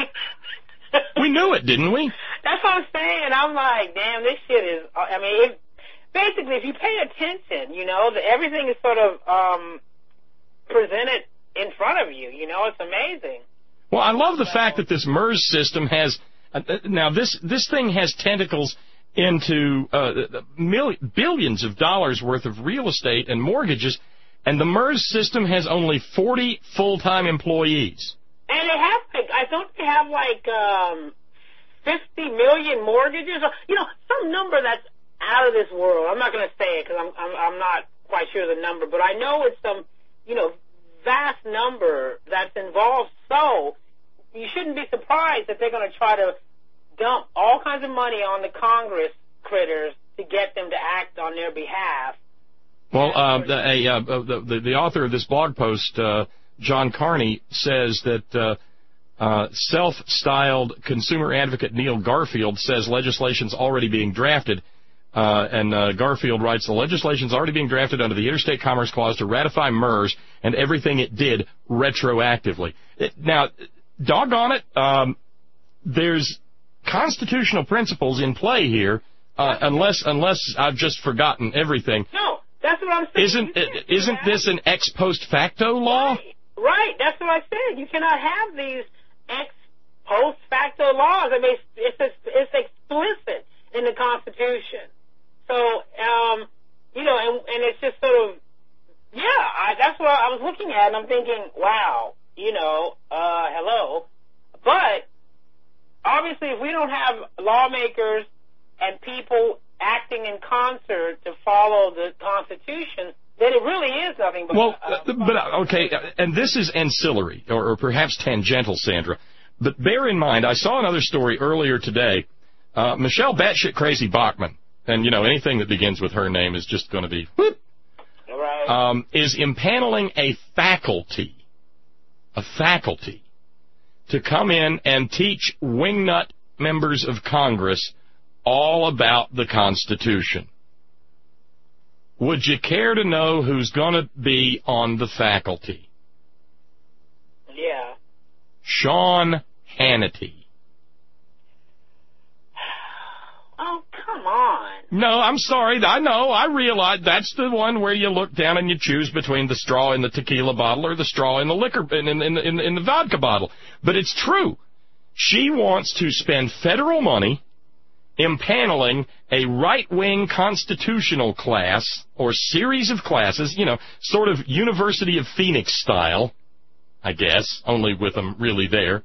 We knew it, didn't we? That's what I'm saying. I'm like, damn, this shit is, I mean, it, basically, if you pay attention, you know, the, everything is sort of um, presented in front of you. You know, it's amazing. Well, I love the so, fact that this MERS system has, uh, now this, this thing has tentacles into uh, mil- billions of dollars worth of real estate and mortgages, and the MERS system has only forty full-time employees. And they have, like, I don't they have like um, fifty million mortgages, or, you know, some number that's out of this world. I'm not going to say it because I'm, I'm I'm not quite sure the number, but I know it's some, you know, vast number that's involved. So you shouldn't be surprised that they're going to try to dump all kinds of money on the Congress critters to get them to act on their behalf. Well, uh, the, a, uh, the, the the author of this blog post, uh, John Carney, says that uh, uh, self-styled consumer advocate Neil Garfield says legislation's already being drafted. Uh, and uh, Garfield writes, the legislation's already being drafted under the Interstate Commerce Clause to ratify MERS and everything it did retroactively. It, now, doggone it, um, there's constitutional principles in play here, uh, unless unless I've just forgotten everything. No, that's what I'm saying. Isn't isn't this an ex post facto law? Right, right. That's what I said. You cannot have these ex post facto laws. I mean, it's, it's, it's explicit in the Constitution. So, um, you know, and, and it's just sort of, yeah, I, that's what I was looking at, and I'm thinking, wow, you know, uh, hello. But obviously, if we don't have lawmakers and people acting in concert to follow the Constitution, then it really is nothing but... Well, uh, uh, but, uh, okay, and this is ancillary, or, or perhaps tangential, Sandra. But bear in mind, I saw another story earlier today. Uh, Michelle batshit crazy Bachmann, and, you know, anything that begins with her name is just going to be... whoop, right. um, is impaneling a faculty, a faculty, to come in and teach wingnut members of Congress all about the Constitution. Would you care to know who's going to be on the faculty? Yeah. Sean Hannity. Oh, come on. No, I'm sorry. I know. I realize that's the one where you look down and you choose between the straw in the tequila bottle or the straw in the liquor in in in, in, in the vodka bottle. But it's true. She wants to spend federal money impaneling a right-wing constitutional class or series of classes, you know, sort of University of Phoenix style, I guess, only with them really there.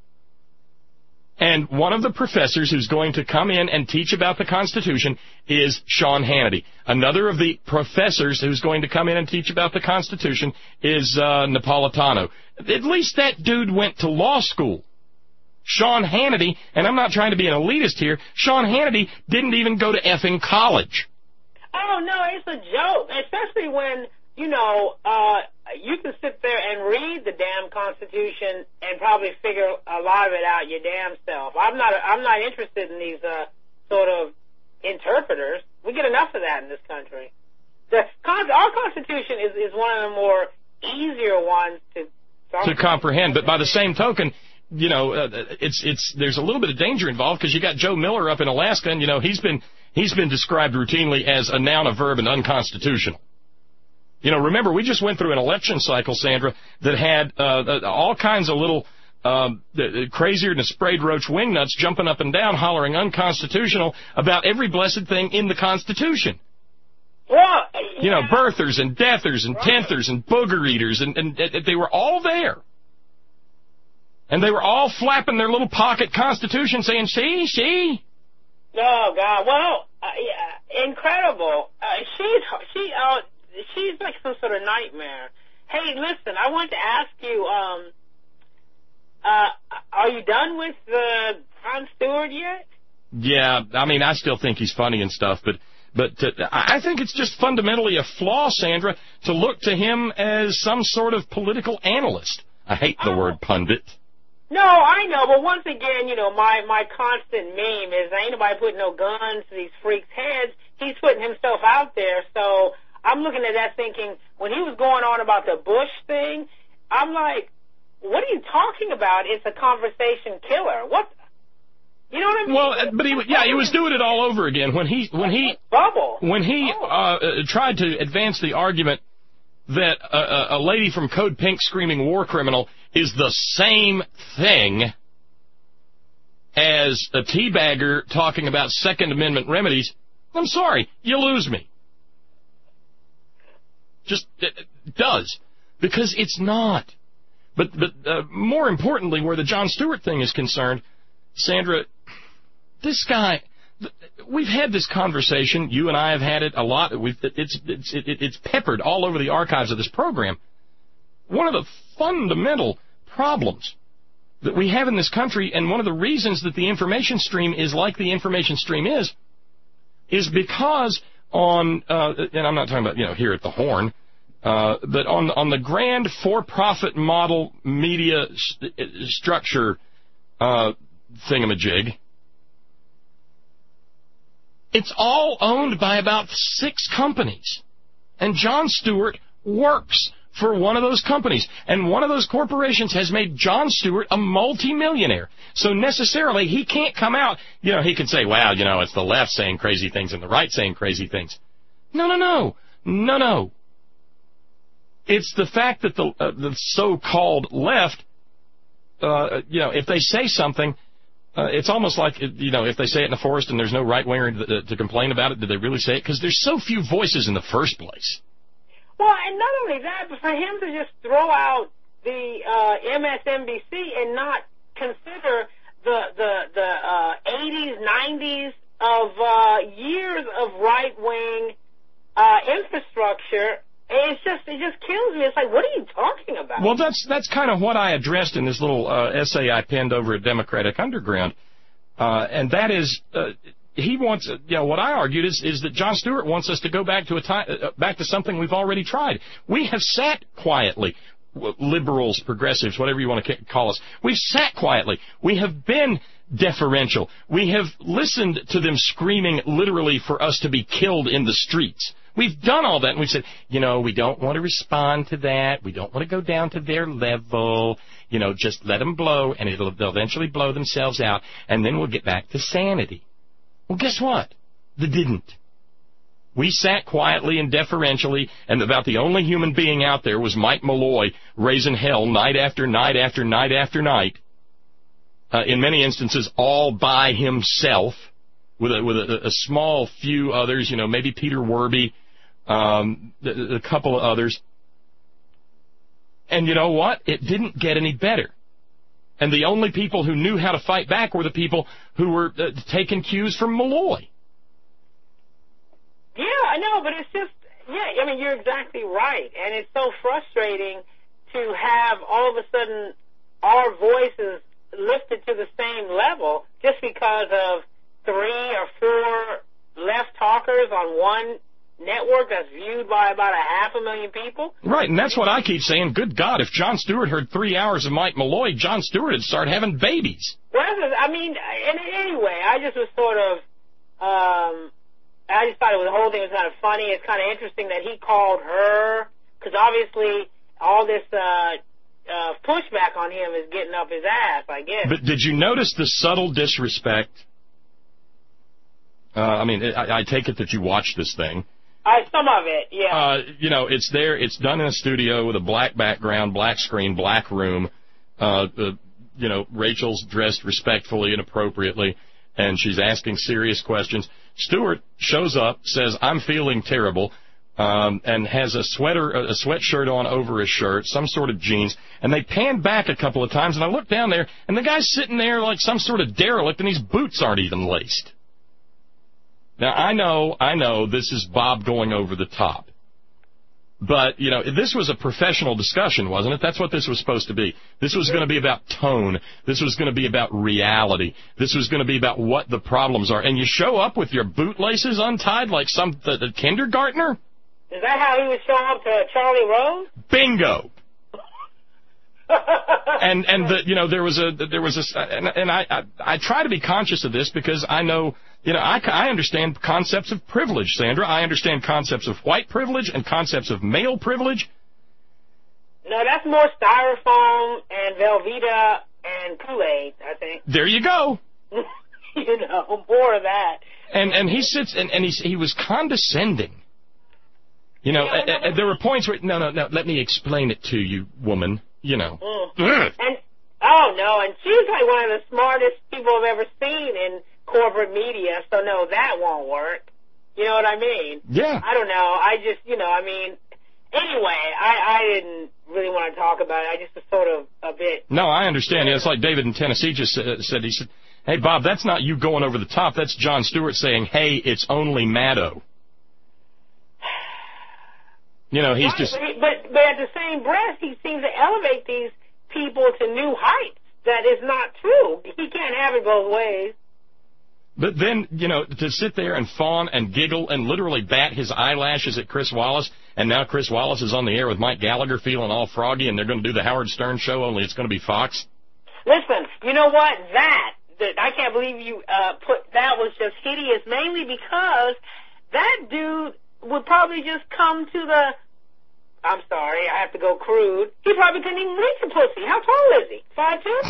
And one of the professors who's going to come in and teach about the Constitution is Sean Hannity. Another of the professors who's going to come in and teach about the Constitution is uh, Napolitano. At least that dude went to law school. Sean Hannity, and I'm not trying to be an elitist here, Sean Hannity didn't even go to effing college. Oh, no, it's a joke, especially when, you know, uh, you can sit there and read the damn Constitution and probably figure a lot of it out your damn self. I'm not I'm not interested in these uh, sort of interpreters. We get enough of that in this country. The, our Constitution is, is one of the more easier ones to... To comprehend, but by the same token... You know, uh, it's it's there's a little bit of danger involved because you got Joe Miller up in Alaska, and you know he's been he's been described routinely as a noun, a verb, and unconstitutional. You know, remember we just went through an election cycle, Sandra, that had uh, all kinds of little um, crazier than a sprayed roach wingnuts jumping up and down, hollering unconstitutional about every blessed thing in the Constitution. Well, yeah. You know, birthers and deathers and tenthers and booger eaters, and, and, and they were all there. And they were all flapping their little pocket Constitution saying, see, see. Oh, God. Well, uh, yeah, incredible. Uh, she's, she, uh, she's like some sort of nightmare. Hey, listen, I want to ask you, um, uh, are you done with uh, Jon Stewart yet? Yeah, I mean, I still think he's funny and stuff, but but uh, I think it's just fundamentally a flaw, Sandra, to look to him as some sort of political analyst. I hate the oh. word pundit. No, I know, but once again, you know, my, my constant meme is ain't nobody putting no guns to these freaks' heads. He's putting himself out there. So I'm looking at that thinking, when he was going on about the Bush thing, I'm like, what are you talking about? It's a conversation killer. What? You know what I mean? Well, but he, yeah, he was doing it all over again when he, when he, Bubble. when he uh, tried to advance the argument that a, a lady from Code Pink screaming war criminal is the same thing as a teabagger talking about Second Amendment remedies. I'm sorry, you lose me. Just, it, it does. Because it's not. But, but uh, more importantly, where the Jon Stewart thing is concerned, Sandra, this guy... We've had this conversation. You and I have had it a lot. We've, it's, it's, it, it's peppered all over the archives of this program. One of the fundamental problems that we have in this country, and one of the reasons that the information stream is like the information stream is, is because on, uh, and I'm not talking about, you know, here at the Horn, uh, but on, on the grand for-profit model media st- structure uh, thingamajig, it's all owned by about six companies. And Jon Stewart works for one of those companies. And one of those corporations has made Jon Stewart a multimillionaire. So necessarily, he can't come out, you know, he can say, well, you know, it's the left saying crazy things and the right saying crazy things. No, no, no. No, no. It's the fact that the, uh, the so-called left uh, you know, if they say something, uh, it's almost like, you know, if they say it in the forest and there's no right-winger to, to complain about it, did they really say it? Because there's so few voices in the first place. Well, and not only that, but for him to just throw out the uh, M S N B C and not consider the the the uh, eighties, nineties of uh, years of right-wing uh, infrastructure, it's just it just kills me. It's like, what are you talking about? Well, that's that's kind of what I addressed in this little uh, essay I penned over at Democratic Underground, uh, and that is. Uh, He wants, you know, what I argued is, is that Jon Stewart wants us to go back to a time, uh, back to something we've already tried. We have sat quietly, liberals, progressives, whatever you want to call us. We've sat quietly. We have been deferential. We have listened to them screaming literally for us to be killed in the streets. We've done all that, and we've said, you know, we don't want to respond to that. We don't want to go down to their level. You know, just let them blow, and it'll, they'll eventually blow themselves out, and then we'll get back to sanity. Well, guess what? They didn't. We sat quietly and deferentially, and about the only human being out there was Mike Malloy raising hell night after night after night after night, uh, in many instances all by himself, with a, with a, a small few others, you know, maybe Peter Werby, um, a, a couple of others. And you know what? It didn't get any better. And the only people who knew how to fight back were the people who were uh, taking cues from Malloy. Yeah, I know, but it's just, yeah, I mean, you're exactly right. And it's so frustrating to have all of a sudden our voices lifted to the same level just because of three or four left talkers on one network that's viewed by about a half a million people. Right, and that's what I keep saying. Good God, if Jon Stewart heard three hours of Mike Malloy, Jon Stewart would start having babies. Well, I mean, and anyway, I just was sort of, um, I just thought it was, the whole thing was kind of funny. It's kind of interesting that he called her, because obviously all this uh, uh, pushback on him is getting up his ass, I guess. But did you notice the subtle disrespect? Uh, I mean, I, I take it that you watched this thing. Uh, some of it, yeah. Uh, you know, it's there. It's done in a studio with a black background, black screen, black room. Uh, uh, you know, Rachel's dressed respectfully and appropriately, and she's asking serious questions. Stewart shows up, says, "I'm feeling terrible," um, and has a sweater, a sweatshirt on over his shirt, some sort of jeans. And they pan back a couple of times, and I look down there, and the guy's sitting there like some sort of derelict, and his boots aren't even laced. Now, I know, I know this is Bob going over the top. But, you know, this was a professional discussion, wasn't it? That's what this was supposed to be. This was going to be about tone. This was going to be about reality. This was going to be about what the problems are. And you show up with your bootlaces untied like some the, the kindergartner? Is that how he would show up to Charlie Rose? Bingo. and and the, you know, there was a there was a and, and I, I I try to be conscious of this because I know, you know, I, I understand concepts of privilege, Sandra. I understand concepts of white privilege and concepts of male privilege. No, that's more Styrofoam and Velveeta and Kool-Aid, I think. There you go. You know, more of that. And and he sits and, and he he was condescending. You know, yeah, uh, uh, there were points where no no no. Let me explain it to you, woman. You know. Mm. And oh no, and she's like one of the smartest people I've ever seen in corporate media. So no, that won't work. You know what I mean? Yeah. I don't know. I just, you know, I mean. Anyway, I, I didn't really want to talk about it. I just was sort of a bit. No, I understand. Yeah, it's like David in Tennessee just uh, said. He said, "Hey, Bob, that's not you going over the top. That's Jon Stewart saying, hey, it's only Maddow.' You know, he's right, just. But, he, but, but at the same breath, he seems to elevate these people to new heights. That is not true. He can't have it both ways. But then, you know, to sit there and fawn and giggle and literally bat his eyelashes at Chris Wallace, and now Chris Wallace is on the air with Mike Gallagher feeling all froggy, and they're going to do the Howard Stern show, only it's going to be Fox. Listen, you know what? That, that I can't believe you uh, put, that was just hideous, mainly because that dude would probably just come to the, I'm sorry, I have to go crude. He probably couldn't even reach a pussy. How tall is he? Five two?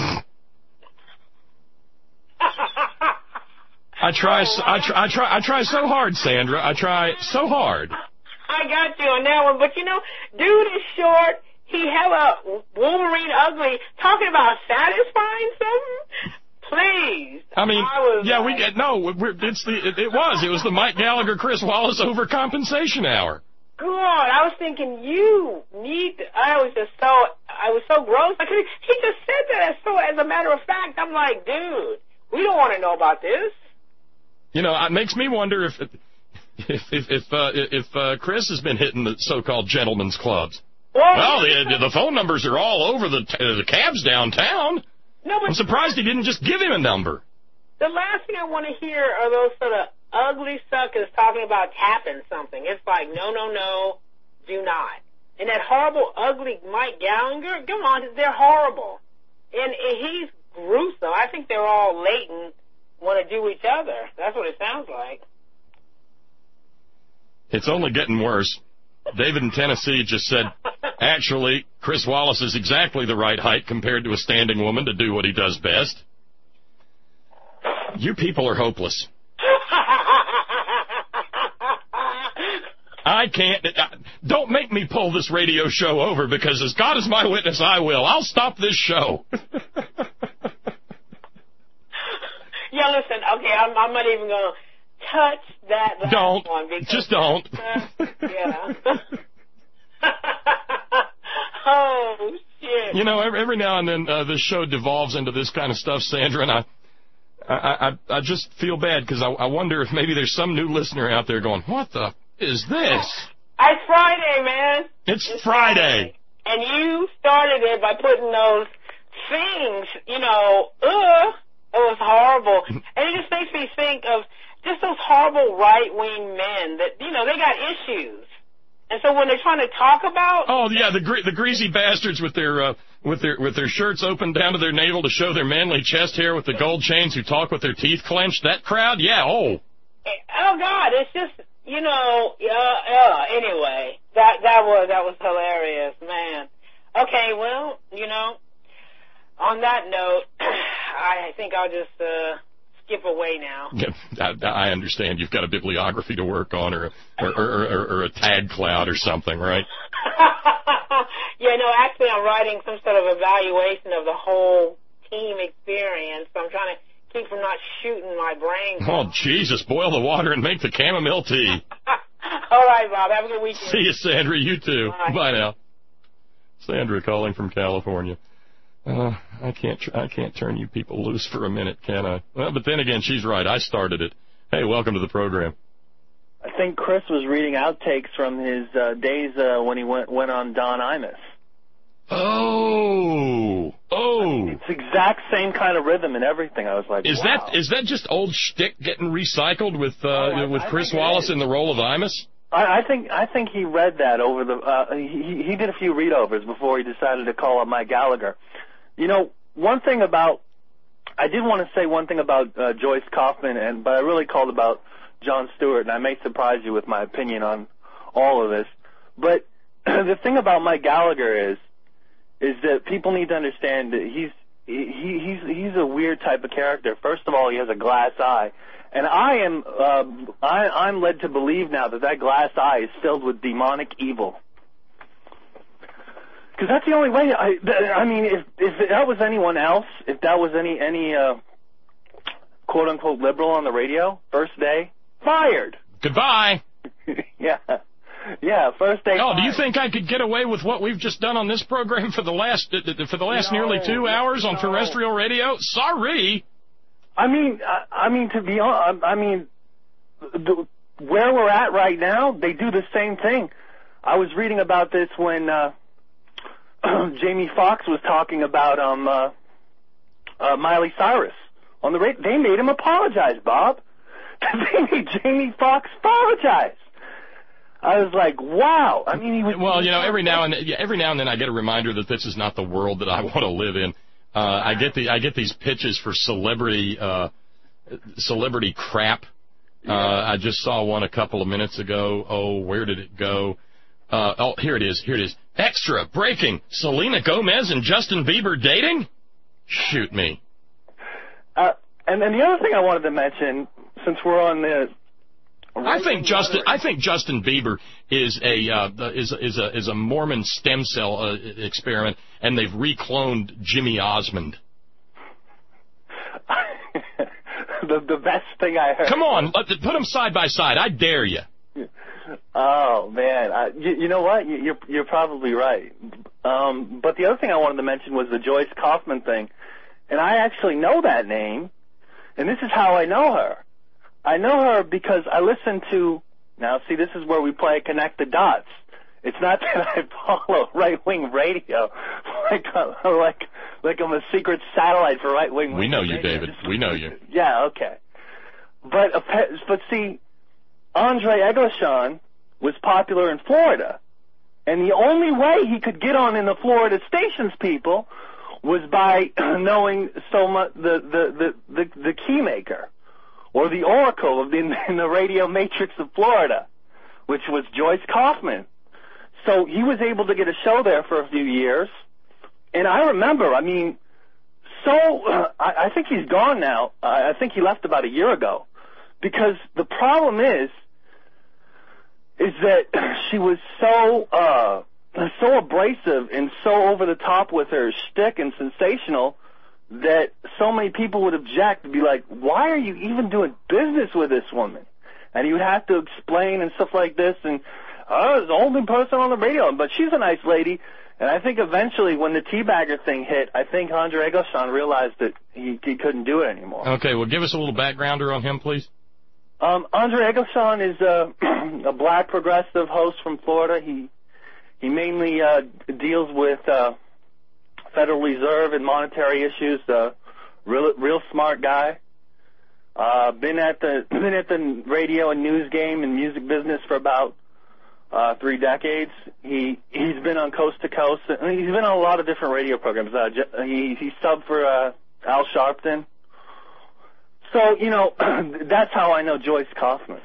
I try, I try, I try, I try so hard, Sandra. I try so hard. I got you on that one, but you know, dude is short. he hella Wolverine ugly, talking about satisfying something? Please. I mean, I was yeah, like, we get, no, we're, it's the, it, it was. It was the Mike Gallagher, Chris Wallace overcompensation hour. God, I was thinking you need, to, I was just so, I was so gross. Like, he just said that as so, as a matter of fact. I'm like, dude, we don't want to know about this. You know, it makes me wonder if, if, if, if, uh, if uh, Chris has been hitting the so-called gentlemen's clubs. Well, well the, the phone numbers are all over the, the cabs downtown. No, but I'm surprised he didn't just give him a number. The last thing I want to hear are those sort of ugly suckers talking about tapping something. It's like, no, no, no, do not. And that horrible, ugly Mike Gallagher, come on, they're horrible. And, and he's gruesome. I think they're all latent, want to do each other. That's what it sounds like. It's only getting worse. David in Tennessee just said, actually, Chris Wallace is exactly the right height compared to a standing woman to do what he does best. You people are hopeless. I can't. Don't make me pull this radio show over, because as God is my witness, I will. I'll stop this show. Yeah, listen, okay, I'm, I'm not even going to touch that last don't. one. Because, Just don't. Uh, yeah. Oh, shit. You know, every, every now and then uh, this show devolves into this kind of stuff, Sandra, and I I, I, I just feel bad, because I, I wonder if maybe there's some new listener out there going, what the is this? It's Friday, man. It's, it's Friday. Friday. And you started it by putting those things, you know, ugh, it was horrible. And it just makes me think of just those horrible right-wing men that, you know, they got issues. And so when they're trying to talk about... Oh, yeah, the gre- the greasy bastards with their uh, with their with their shirts open down to their navel to show their manly chest hair with the gold chains, who talk with their teeth clenched. That crowd, yeah, oh. Oh, God, it's just, you know, uh, uh, anyway, that that was that was hilarious, man. Okay, well, you know, on that note, I think I'll just... Uh, skip away now. Yeah, I, I understand. You've got a bibliography to work on, or a, or, or, or, or a tag cloud or something, right? Yeah, no, actually I'm writing some sort of evaluation of the whole team experience, so I'm trying to keep from not shooting my brain. Oh, Jesus, boil the water and make the chamomile tea. All right, Bob, have a good weekend. See you, Sandra. You too. Bye. Bye now. Sandra calling from California. Uh, I can't, tr- I can't turn you people loose for a minute, can I? Well, but then again, she's right. I started it. Hey, welcome to the program. I think Chris was reading outtakes from his uh, days uh, when he went went on Don Imus. Oh, oh! It's the exact same kind of rhythm and everything. I was like, is wow. that is that just old shtick getting recycled with uh, oh, I, with I Chris Wallace in the role of Imus? I, I think I think he read that over the. Uh, he he did a few readovers before he decided to call up Mike Gallagher. You know, one thing about, I did want to say one thing about uh, Joyce Kaufman, and but I really called about Jon Stewart, and I may surprise you with my opinion on all of this. But the thing about Mike Gallagher is, is that people need to understand that he's he, he's he's a weird type of character. First of all, he has a glass eye, and I am uh, I, I'm led to believe now that that glass eye is filled with demonic evil. Because that's the only way. I, I mean, if, if that was anyone else, if that was any any uh, quote unquote liberal on the radio, first day fired. Goodbye. yeah, yeah, first day. Oh, fired. do you think I could get away with what we've just done on this program for the last for the last no, nearly two hours on no. terrestrial radio? Sorry. I mean, I, I mean to be honest, I mean, the, where we're at right now, they do the same thing. I was reading about this when. Uh, Jamie Foxx was talking about um uh, uh, Miley Cyrus on the radio. They made him apologize, Bob. They made Jamie Foxx apologize. I was like, wow. I mean, he was. Well, you know, every now and yeah, every now and then I get a reminder that this is not the world that I want to live in. Uh, I get the I get these pitches for celebrity uh, celebrity crap. Uh, I just saw one a couple of minutes ago. Oh, where did it go? Uh, oh, here it is. Here it is. Extra breaking: Selena Gomez and Justin Bieber dating? Shoot me. Uh, and then the other thing I wanted to mention, since we're on the I think Justin. I think Justin Bieber is a uh, is is a is a Mormon stem cell uh, experiment, and they've recloned Jimmy Osmond. the the best thing I heard. Come on, let, put them side by side. I dare you. Oh man, I, you, you know what? You're you're probably right. Um, but the other thing I wanted to mention was the Joyce Kaufman thing, and I actually know that name, and this is how I know her. I know her because I listen to. Now, see, this is where we play connect the dots. It's not that I follow right-wing radio, like like like I'm a secret satellite for right-wing. We know you, radio. David. We know you. Yeah, okay. But but see, Andre Eglishon was popular in Florida, and the only way he could get on in the Florida stations, people, was by knowing so much the the the the, the key maker, or the oracle of the, in the radio matrix of Florida, which was Joyce Kaufman. So he was able to get a show there for a few years, and I remember, I mean, so uh, I, I think he's gone now. Uh, I think he left about a year ago, because the problem is, is that she was so uh, so abrasive and so over the top with her shtick and sensational that so many people would object and be like, "Why are you even doing business with this woman?" And he would have to explain and stuff like this, and I was the only person on the radio, but she's a nice lady. And I think eventually when the teabagger thing hit, I think Andre Eglishon realized that he, he couldn't do it anymore. Okay, well, give us a little backgrounder on him, please. Um, Andre Eglishon is a, a black progressive host from Florida. He he mainly uh, deals with uh, Federal Reserve and monetary issues. Uh, real real smart guy. Uh, been at the been at the radio and news game and music business for about uh, three decades. He he's been on Coast to Coast. I mean, he's been on a lot of different radio programs. Uh, he he subbed for uh, Al Sharpton. So, you know, that's how I know Joyce Kaufman.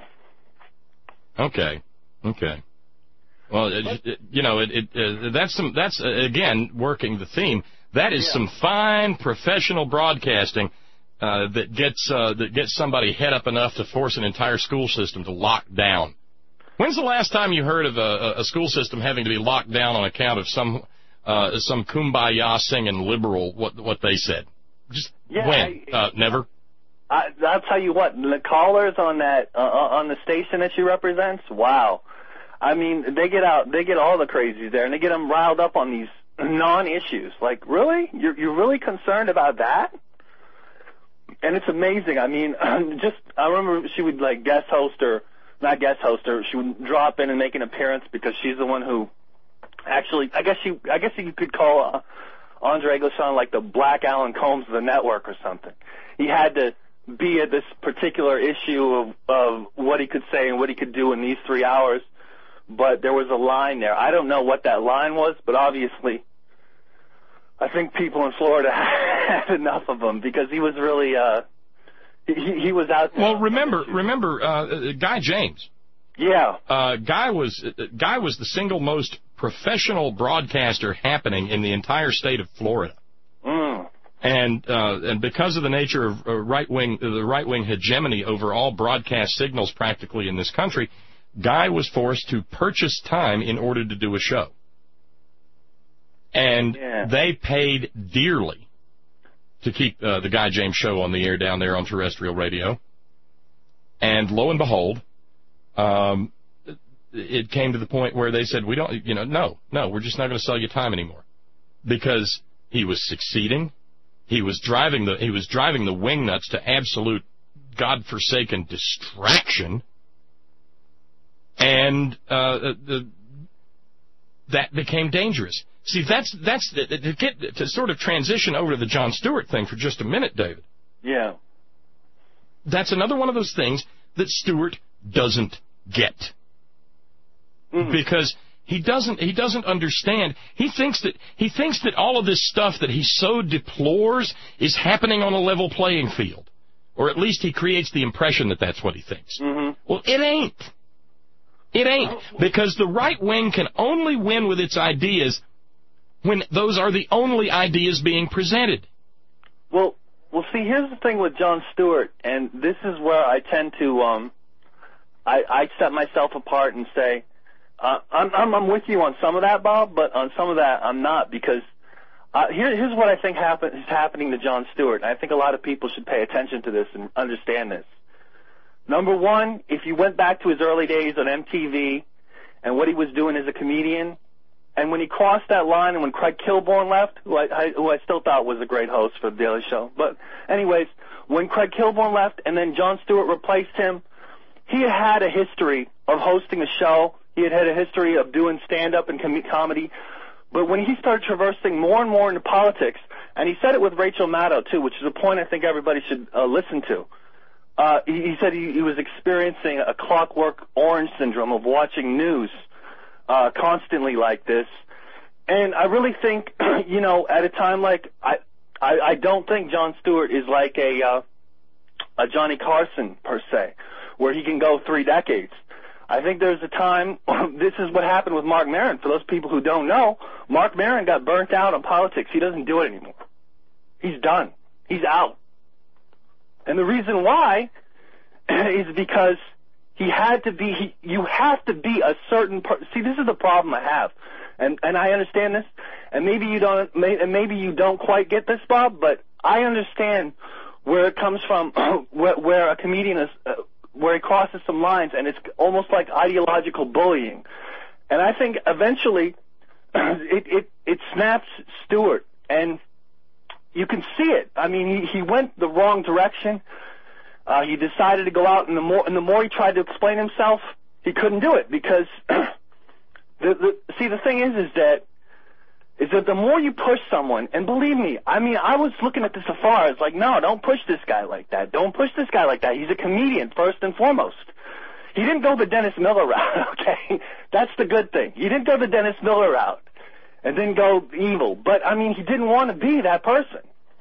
Okay, okay. Well, it, it, you know, it, it uh, that's some that's uh, again working the theme. That is yeah. some fine professional broadcasting uh, that gets uh, that gets somebody head up enough to force an entire school system to lock down. When's the last time you heard of a, a school system having to be locked down on account of some uh, some kumbaya singing liberal what what they said? Just yeah, when? I, uh, never. I, I'll tell you what, the callers on that uh, on the station that she represents, wow. I mean, they get out, they get all the crazies there, and they get them riled up on these non-issues. Like, really? You're you're really concerned about that? And it's amazing. I mean, just I remember she would like guest host or not guest host her. She would drop in and make an appearance because she's the one who actually. I guess she. I guess you could call uh, Andre Eglishon like the Black Alan Combs of the network or something. He had to be at this particular issue of, of what he could say and what he could do in these three hours, but there was a line there. I don't know what that line was, but obviously I think people in Florida had enough of him because he was really, uh, he, he was out there. Well, remember, remember, uh, Guy James. Yeah. Uh, Guy was, uh, Guy was the single most professional broadcaster happening in the entire state of Florida. Mm. And uh, and because of the nature of uh, right wing, the right wing hegemony over all broadcast signals practically in this country, Guy was forced to purchase time in order to do a show, and yeah. they paid dearly to keep uh, the Guy James show on the air down there on terrestrial radio. And lo and behold, um, it came to the point where they said, "We don't, you know, no, no, we're just not going to sell you time anymore," because he was succeeding. He was driving the he was driving the Wingnuts to absolute godforsaken distraction, and uh, the, that became dangerous. See, that's that's the, to get to sort of transition over to the Jon Stewart thing for just a minute, David. Yeah, that's another one of those things that Stewart doesn't get mm-hmm. because. He doesn't. He doesn't understand. He thinks that he thinks that all of this stuff that he so deplores is happening on a level playing field, or at least he creates the impression that that's what he thinks. Mm-hmm. Well, it ain't. It ain't because the right wing can only win with its ideas when those are the only ideas being presented. Well, well, see, here's the thing with Jon Stewart, and this is where I tend to um, I, I set myself apart and say, uh, I'm, I'm, I'm with you on some of that, Bob, but on some of that I'm not, because uh, here, here's what I think happen, is happening to Jon Stewart, and I think a lot of people should pay attention to this and understand this. Number one, if you went back to his early days on M T V and what he was doing as a comedian, and when he crossed that line and when Craig Kilborn left, who I, I, who I still thought was a great host for The Daily Show, but anyways, when Craig Kilborn left and then Jon Stewart replaced him, he had had a history of hosting a show. He had had a history of doing stand-up and com- comedy. But when he started traversing more and more into politics, and he said it with Rachel Maddow, too, which is a point I think everybody should uh, listen to. Uh, he, he said he, he was experiencing a clockwork orange syndrome of watching news uh, constantly like this. And I really think, you know, at a time like, I, I, I don't think Jon Stewart is like a, uh, a Johnny Carson, per se, where he can go three decades. I think there's a time, this is what happened with Marc Maron. For those people who don't know, Marc Maron got burnt out on politics. He doesn't do it anymore. He's done. He's out. And the reason why is because he had to be, he, you have to be a certain person. See, this is the problem I have. And, and I understand this. And maybe you don't, may, and maybe you don't quite get this, Bob, but I understand where it comes from, where, where a comedian is, uh, where he crosses some lines, and it's almost like ideological bullying. And I think eventually it, it, it snaps Stewart, and you can see it. I mean, he, he went the wrong direction. Uh, he decided to go out, and the more and the more he tried to explain himself, he couldn't do it, because the, the see the thing is is that is that the more you push someone, and believe me, I mean, I was looking at this afar. It's like, no, don't push this guy like that. Don't push this guy like that. He's a comedian, first and foremost. He didn't go the Dennis Miller route, okay? That's the good thing. He didn't go the Dennis Miller route and then go evil. But, I mean, he didn't want to be that person.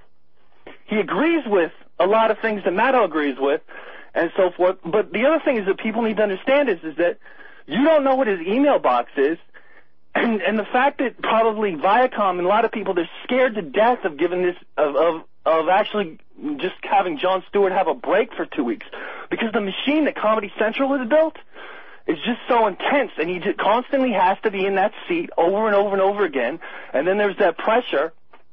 He agrees with a lot of things that Maddow agrees with and so forth. But the other thing is that people need to understand is, is that you don't know what his email box is. And, and the fact that probably Viacom and a lot of people, they're scared to death of giving this, of, of, of actually just having Jon Stewart have a break for two weeks. Because the machine that Comedy Central has built is just so intense, and he just constantly has to be in that seat over and over and over again. And then there's that pressure.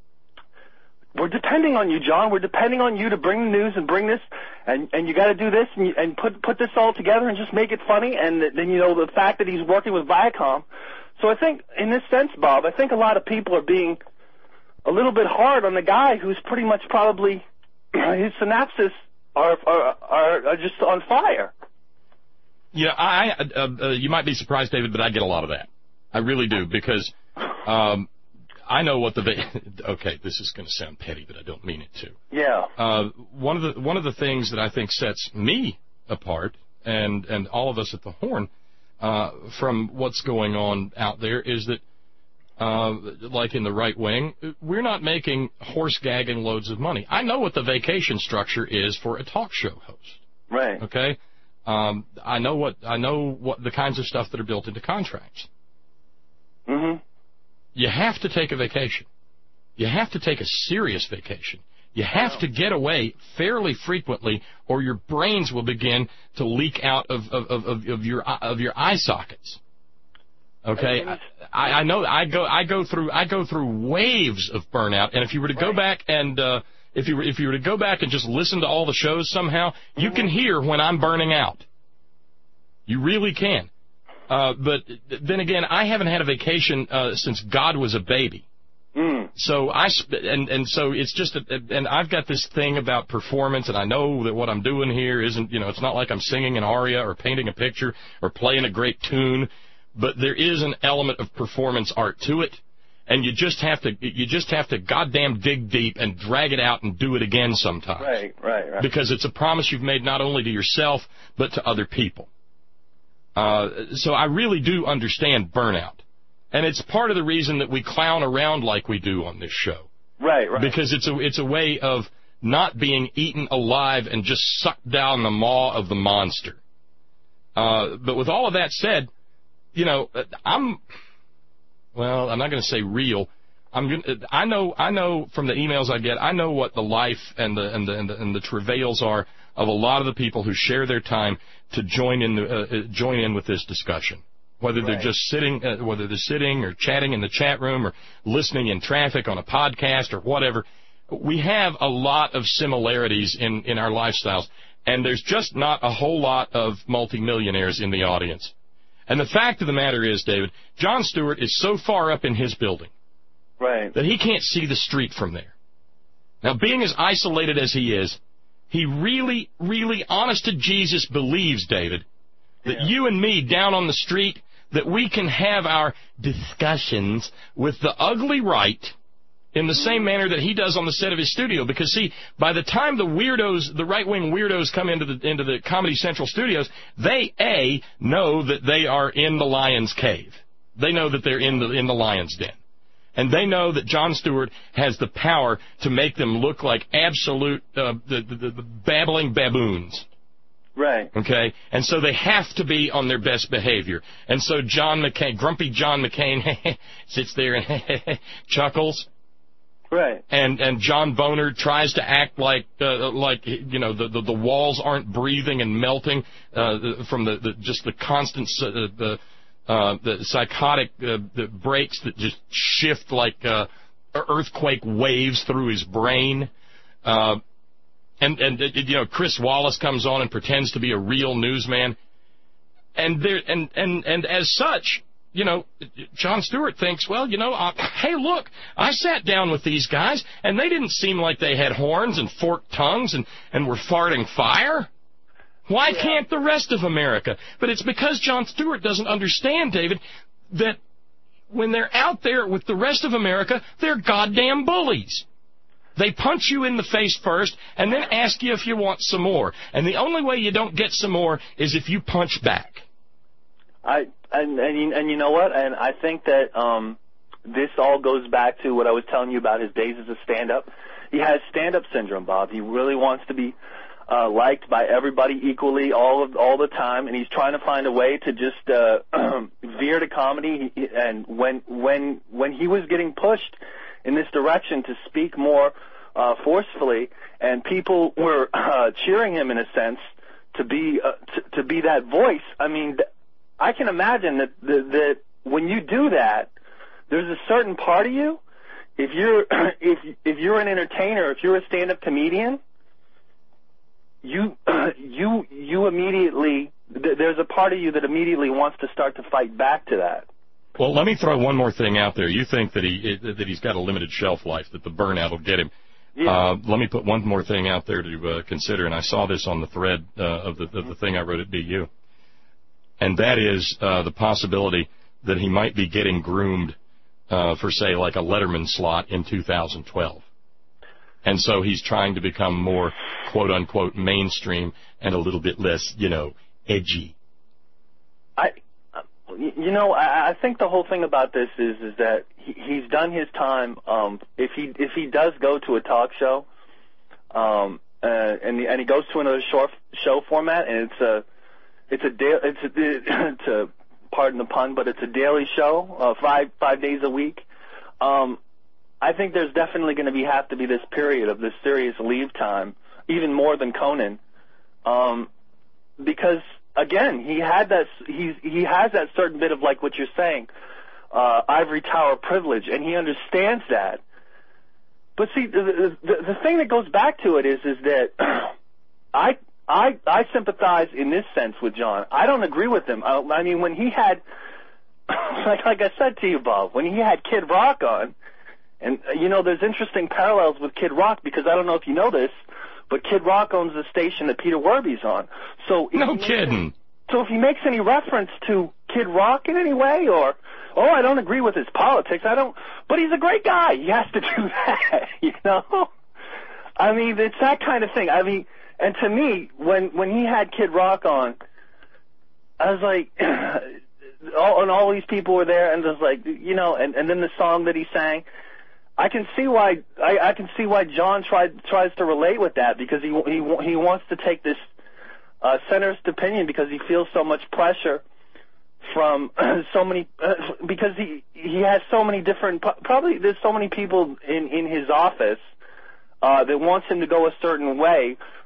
We're depending on you, John. We're depending on you to bring the news and bring this, and, and you got to do this and, you, and put, put this all together and just make it funny. And then, you know, the fact that he's working with Viacom. So I think, in this sense, Bob, I think a lot of people are being a little bit hard on the guy who's pretty much probably, his synapses are are, are, are just on fire. Yeah, I, uh, uh, you might be surprised, David, but I get a lot of that. I really do, because um, I know what the, okay, this is going to sound petty, but I don't mean it to. Yeah. Uh, one of the one of the things that I think sets me apart, and, and all of us at the Horn, Uh, from what's going on out there is that, uh, like in the right wing, we're not making horse gagging loads of money. I know what the vacation structure is for a talk show host. Right. Okay. Um, I know what I know what the kinds of stuff that are built into contracts. Mm-hmm. You have to take a vacation. You have to take a serious vacation. You have to get away fairly frequently, or your brains will begin to leak out of of, of, of your of your eye sockets. Okay, I, I know I go I go through I go through waves of burnout, and if you were to go back and uh, if you were if you were to go back and just listen to all the shows somehow, you can hear when I'm burning out. You really can. Uh, but then again, I haven't had a vacation uh, since God was a baby. Mm. So I and and so it's just a, and I've got this thing about performance, and I know that what I'm doing here isn't, you know, it's not like I'm singing an aria or painting a picture or playing a great tune, but there is an element of performance art to it, and you just have to you just have to goddamn dig deep and drag it out and do it again sometimes. Right, right, right. Because it's a promise you've made not only to yourself but to other people. Uh, so I really do understand burnout. And it's part of the reason that we clown around like we do on this show. Right, right. Because it's a it's a way of not being eaten alive and just sucked down the maw of the monster. Uh, but with all of that said, you know, I'm, well, I'm not going to say real. I'm gonna, I know I know from the emails I get, I know what the life and the and the and the, and the travails are of a lot of the people who share their time to join in the, uh, join in with this discussion. Whether they're Right. just sitting, uh, whether they're sitting or chatting in the chat room or listening in traffic on a podcast or whatever, we have a lot of similarities in, in our lifestyles, and there's just not a whole lot of multimillionaires in the audience. And the fact of the matter is, David, Jon Stewart is so far up in his building Right. that he can't see the street from there. Now, being as isolated as he is, he really, really, honest to Jesus, believes, David, that Yeah. you and me down on the street, that we can have our discussions with the ugly right in the same manner that he does on the set of his studio. Because, see, by the time the weirdos, the right-wing weirdos come into the into the Comedy Central studios, they, A, know that they are in the lion's cave. They know that they're in the in the lion's den. And they know that Jon Stewart has the power to make them look like absolute uh, the, the, the babbling baboons. Right. Okay? And so they have to be on their best behavior. And so John McCain, grumpy John McCain, sits there and chuckles. Right. And and John Boner tries to act like uh, like you know the, the the walls aren't breathing and melting uh, from the, the just the constant uh, the uh, the psychotic uh, the breaks that just shift like uh, earthquake waves through his brain. Uh, and and you know Chris Wallace comes on and pretends to be a real newsman. And there and and and as such, you know, Jon Stewart thinks, well, you know, uh, hey, look, I sat down with these guys, and they didn't seem like they had horns and forked tongues and, and were farting fire. Why Yeah. can't the rest of America? But it's because Jon Stewart doesn't understand, David, that when they're out there with the rest of America, they're goddamn bullies. They punch you in the face first and then ask you if you want some more. And the only way you don't get some more is if you punch back. I and and you, and you know what? And I think that um, this all goes back to what I was telling you about his days as a stand-up. He has stand-up syndrome, Bob. He really wants to be uh, liked by everybody equally all of all the time, and he's trying to find a way to just uh, veer to comedy. He, and when when when he was getting pushed in this direction to speak more uh, forcefully, and people were uh, cheering him in a sense to be uh, to, to be that voice. I mean. Th- I can imagine that, that that when you do that, there's a certain part of you. If you're if if you're an entertainer, if you're a stand-up comedian, you you you immediately there's a part of you that immediately wants to start to fight back to that. Well, let me throw one more thing out there. You think that he that he's got a limited shelf life, that the burnout will get him. Yeah. Uh, let me put one more thing out there to uh, consider, and I saw this on the thread uh, of the of the thing I wrote at B U. And that is uh, the possibility that he might be getting groomed uh, for, say, like a Letterman slot in two thousand twelve. And so he's trying to become more, quote-unquote, mainstream and a little bit less, you know, edgy. I, you know, I, I think the whole thing about this is is that he, he's done his time. Um, if he if he does go to a talk show, um, uh, and and he goes to another short show format, and it's a It's a da- it's a, it's a pardon the pun, but it's a daily show, uh, five five days a week. Um, I think there's definitely going to be have to be this period of this serious leave time, even more than Conan, um, because again he had that he's he has that certain bit of like what you're saying, uh, ivory tower privilege, and he understands that. But see, the the, the thing that goes back to it is is that I. I, I sympathize in this sense with John. I don't agree with him. I, I mean, when he had, like, like I said to you, Bob, when he had Kid Rock on, and, uh, you know, there's interesting parallels with Kid Rock because I don't know if you know this, but Kid Rock owns the station that Peter Werby's on. So No kidding. So if he makes any reference to Kid Rock in any way, or, oh, I don't agree with his politics, I don't, but he's a great guy. He has to do that, you know? I mean, it's that kind of thing. I mean, and to me, when when he had Kid Rock on, I was like, all, and all these people were there, and just like, you know, and, and then the song that he sang, I can see why I, I can see why John tried tries to relate with that because he he he wants to take this uh, centrist opinion because he feels so much pressure from so many uh, because he he has so many different probably there's so many people in in his office uh, that wants him to go a certain way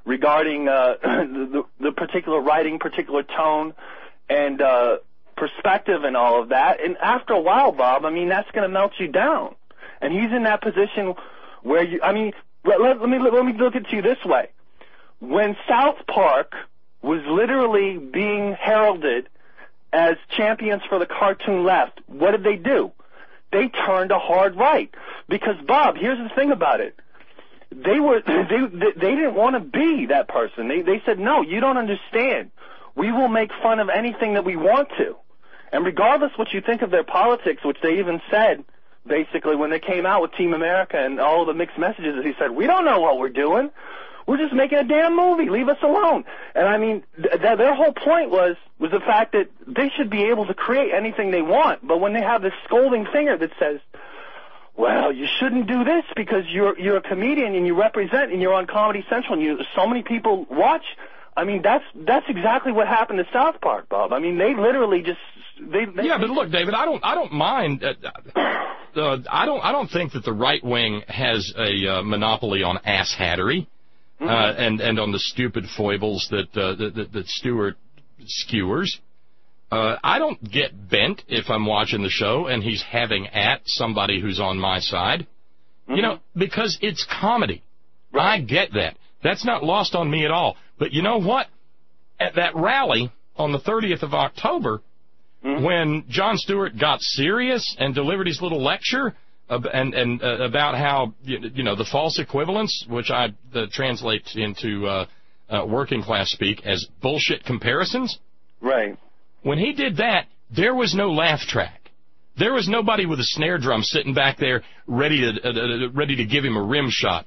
regarding uh, the, the particular writing, particular tone, and uh, perspective and all of that. And after a while, Bob, I mean, that's going to melt you down. And he's in that position where you, I mean, let, let, let me let me look at you this way. When South Park was literally being heralded as champions for the cartoon left, what did they do? They turned a hard right. Because, Bob, here's the thing about it. They were they they didn't want to be that person. They they said, no, you don't understand. We will make fun of anything that we want to. And regardless what you think of their politics, which they even said, basically, when they came out with Team America and all of the mixed messages, he said, we don't know what we're doing. We're just making a damn movie. Leave us alone. And, I mean, th- th- their whole point was was the fact that they should be able to create anything they want. But when they have this scolding finger that says, well, you shouldn't do this because you're you're a comedian and you represent and you're on Comedy Central and you so many people watch. I mean, that's that's exactly what happened to South Park, Bob. I mean, they literally just they. they yeah, but look, David, I don't I don't mind. Uh, uh, I don't I don't think that the right wing has a uh, monopoly on asshattery. Mm-hmm. Uh, and, and on the stupid foibles that, uh, that, that, that Stewart skewers. Uh, I don't get bent if I'm watching the show and he's having at somebody who's on my side. Mm-hmm. You know, because it's comedy. Right. I get that. That's not lost on me at all. But you know what? At that rally on the thirtieth of October, mm-hmm. when Jon Stewart got serious and delivered his little lecture, Uh, and and uh, about how, you know, the false equivalence, which I uh, translate into uh, uh, working class speak as bullshit comparisons. Right. When he did that, there was no laugh track. There was nobody with a snare drum sitting back there ready to uh, uh, ready to give him a rim shot.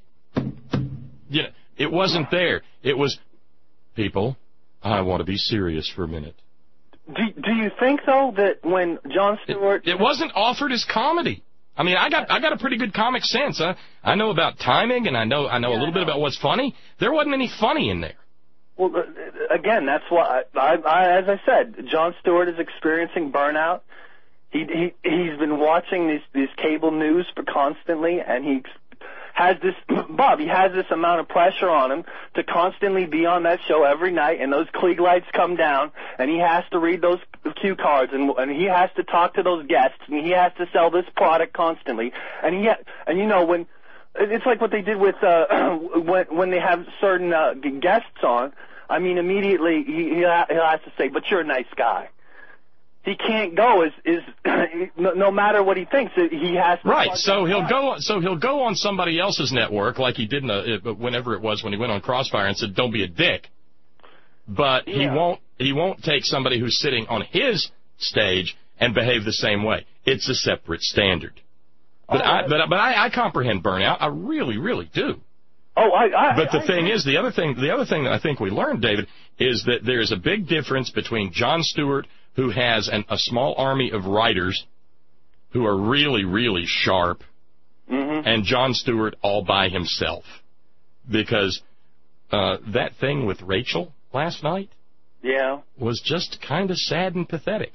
You know, it wasn't there. It was, people, I want to be serious for a minute. Do Do you think though that when Jon Stewart, it, it wasn't offered as comedy. I mean, I got I got a pretty good comic sense. Huh? I know about timing, and I know I know yeah, a little bit about what's funny. There wasn't any funny in there. Well, again, that's why I, I, as I said, Jon Stewart is experiencing burnout. He he he's been watching these these cable news for constantly, and he has this Bob. He has this amount of pressure on him to constantly be on that show every night, and those Klieg lights come down, and he has to read those cue cards, and and he has to talk to those guests, and he has to sell this product constantly, and he ha- and you know when it's like what they did with uh, when when they have certain uh, guests on. I mean, immediately he he has to say, "But you're a nice guy." He can't go is is no, no matter what he thinks, he has to. Right, so he'll go. So he'll go on somebody else's network, like he did in a, whenever it was when he went on Crossfire and said, "Don't be a dick." But yeah. he won't. He won't take somebody who's sitting on his stage and behave the same way. It's a separate standard. But oh, I, but but I, I comprehend burnout. I really, really do. Oh, I. I but the I, thing I, is, the other thing, the other thing that I think we learned, David, is that there is a big difference between Jon Stewart, who has an, a small army of writers who are really, really sharp, mm-hmm. and Jon Stewart all by himself. Because uh, that thing with Rachel last night yeah. was just kind of sad and pathetic.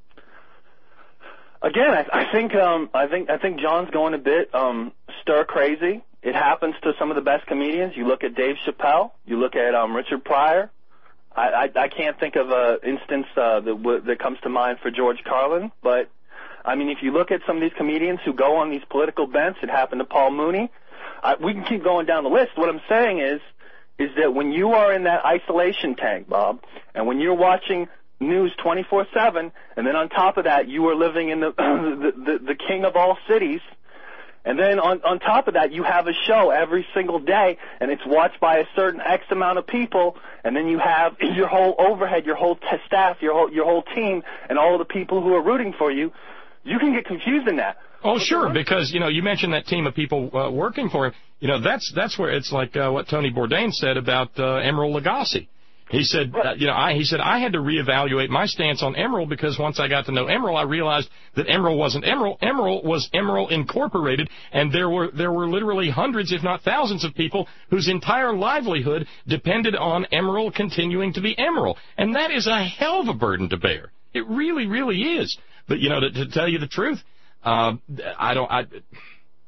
Again, I, I think um, I think I think John's going a bit um, stir crazy. It happens to some of the best comedians. You look at Dave Chappelle. You look at um, Richard Pryor. I, I, I can't think of an instance uh, that, w- that comes to mind for George Carlin, but, I mean, if you look at some of these comedians who go on these political bents, it happened to Paul Mooney. Uh, we can keep going down the list. What I'm saying is, is that when you are in that isolation tank, Bob, and when you're watching news twenty-four seven, and then on top of that, you are living in the the, the, the king of all cities, and then on, on top of that, you have a show every single day, and it's watched by a certain X amount of people, and then you have your whole overhead, your whole t- staff, your whole your whole team, and all of the people who are rooting for you. You can get confused in that. Oh, sure, because, you know, you mentioned that team of people uh, working for him. You know, that's that's where it's like uh, what Tony Bourdain said about uh, Emeril Lagasse. He said, uh, you know, I, he said, I had to reevaluate my stance on Emeril because once I got to know Emeril, I realized that Emeril wasn't Emeril. Emeril was Emeril Incorporated, and there were there were literally hundreds, if not thousands, of people whose entire livelihood depended on Emeril continuing to be Emeril. And that is a hell of a burden to bear. It really, really is. But, you know, to, to tell you the truth, uh, I don't... I,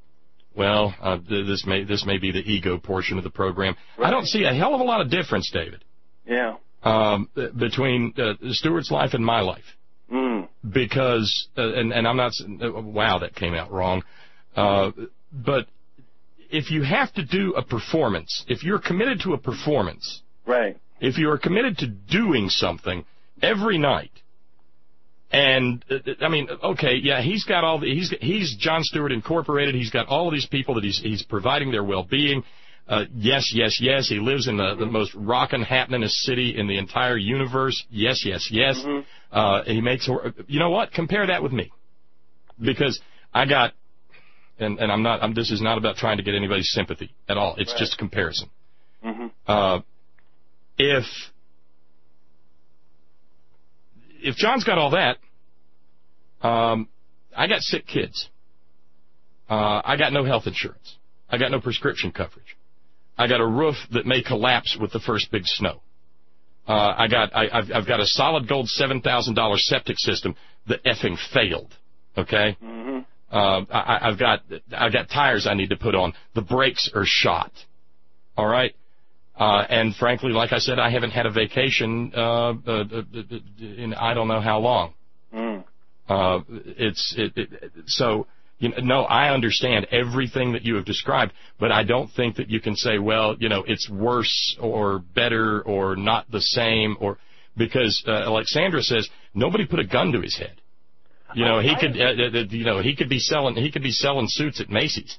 well, uh, this may this may be the ego portion of the program. Right. I don't see a hell of a lot of difference, David. Yeah. Um, between uh, Stewart's life and my life. Mm. Because, uh, and, and I'm not, uh, wow, that came out wrong. Uh, but if you have to do a performance, if you're committed to a performance, right. if you are committed to doing something every night, and uh, I mean, okay, yeah, he's got all the, he's he's Jon Stewart Incorporated. He's got all of these people that he's he's providing their well-being. Uh, yes, yes, yes. He lives in the, the most rockin' happenin'est city in the entire universe. Yes, yes, yes. Mm-hmm. Uh, he makes, you know what? Compare that with me, because I got, and, and I'm not. I'm, this is not about trying to get anybody's sympathy at all. It's right. just a comparison. Mm-hmm. Uh, if if John's got all that, um, I got sick kids. Uh, I got no health insurance. I got no prescription coverage. I got a roof that may collapse with the first big snow. Uh, I got, I, I've, I've got a solid gold seven thousand dollars septic system that effing failed. Okay. Mm-hmm. Uh, I, I've got, I've got tires I need to put on. The brakes are shot. All right. Uh, and frankly, like I said, I haven't had a vacation uh, uh, in I don't know how long. Mm. Uh, it's it, it, so. You know, no, I understand everything that you have described, but I don't think that you can say, well, you know, it's worse or better or not the same, or because, uh, like Sandra says, nobody put a gun to his head. You know, he could, uh, uh, you know, he could be selling, he could be selling suits at Macy's.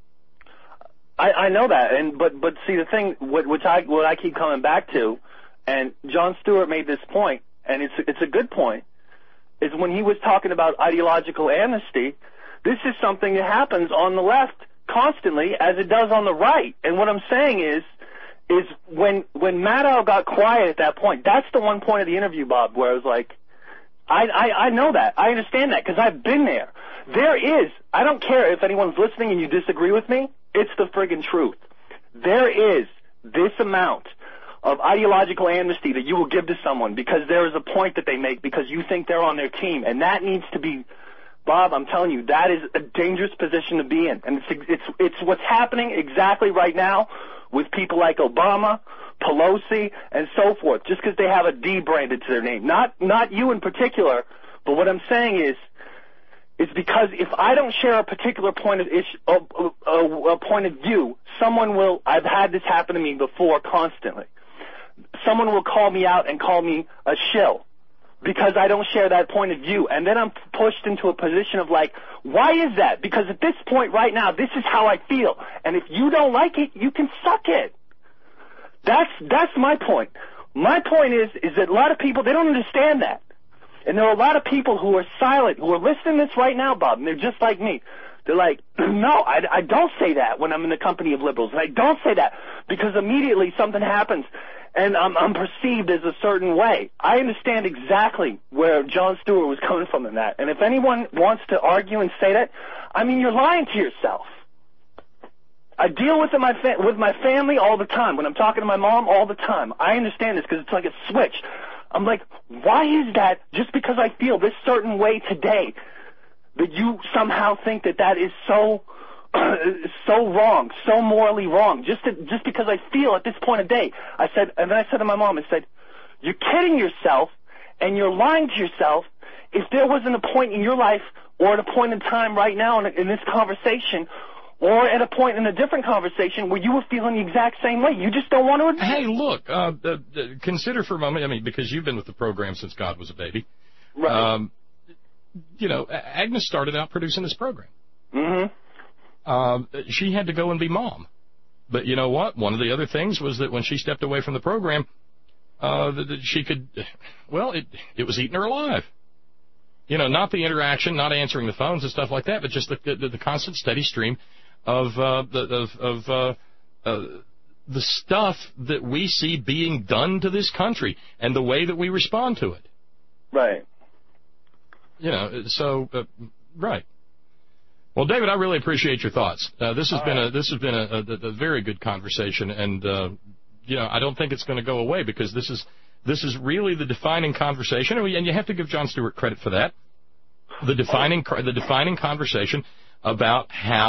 I, I know that, and but but see the thing, what, which I what I keep coming back to, and Jon Stewart made this point, and it's it's a good point, is when he was talking about ideological amnesty. This is something that happens on the left constantly, as it does on the right. And what I'm saying is, is when when Maddow got quiet at that point, that's the one point of the interview, Bob, where I was like, I I, I know that, I understand that, because I've been there. There is, I don't care if anyone's listening and you disagree with me, it's the friggin' truth. There is this amount of ideological amnesty that you will give to someone because there is a point that they make because you think they're on their team, and that needs to be. Bob, I'm telling you, that is a dangerous position to be in. And it's, it's, it's what's happening exactly right now with people like Obama, Pelosi, and so forth, just because they have a D branded to their name. Not, not you in particular, but what I'm saying is, is because if I don't share a particular point of issue, a, a, a point of view, someone will, I've had this happen to me before constantly. Someone will call me out and call me a shill. Because I don't share that point of view. And then I'm pushed into a position of like, why is that? Because at this point right now, this is how I feel. And if you don't like it, you can suck it. That's, that's my point. My point is, is that a lot of people, they don't understand that. And there are a lot of people who are silent, who are listening to this right now, Bob, and they're just like me. They're like, no, I, I don't say that when I'm in the company of liberals. And I don't say that because immediately something happens. And I'm, I'm perceived as a certain way. I understand exactly where Jon Stewart was coming from in that. And if anyone wants to argue and say that, I mean, you're lying to yourself. I deal with it my fa- with my family all the time. When I'm talking to my mom, all the time. I understand this because it's like a switch. I'm like, why is that just because I feel this certain way today that you somehow think that that is so... so wrong, so morally wrong, just to, just because I feel at this point of day. I said, and then I said to my mom, I said, you're kidding yourself and you're lying to yourself. If there wasn't a point in your life or at a point in time right now in, in this conversation or at a point in a different conversation where you were feeling the exact same way, you just don't want to admit. Hey, look, uh, uh, consider for a moment, I mean, because you've been with the program since God was a baby. Right. Um, you know, Agnes started out producing this program. Mm-hmm. Um, she had to go and be mom. But you know what? One of the other things was that when she stepped away from the program, uh, that, that she could, well, it it was eating her alive. You know, not the interaction, not answering the phones and stuff like that, but just the the, the constant, steady stream of uh, the of, of uh, uh, the stuff that we see being done to this country and the way that we respond to it. Right. You know, so uh, right. Well, David, I really appreciate your thoughts. Uh, this has All been right. a this has been a, a, a very good conversation, and uh, you know, I don't think it's going to go away because this is this is really the defining conversation, and you have to give Jon Stewart credit for that. The defining the defining conversation about how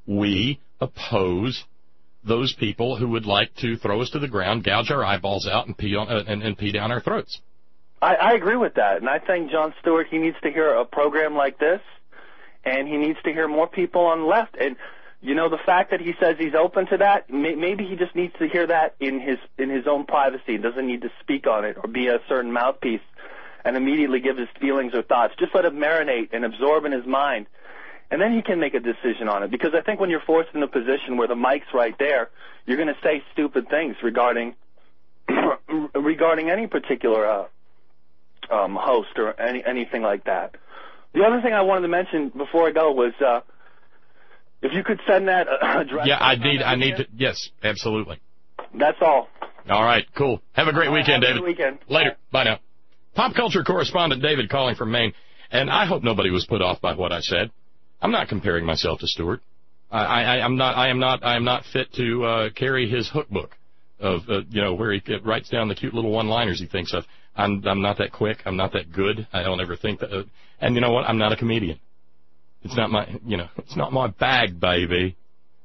we oppose those people who would like to throw us to the ground, gouge our eyeballs out, and pee on uh, and, and pee down our throats. I, I agree with that, and I think Jon Stewart, he needs to hear a program like this, and he needs to hear more people on the left. And you know, the fact that he says he's open to that, may, maybe he just needs to hear that in his in his own privacy. He doesn't need to speak on it or be a certain mouthpiece and immediately give his feelings or thoughts. Just let it marinate and absorb in his mind, and then he can make a decision on it. Because I think when you're forced in a position where the mic's right there, you're going to say stupid things regarding regarding any particular uh, um, host or any anything like that. The other thing I wanted to mention before I go was, uh, if you could send that uh, address. Yeah, I need, I need to. Yes, absolutely. That's all. All right, cool. Have a great all weekend, right, have David. a good weekend. Later. Bye now. Pop culture correspondent David calling from Maine, and I hope nobody was put off by what I said. I'm not comparing myself to Stewart. I, I, I'm not. I am not. I am not fit to uh, carry his hook book of, uh, you know, where he writes down the cute little one-liners he thinks of. I'm, I'm not that quick. I'm not that good. I don't ever think that. Uh, and you know what? I'm not a comedian. It's not my, you know, it's not my bag, baby.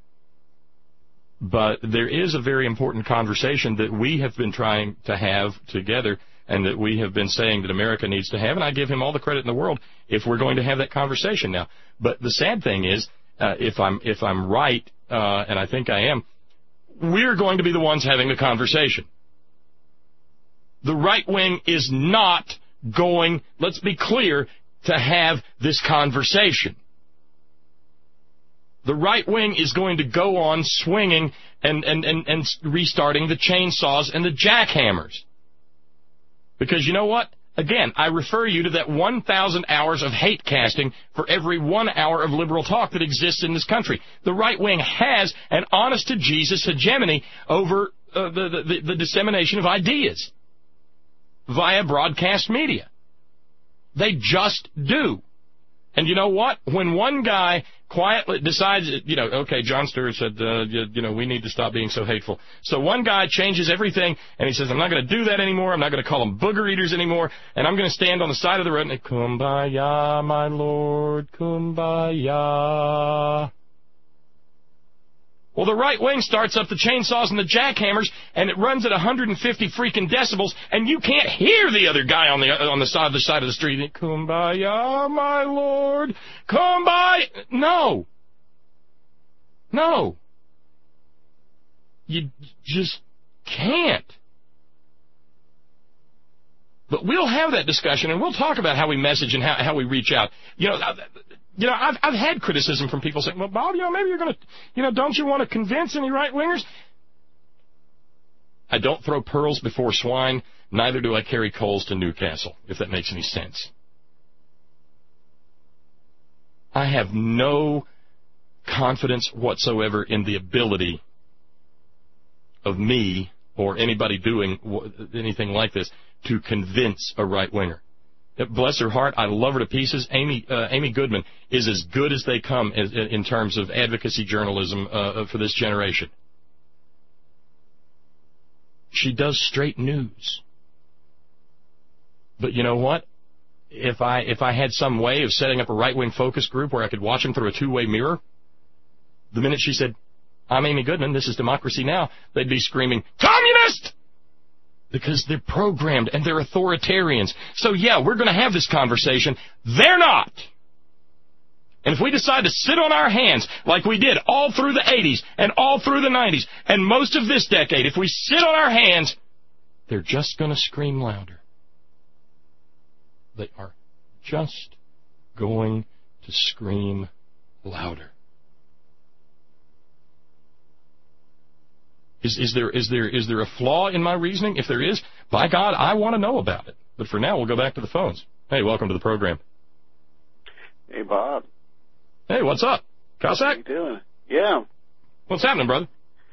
But there is a very important conversation that we have been trying to have together, and that we have been saying that America needs to have, and I give him all the credit in the world if we're going to have that conversation now. But the sad thing is, uh, if I'm if I'm right, uh, and I think I am, we're going to be the ones having the conversation. The right wing is not going, let's be clear, to have this conversation. The right wing is going to go on swinging and, and, and, and restarting the chainsaws and the jackhammers. Because you know what? Again, I refer you to that one thousand hours of hate casting for every one hour of liberal talk that exists in this country. The right wing has an honest-to-Jesus hegemony over uh, the, the, the dissemination of ideas via broadcast media. They just do. And you know what? When one guy quietly decides, you know, okay, Jon Stewart said, uh, you, you know, we need to stop being so hateful. So one guy changes everything, and he says, I'm not going to do that anymore. I'm not going to call them booger eaters anymore, and I'm going to stand on the side of the road and, kumbaya, my lord, kumbaya. Well, the right wing starts up the chainsaws and the jackhammers, and it runs at one hundred fifty freaking decibels, and you can't hear the other guy on the on the side of the side of the street. Kumbaya, my lord, kumbaya. No, no, you just can't. But we'll have that discussion, and we'll talk about how we message and how how we reach out. You know. You know, I've, I've had criticism from people saying, well, Bob, you know, maybe you're going to, you know, don't you want to convince any right-wingers? I don't throw pearls before swine, neither do I carry coals to Newcastle, if that makes any sense. I have no confidence whatsoever in the ability of me or anybody doing anything like this to convince a right-winger. Bless her heart, I love her to pieces. Amy uh, Amy Goodman is as good as they come as, in terms of advocacy journalism uh, for this generation. She does straight news. But you know what? If I if I had some way of setting up a right-wing focus group where I could watch them through a two-way mirror, the minute she said, I'm Amy Goodman, this is Democracy Now!, they'd be screaming, Communist! Because they're programmed and they're authoritarians. So, yeah, we're going to have this conversation. They're not. And if we decide to sit on our hands like we did all through the eighties and all through the nineties and most of this decade, if we sit on our hands, they're just going to scream louder. They are just going to scream louder. Is, is there is there is there a flaw in my reasoning? If there is, by God, I want to know about it. But for now, we'll go back to the phones. Hey, welcome to the program. Hey, Bob. Hey, what's up? Cossack? How you doing? Yeah. What's happening, brother?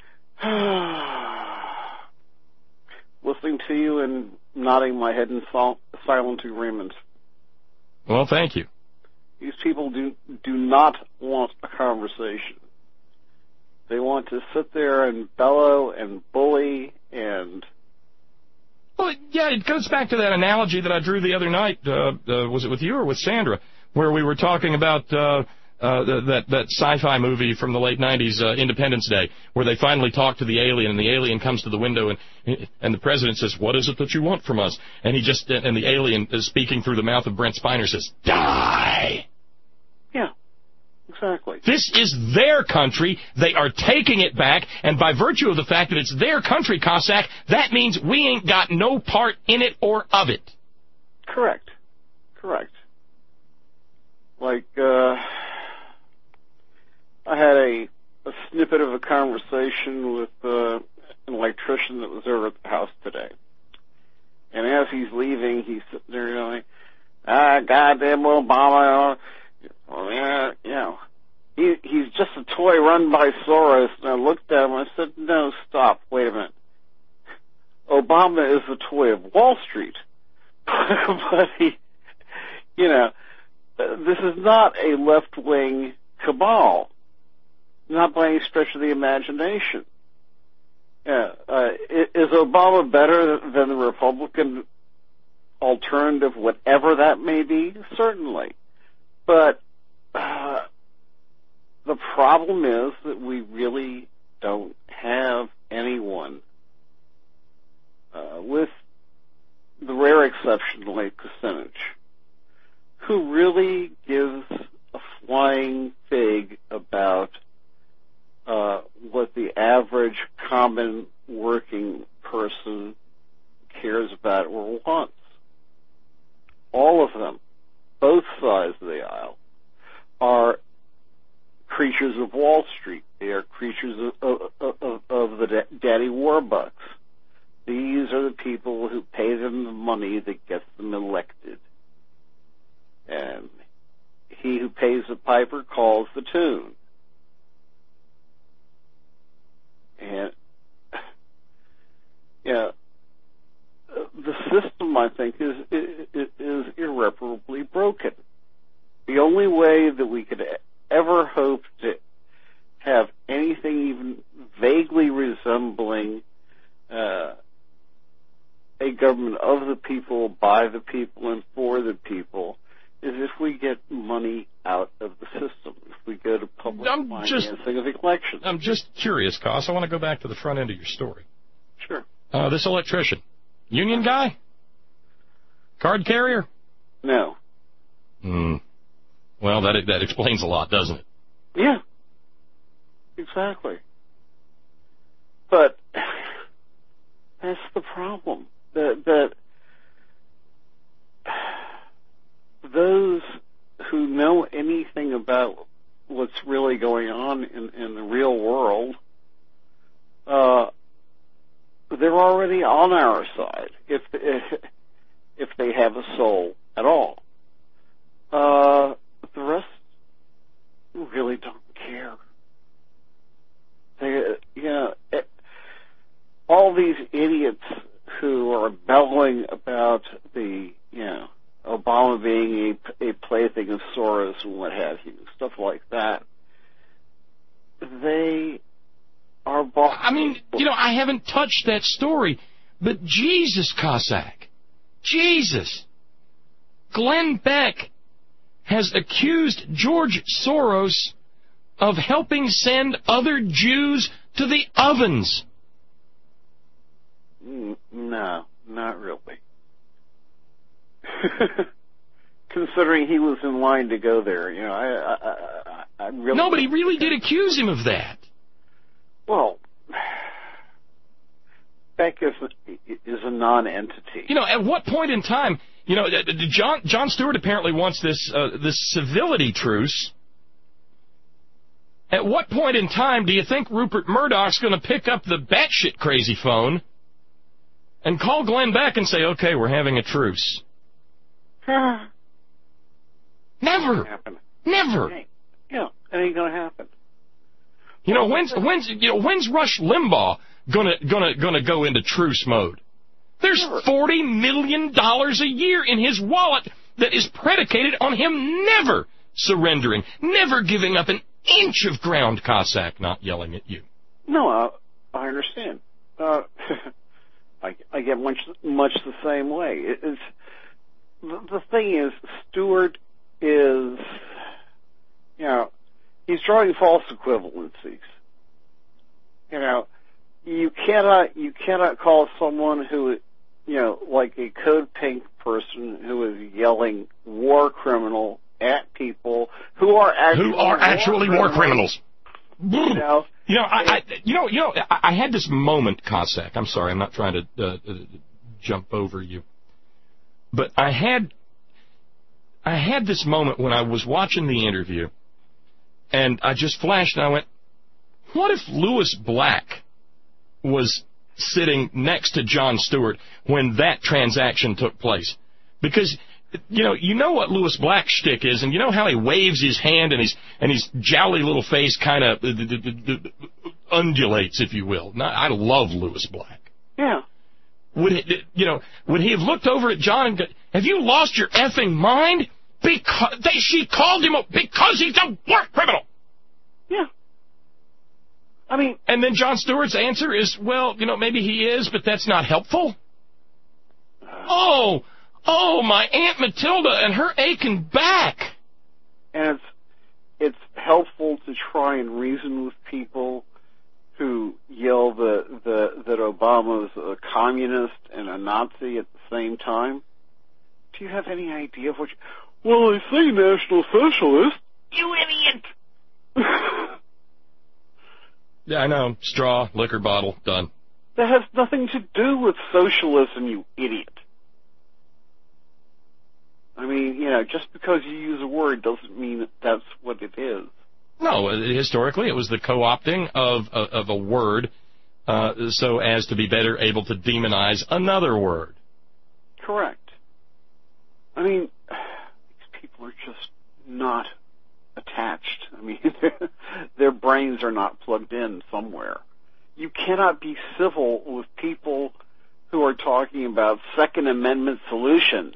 Listening to you and nodding my head in sil- silent agreement. Well, thank you. These people do do not want a conversation. They want to sit there and bellow and bully and... Well, yeah, it goes back to that analogy that I drew the other night. Uh, uh, was it with you or with Sandra? Where we were talking about uh, uh, that that sci-fi movie from the late nineties, uh, Independence Day, where they finally talk to the alien, and the alien comes to the window, and and the president says, "What is it that you want from us?" And he just and the alien is speaking through the mouth of Brent Spiner says, "Die." Yeah, exactly. This is their country. They are taking it back, and by virtue of the fact that it's their country, Cossack, that means we ain't got no part in it or of it. Correct. Correct. Like, uh, I had a, a snippet of a conversation with uh, an electrician that was over at the house today. And as he's leaving, he's sitting there going, ah, goddamn Obama, well, yeah, you know, he, he's just a toy run by Soros. And I looked at him and I said, no, stop, wait a minute. Obama is the toy of Wall Street. But he, you know, this is not a left-wing cabal, not by any stretch of the imagination. Yeah, uh, is Obama better than the Republican alternative, whatever that may be? Certainly. But uh, the problem is that we really don't have anyone, uh, with the rare exception like Kucinich, who really gives a flying fig about uh, what the average common working person cares about or wants. All of them, both sides of the aisle, are creatures of Wall Street. They are creatures of, of, of, of the daddy warbucks. These are the people who pay them the money that gets them elected. And he who pays the piper calls the tune. And, yeah, the system, I think, is, is, is irreparably broken. The only way that we could ever hope to have anything even vaguely resembling uh, a government of the people, by the people, and for the people is if we get money out of the system, if we go to public I'm financing just, of elections. I'm just curious, Cos. I want to go back to the front end of your story. Sure. Uh, this electrician, union guy? Card carrier? No. Hmm. Well, that that explains a lot, doesn't it? Yeah. Exactly. But that's the problem. That, that those who know anything about what's really going on in, in the real world, uh, they're already on our side if if, if they have a soul at all. Uh, the rest really don't care. They, yeah, it, all these idiots who are bellowing about the, you know, Obama being a, a plaything of Soros and what have you, stuff like that, they are bought. I mean, you know, I haven't touched that story, but Jesus, Cossack, Jesus, Glenn Beck has accused George Soros of helping send other Jews to the ovens. No, not really. Considering he was in line to go there, you know, I, I, I, I really. No, but he really did accuse him of that. Well, Beck is a, is a non-entity. You know, at what point in time, you know, John John Stewart apparently wants this uh, this civility truce. At what point in time do you think Rupert Murdoch's going to pick up the batshit crazy phone and call Glenn Beck and say, okay, we're having a truce? Never. Never. Yeah, it ain't going to happen. You know, when's when's you know when's Rush Limbaugh gonna gonna gonna go into truce mode? There's forty million dollars a year in his wallet that is predicated on him never surrendering, never giving up an inch of ground, Cossack, not yelling at you. No, uh, I understand. Uh, I, I get much much the same way. It, it's the, the thing is, Stewart is you know, he's drawing false equivalencies. You know, you cannot you cannot call someone who, you know, like a Code Pink person who is yelling war criminal at people who are actually who are actually war criminals. You know, you know, I, I, you know, you know, I, I had this moment, Cossack. I'm sorry, I'm not trying to uh, uh, jump over you, but I had, I had this moment when I was watching the interview, and I just flashed and I went, "What if Lewis Black was sitting next to Jon Stewart when that transaction took place?" Because you know, you know what Lewis Black's shtick is, and you know how he waves his hand and his and his jowly little face kind of undulates, if you will. Now, I love Lewis Black. Yeah. Would it, you know? Would he have looked over at John and go, "Have you lost your effing mind?" Because they, she called him a, because he's a war criminal. Yeah. I mean, and then Jon Stewart's answer is, "Well, you know, maybe he is, but that's not helpful." Uh, oh. Oh, my Aunt Matilda and her aching back. And it's it's helpful to try and reason with people who yell the, the, that Obama's a communist and a Nazi at the same time. Do you have any idea of what you... Well, I say National Socialist. You idiot. Yeah, I know. Straw, liquor bottle, done. That has nothing to do with socialism, you idiot. I mean, you know, just because you use a word doesn't mean that that's what it is. No, historically it was the co-opting of, of, of a word uh, so as to be better able to demonize another word. Correct. I mean, these people are just not attached. I mean, their brains are not plugged in somewhere. You cannot be civil with people who are talking about Second Amendment solutions.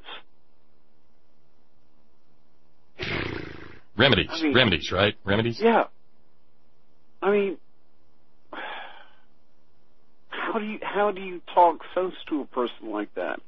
Remedies, I mean, remedies, right? Remedies? Yeah. I mean, how do you how do you talk sense to a person like that?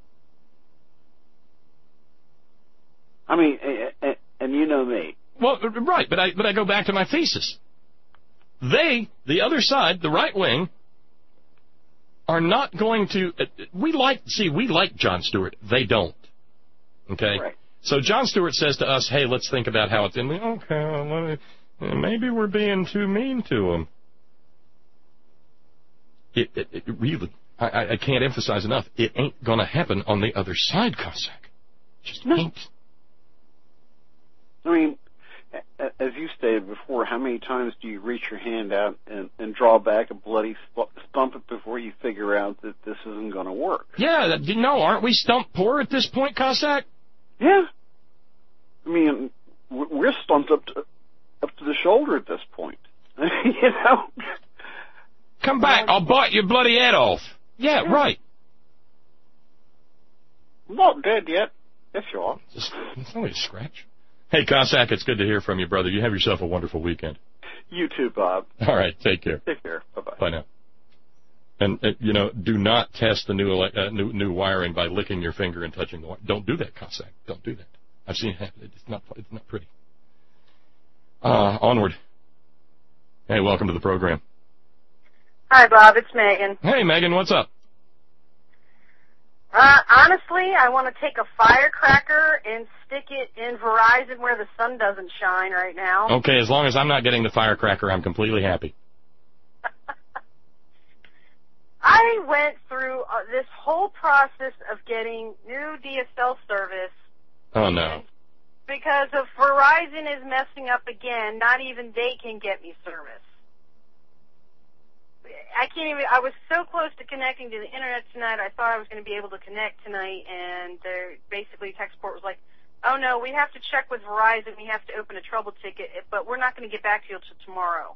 I mean, and, and you know me. Well, right, but I but I go back to my thesis. They, the other side, the right wing, are not going to. We like see, we like Jon Stewart. They don't. Okay. Right. So Jon Stewart says to us, "Hey, let's think about how it's in." Okay, well, maybe we're being too mean to him. It, it, it really, I, I can't emphasize enough. It ain't gonna happen on the other side, Cossack. Just no. ain't. I mean, as you stated before, how many times do you reach your hand out and, and draw back a bloody stump it before you figure out that this isn't going to work? Yeah, you know, aren't we stump poor at this point, Cossack? Yeah. I mean, we're stumped up to, up to the shoulder at this point. You know? Come back, I'll bite your bloody head off. Yeah, yeah. right. I'm not dead yet. Yes, you are. Just, it's only a scratch. Hey, Cossack, it's good to hear from you, brother. You have yourself a wonderful weekend. You too, Bob. All right, take care. Take care. Bye-bye. Bye now. And, uh, you know, do not test the new, uh, new new wiring by licking your finger and touching the wire. Don't do that, Cossack. Don't do that. I've seen it happen. It's not, it's not pretty. Uh, onward. Hey, welcome to the program. Hi, Bob. It's Megan. Hey, Megan, what's up? Uh, honestly, I want to take a firecracker and stick it in Verizon where the sun doesn't shine right now. Okay, as long as I'm not getting the firecracker, I'm completely happy. I went through uh, this whole process of getting new D S L service. Oh, no. Because of Verizon is messing up again, not even they can get me service. I can't even, I was so close to connecting to the internet tonight, I thought I was going to be able to connect tonight, and uh, basically tech support was like, oh no, we have to check with Verizon, we have to open a trouble ticket, but we're not going to get back to you until tomorrow.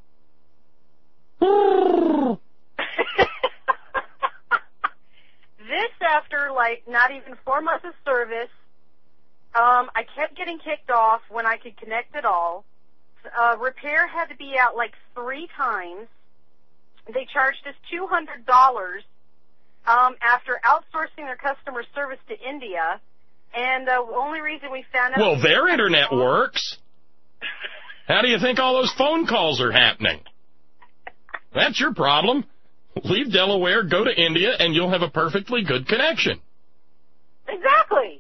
This after, like, not even four months of service, um, I kept getting kicked off when I could connect at all. Uh, repair had to be out like three times. They charged us two hundred dollars um, after outsourcing their customer service to India, and the only reason we found out... Well, their internet works. How do you think all those phone calls are happening? That's your problem. Leave Delaware, go to India, and you'll have a perfectly good connection. Exactly.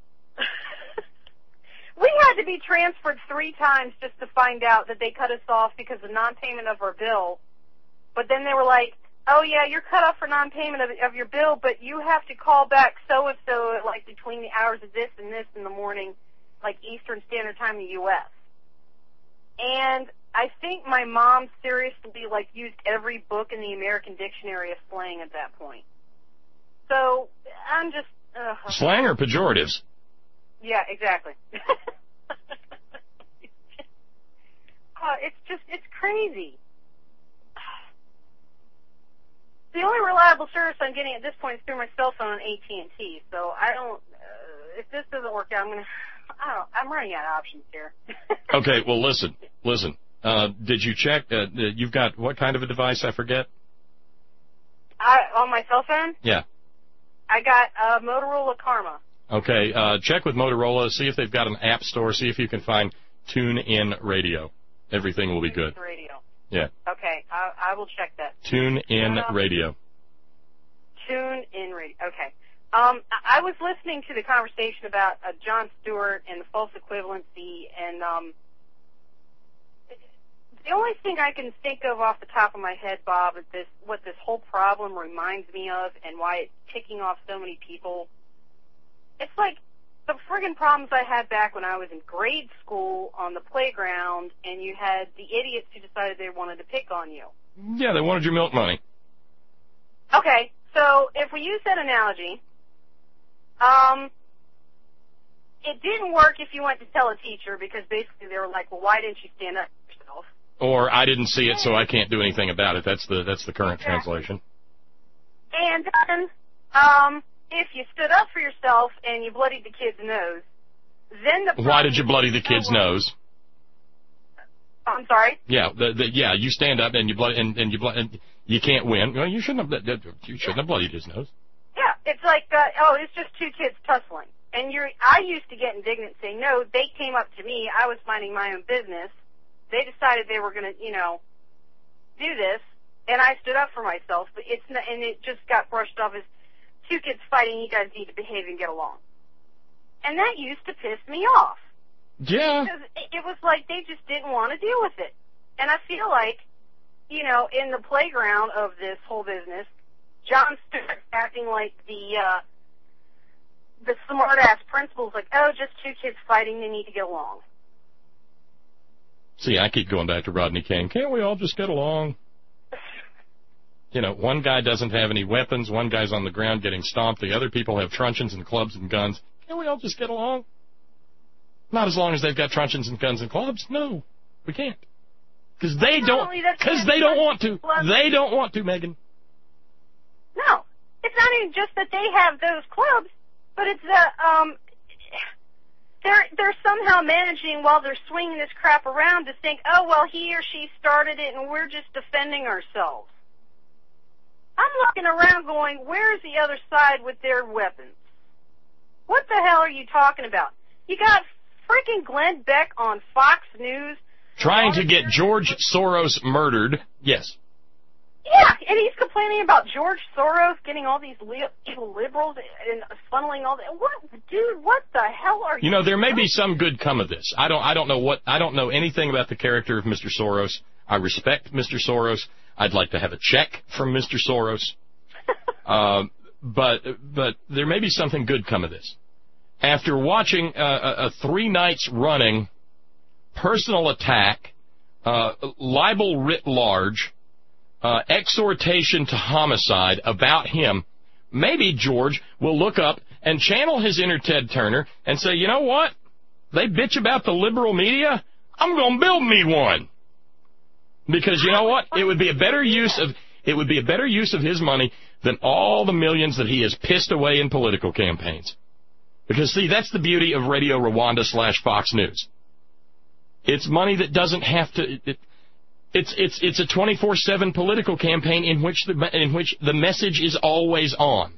We had to be transferred three times just to find out that they cut us off because of non-payment of our bill. But then they were like, oh, yeah, you're cut off for non-payment of, of your bill, but you have to call back so-and-so, like, between the hours of this and this in the morning, like Eastern Standard Time in the U S And I think my mom seriously, like, used every book in the American Dictionary of slang at that point. So I'm just... Uh, Slang or pejoratives? Yeah, exactly. uh, it's just, it's crazy. The only reliable service I'm getting at this point is through my cell phone on A T and T. So I don't, uh, if this doesn't work out, I'm going to, I don't, I'm running out of options here. Okay, well, listen, listen. Uh, did you check, uh, you've got what kind of a device, I forget? I, on my cell phone? Yeah. I got a Motorola Karma. Okay, uh, check with Motorola, see if they've got an app store, see if you can find TuneIn Radio. Everything will be good. Radio. Yeah. Okay, I, I will check that. TuneIn Uh, Radio. TuneIn Radio. Okay. Um, I I was listening to the conversation about uh, Jon Stewart and the false equivalency, and um, the only thing I can think of off the top of my head, Bob, is this: what this whole problem reminds me of, and why it's ticking off so many people. It's like the friggin' problems I had back when I was in grade school on the playground, and you had the idiots who decided they wanted to pick on you. Yeah, they wanted your milk money. Okay, so if we use that analogy, um, it didn't work if you went to tell a teacher because basically they were like, well, why didn't you stand up for yourself? Or I didn't see it, so I can't do anything about it. That's the that's the current Exactly. translation. And then, um, if you stood up for yourself and you bloodied the kid's nose, then the Why did you bloody the kid's nose? I'm sorry? Yeah, the, the, yeah, you stand up and you blood and, and you blood and you can't win. Well, you shouldn't have you shouldn't have bloodied his nose. Yeah, it's like, uh, oh, it's just two kids tussling. And you're, I used to get indignant saying, no, they came up to me, I was minding my own business, they decided they were going to, you know, do this, and I stood up for myself, but it's not, and it just got brushed off as two kids fighting, you guys need to behave and get along. And that used to piss me off. Yeah. Because it was like they just didn't want to deal with it. And I feel like, you know, in the playground of this whole business, Jon Stewart acting like the, uh, the smart-ass principal's like, oh, just two kids fighting, they need to get along. See, I keep going back to Rodney King. Can't we all just get along? You know, one guy doesn't have any weapons, one guy's on the ground getting stomped, the other people have truncheons and clubs and guns. Can't we all just get along? Not as long as they've got truncheons and guns and clubs. No, we can't. Because they don't, because they don't want to. They don't want to, Megan. No, it's not even just that they have those clubs, but it's that, um, they're, they're somehow managing while they're swinging this crap around to think, oh, well, he or she started it and we're just defending ourselves. I'm looking around going, where's the other side with their weapons? What the hell are you talking about? You got freaking Glenn Beck on Fox News. Trying to get George Soros murdered. Yes. Yeah, and he's complaining about George Soros getting all these li- liberals and funneling all that. What, dude, what the hell are you You know, there may be some good come of this. I don't I don't know what I don't know anything about the character of Mister Soros. I respect Mister Soros. I'd like to have a check from Mister Soros. uh, but but there may be something good come of this. After watching uh, a, a three nights running personal attack, uh, libel writ large, uh, exhortation to homicide about him, maybe George will look up and channel his inner Ted Turner and say, you know what? They bitch about the liberal media. I'm going to build me one. Because you know what? It would be a better use of it would be a better use of his money than all the millions that he has pissed away in political campaigns. Because, see, that's the beauty of Radio Rwanda slash Fox News. It's money that doesn't have to. It, it's it's it's a twenty-four seven political campaign in which the in which the message is always on.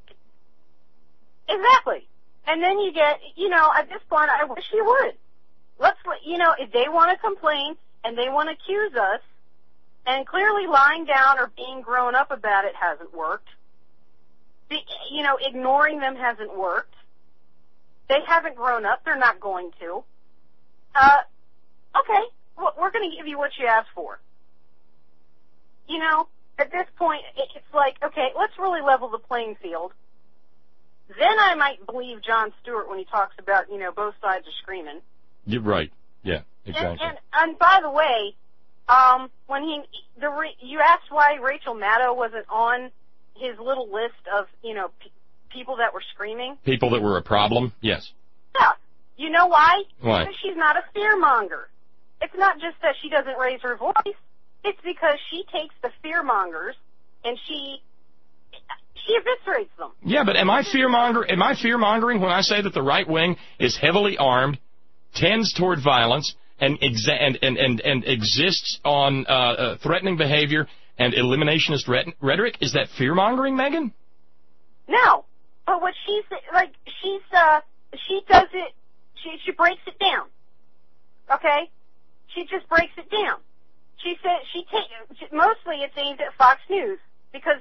Exactly. And then you get, you know, at this point, I wish he would. let's, you know, if they want to complain and they want to accuse us, and clearly lying down or being grown up about it hasn't worked. The, you know, ignoring them hasn't worked. They haven't grown up. They're not going to. Uh, okay, well, we're going to give you what you asked for. You know, at this point, it's like, okay, let's really level the playing field. Then I might believe Jon Stewart when he talks about, you know, both sides are screaming. You're right. Yeah, exactly. And, and, and by the way, um, when he, the you asked why Rachel Maddow wasn't on his little list of, you know, p- people that were screaming. People that were a problem? Yes. Yeah. You know why? Why? Because she's not a fearmonger. It's not just that she doesn't raise her voice. It's because she takes the fearmongers and she she eviscerates them. Yeah, but am I fearmonger? Am I fearmongering when I say that the right wing is heavily armed, tends toward violence, and exa- and, and, and, and exists on uh, uh, threatening behavior and eliminationist ret- rhetoric? Is that fearmongering, Megan? No, but what she's like, she's uh, she does it. She she breaks it down. Okay, she just breaks it down. She said she take mostly it's aimed at Fox News because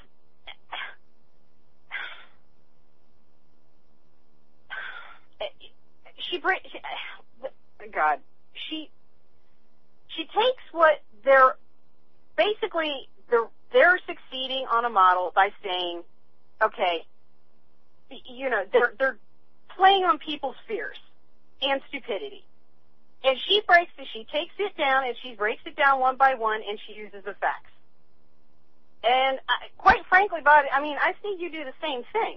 she breaks. God, she she takes what they're basically they're they're succeeding on a model by saying, okay, you know, they're they're playing on people's fears and stupidity. And she breaks it, she takes it down, and she breaks it down one by one, and she uses the facts. And I, quite frankly, Bob, I mean, I see you do the same thing.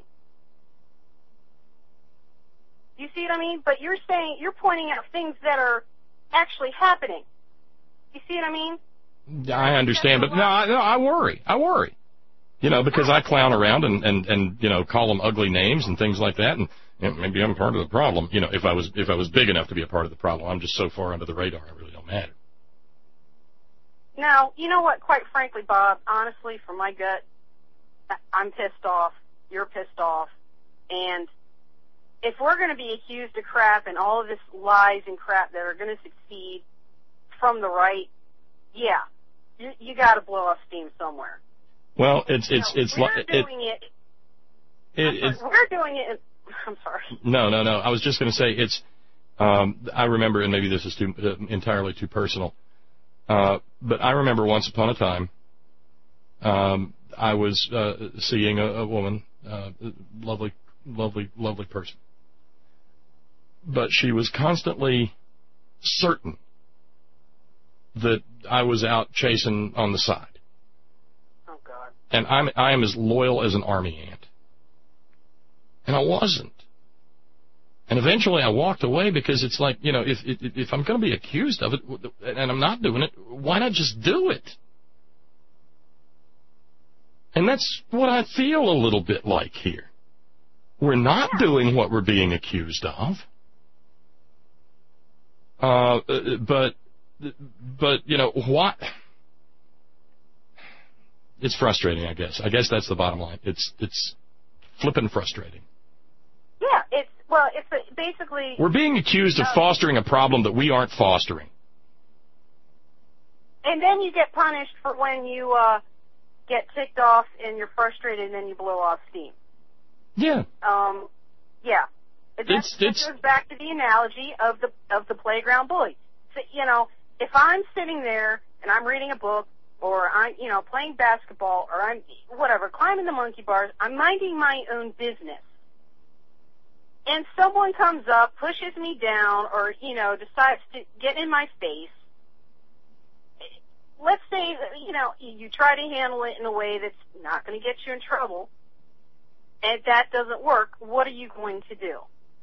You see what I mean? But you're saying, you're pointing out things that are actually happening. You see what I mean? I understand, but no, I, no, I worry. I worry. You know, because I clown around and, and, and, you know, call them ugly names and things like that, and you know, maybe I'm part of the problem. You know, if I was if I was big enough to be a part of the problem, I'm just so far under the radar, it really don't matter. Now, you know what, quite frankly, Bob, honestly, from my gut, I'm pissed off, you're pissed off, and if we're going to be accused of crap and all of this lies and crap that are going to succeed from the right, yeah, you, you got to blow off steam somewhere. Well, it's it's you know, it's we're like doing it. it, it I'm it's sorry, we're doing it. In, I'm sorry. no, no, no. I was just going to say it's. Um, I remember, and maybe this is too uh, entirely too personal, uh, but I remember once upon a time, um, I was uh, seeing a, a woman, uh, lovely, lovely, lovely person, but she was constantly certain that I was out chasing on the side. Oh God. And I'm I am as loyal as an army ant, and I wasn't. And eventually I walked away because it's like, you know, if if, if I'm going to be accused of it and I'm not doing it, why not just do it? And that's what I feel a little bit like here. We're not doing what we're being accused of. Uh, but, but you know, what? It's frustrating, I guess. I guess that's the bottom line. It's it's flippin' frustrating. Yeah, it's well, it's a, basically. We're being accused of uh, fostering a problem that we aren't fostering. And then you get punished for when you uh, get ticked off and you're frustrated and then you blow off steam. Yeah. Um, yeah. It It's, just it's, goes back to the analogy of the of the playground bully. So, you know, if I'm sitting there and I'm reading a book, or I'm, you know, playing basketball, or I'm whatever, climbing the monkey bars, I'm minding my own business, and someone comes up, pushes me down, or you know, decides to get in my face. Let's say that, you know, you try to handle it in a way that's not going to get you in trouble, and that doesn't work. What are you going to do?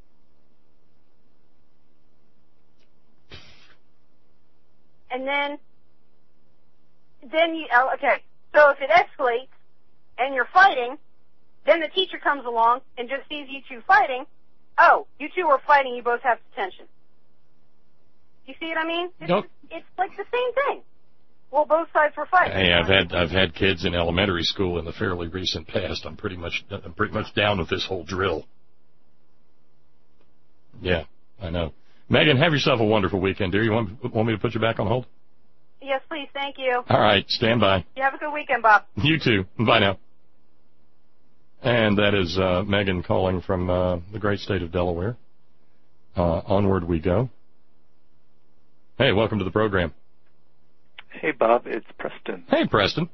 And then, then you, oh, okay, so if it escalates and you're fighting, then the teacher comes along and just sees you two fighting. Oh, you two are fighting, you both have detention. You see what I mean? It's, Nope. it's like the same thing. Well, both sides were fighting. Hey, I've had I've had kids in elementary school in the fairly recent past. I'm pretty much I'm pretty much down with this whole drill. Yeah, I know. Megan, have yourself a wonderful weekend, dear. You want, want me to put you back on hold? Yes, please. Thank you. All right, stand by. You have a good weekend, Bob. You too. Bye now. And that is uh, Megan calling from uh, the great state of Delaware. Uh, onward we go. Hey, welcome to the program. Hey, Bob, it's Preston. Hey, Preston.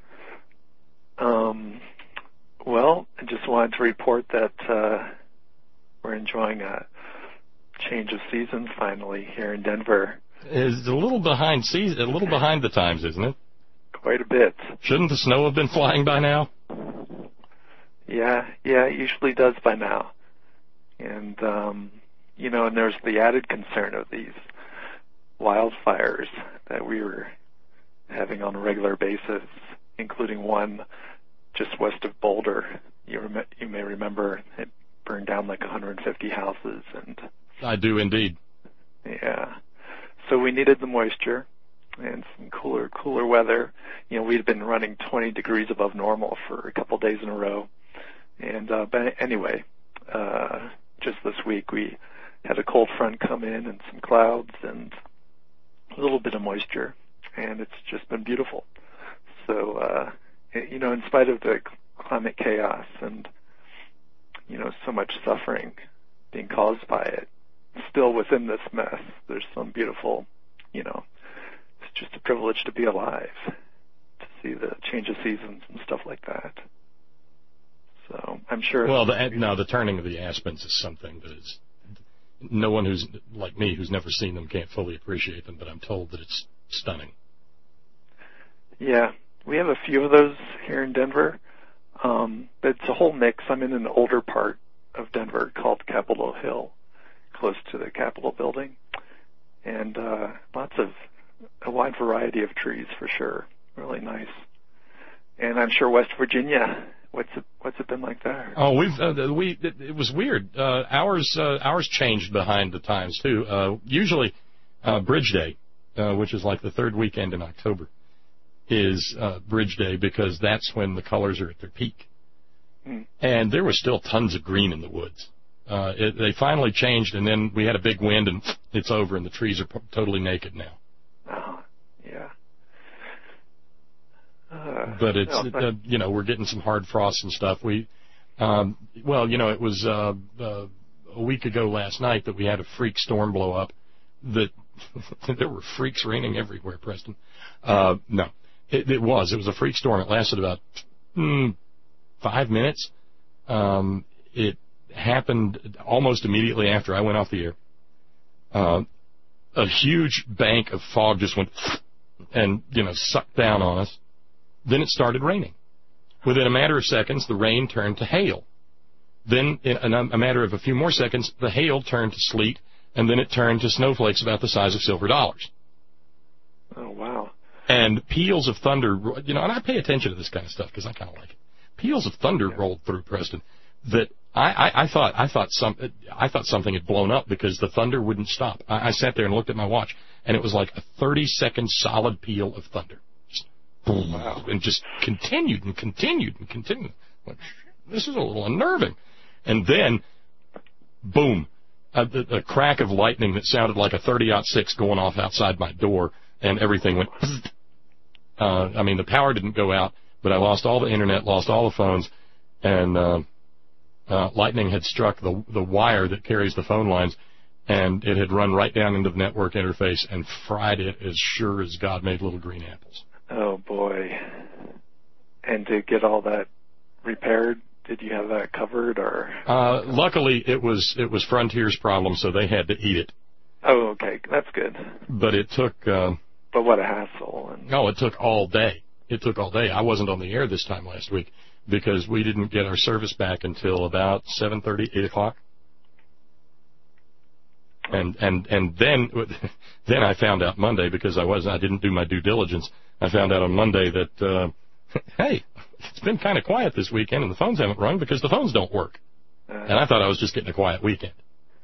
Um, well, I just wanted to report that uh, we're enjoying a change of season finally here in Denver. It's a little behind season, a little behind the times, isn't it? Quite a bit. Shouldn't the snow have been flying by now? Yeah, yeah, it usually does by now. And, um, you know, and there's the added concern of these wildfires that we were having on a regular basis, including one just west of Boulder. You, rem- you may remember it burned down like one hundred fifty houses. And I do indeed. Yeah. So we needed the moisture and some cooler, cooler weather. You know, we'd been running twenty degrees above normal for a couple of days in a row. And, uh, but anyway, uh, just this week we had a cold front come in and some clouds and a little bit of moisture, and it's just been beautiful. So, uh, you know, in spite of the climate chaos and, you know, so much suffering being caused by it, still within this mess, there's some beautiful, you know, it's just a privilege to be alive, to see the change of seasons and stuff like that. So I'm sure. Well, the, no, the turning of the aspens is something that is, no one who's like me, who's never seen them, can't fully appreciate them, but I'm told that it's stunning. Yeah, we have a few of those here in Denver. Um, but it's a whole mix. I'm in an older part of Denver called Capitol Hill, close to the Capitol building, and uh, lots of a wide variety of trees for sure. Really nice. And I'm sure West Virginia. What's it, what's it been like there? Oh, we've uh, we it, it was weird. Uh, ours uh, ours changed behind the times too. Uh, usually, uh, Bridge Day, uh, which is like the third weekend in October, is uh, Bridge Day because that's when the colors are at their peak. Hmm. And there was still tons of green in the woods. Uh, it, they finally changed, and then we had a big wind, and it's over, and the trees are p- totally naked now. Oh, yeah. Uh, but it's, no, but... Uh, you know, we're getting some hard frosts and stuff. We, um, well, you know, it was uh, uh, a week ago last night that we had a freak storm blow up. That there were freaks raining everywhere, Preston. Uh, no, it, it was. It was a freak storm. It lasted about mm, five minutes. Um, it happened almost immediately after I went off the air. Uh, a huge bank of fog just went and, you know, sucked down on us. Then it started raining. Within a matter of seconds, the rain turned to hail. Then, in a matter of a few more seconds, the hail turned to sleet, and then it turned to snowflakes about the size of silver dollars. Oh, wow. And peals of thunder, you know, and I pay attention to this kind of stuff because I kind of like it. Peals of thunder yeah. rolled through Preston that I, I, I thought I thought some I thought something had blown up because the thunder wouldn't stop. I, I sat there and looked at my watch, and it was like a thirty-second solid peal of thunder. Wow. And just continued and continued and continued. Like, this is a little unnerving. And then, boom, a, a crack of lightning that sounded like a thirty aught six going off outside my door, and everything went. Uh, I mean, the power didn't go out, but I lost all the internet, lost all the phones, and uh, uh, lightning had struck the the wire that carries the phone lines, and it had run right down into the network interface and fried it as sure as God made little green apples. Oh, boy. And to get all that repaired, did you have that covered, or? Uh, luckily, it was it was Frontier's problem, so they had to eat it. Oh, okay. That's good. But it took... Uh, but what a hassle. And... No, it took all day. It took all day. I wasn't on the air this time last week because we didn't get our service back until about seven thirty, eight o'clock. And and and then then I found out Monday because I was I didn't do my due diligence. I found out on Monday that uh, hey, it's been kind of quiet this weekend and the phones haven't rung because the phones don't work. Uh, and I thought I was just getting a quiet weekend.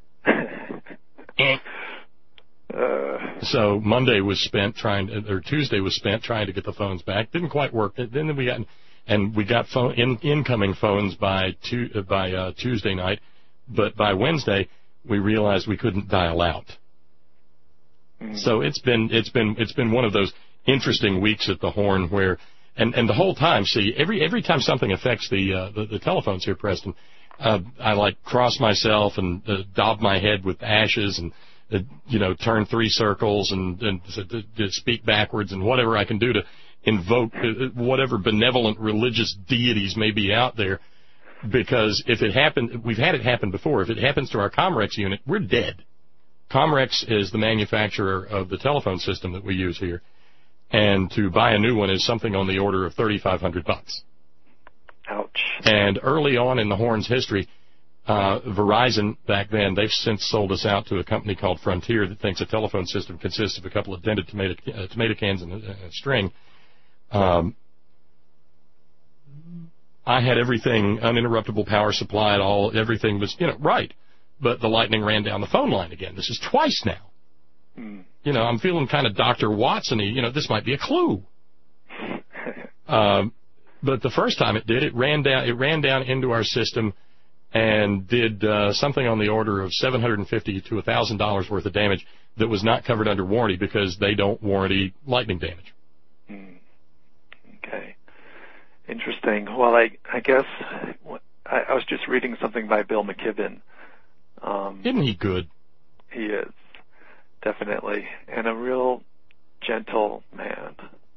uh, so Monday was spent trying to, or Tuesday was spent trying to get the phones back. Didn't quite work. Then we got and we got phone in, incoming phones by two, by uh, Tuesday night, but by Wednesday. we realized we couldn't dial out. Mm-hmm. So it's been it's been it's been one of those interesting weeks at the Horn where, and and the whole time, see, every every time something affects the uh, the, the telephones here, Preston, uh, I like cross myself and uh, daub my head with ashes and uh, you know turn three circles and and to, to speak backwards and whatever I can do to invoke uh, whatever benevolent religious deities may be out there. Because if it happened, we've had it happen before. If it happens to our Comrex unit, we're dead. Comrex is the manufacturer of the telephone system that we use here, and to buy a new one is something on the order of thirty-five hundred bucks. Ouch. And early on in the Horn's history, uh, Verizon back then, they've since sold us out to a company called Frontier that thinks a telephone system consists of a couple of dented tomato uh, tomato cans and a, a string. Um, I had everything, uninterruptible power supply at all. Everything was, you know, right. But the lightning ran down the phone line again. This is twice now. Mm. You know, I'm feeling kind of Doctor Watson-y. You know, this might be a clue. um, but the first time it did, it ran down. It ran down into our system and did uh, something on the order of seven hundred fifty to a thousand dollars worth of damage that was not covered under warranty because they don't warranty lightning damage. Mm. Okay. Interesting. Well, I I guess I, I was just reading something by Bill McKibben. Um, Isn't he good? He is, definitely, and a real gentle man.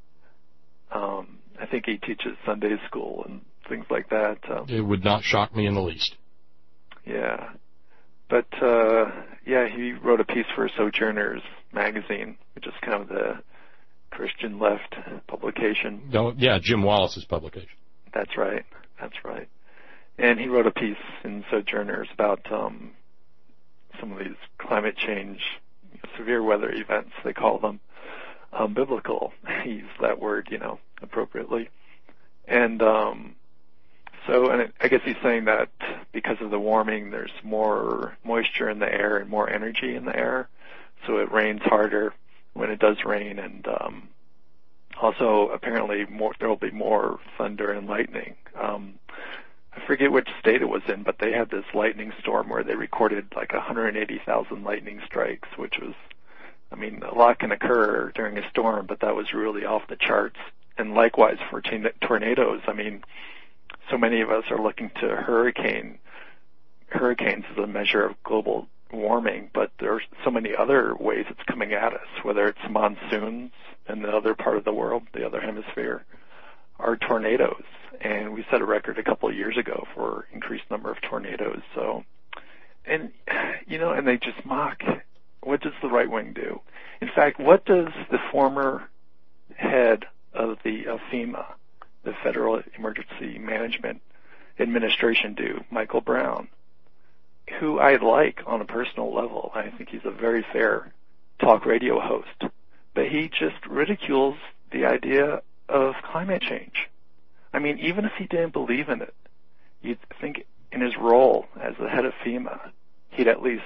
Um, I think he teaches Sunday school and things like that. Um, it would not shock me in the least. Yeah, but uh, yeah, he wrote a piece for Sojourners magazine, which is kind of the Christian left publication. No, yeah, Jim Wallace's publication. That's right. That's right. And he wrote a piece in Sojourners about um, some of these climate change, severe weather events, they call them, um, biblical. He used that word, you know, appropriately. And um, so, and I guess he's saying that because of the warming, there's more moisture in the air and more energy in the air, so it rains harder when it does rain, and um, also apparently more, there will be more thunder and lightning. Um, I forget which state it was in, but they had this lightning storm where they recorded like one hundred eighty thousand lightning strikes, which was, I mean, a lot can occur during a storm, but that was really off the charts. And likewise for t- tornadoes, I mean, so many of us are looking to hurricane hurricanes as a measure of global warming, but there's so many other ways it's coming at us, whether it's monsoons in the other part of the world, the other hemisphere, or tornadoes. And we set a record a couple of years ago for increased number of tornadoes. So, and, you know, and they just mock. What does the right wing do? In fact, what does the former head of the of FEMA, the Federal Emergency Management Administration, do, Michael Brown, who I like on a personal level? I think he's a very fair talk radio host, but he just ridicules the idea of climate change. I mean, even if he didn't believe in it, you'd think in his role as the head of FEMA, he'd at least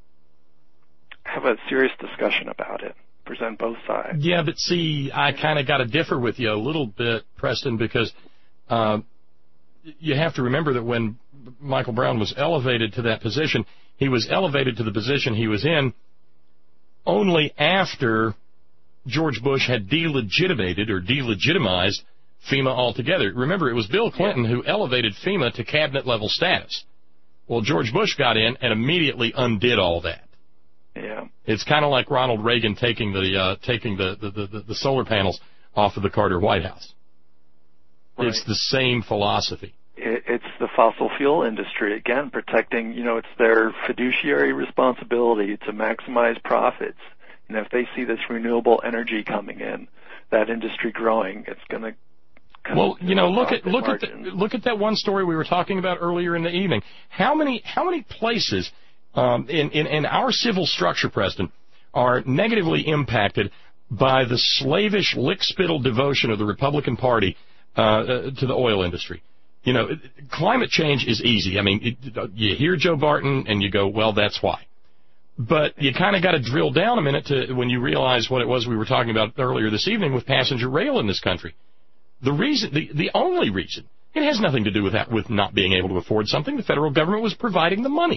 have a serious discussion about it, present both sides. Yeah, but see, I kind of got to differ with you a little bit, Preston, because uh, you have to remember that when Michael Brown was elevated to that position, he was elevated to the position he was in only after George Bush had delegitimated or delegitimized FEMA altogether. Remember, it was Bill Clinton who elevated FEMA to cabinet-level status. Well, George Bush got in and immediately undid all that. Yeah. It's kind of like Ronald Reagan taking the uh, taking the, the, the, the solar panels off of the Carter White House. Right. It's the same philosophy. It's the fossil fuel industry, again, protecting, you know, it's their fiduciary responsibility to maximize profits. And if they see this renewable energy coming in, that industry growing, it's going to Well, you know, look at look at the, look at that one story we were talking about earlier in the evening. How many how many places um, in, in in our civil structure, Preston, are negatively impacted by the slavish lick-spittle devotion of the Republican Party uh, uh, to the oil industry? You know, climate change is easy. I mean, it, you hear Joe Barton and you go, well, that's why. But you kind of got to drill down a minute to when you realize what it was we were talking about earlier this evening with passenger rail in this country. The reason, the, the only reason, it has nothing to do with that, with not being able to afford something. The federal government was providing the money.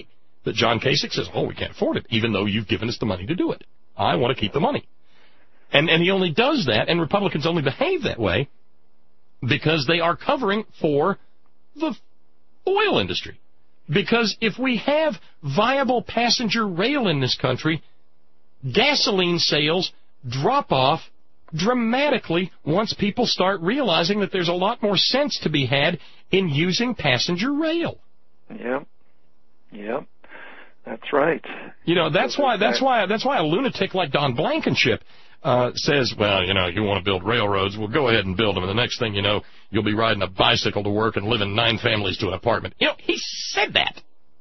But John Kasich says, oh, we can't afford it, even though you've given us the money to do it. I want to keep the money. And and he only does that, and Republicans only behave that way because they are covering for the oil industry. Because if we have viable passenger rail in this country, gasoline sales drop off dramatically once people start realizing that there's a lot more sense to be had in using passenger rail. Yep. Yep. That's right. You know, that's why that's why that's why a lunatic like Don Blankenship uh, says, well, you know, you want to build railroads, well, go ahead and build them, and the next thing you know, you'll be riding a bicycle to work and living nine families to an apartment. You know, he said that.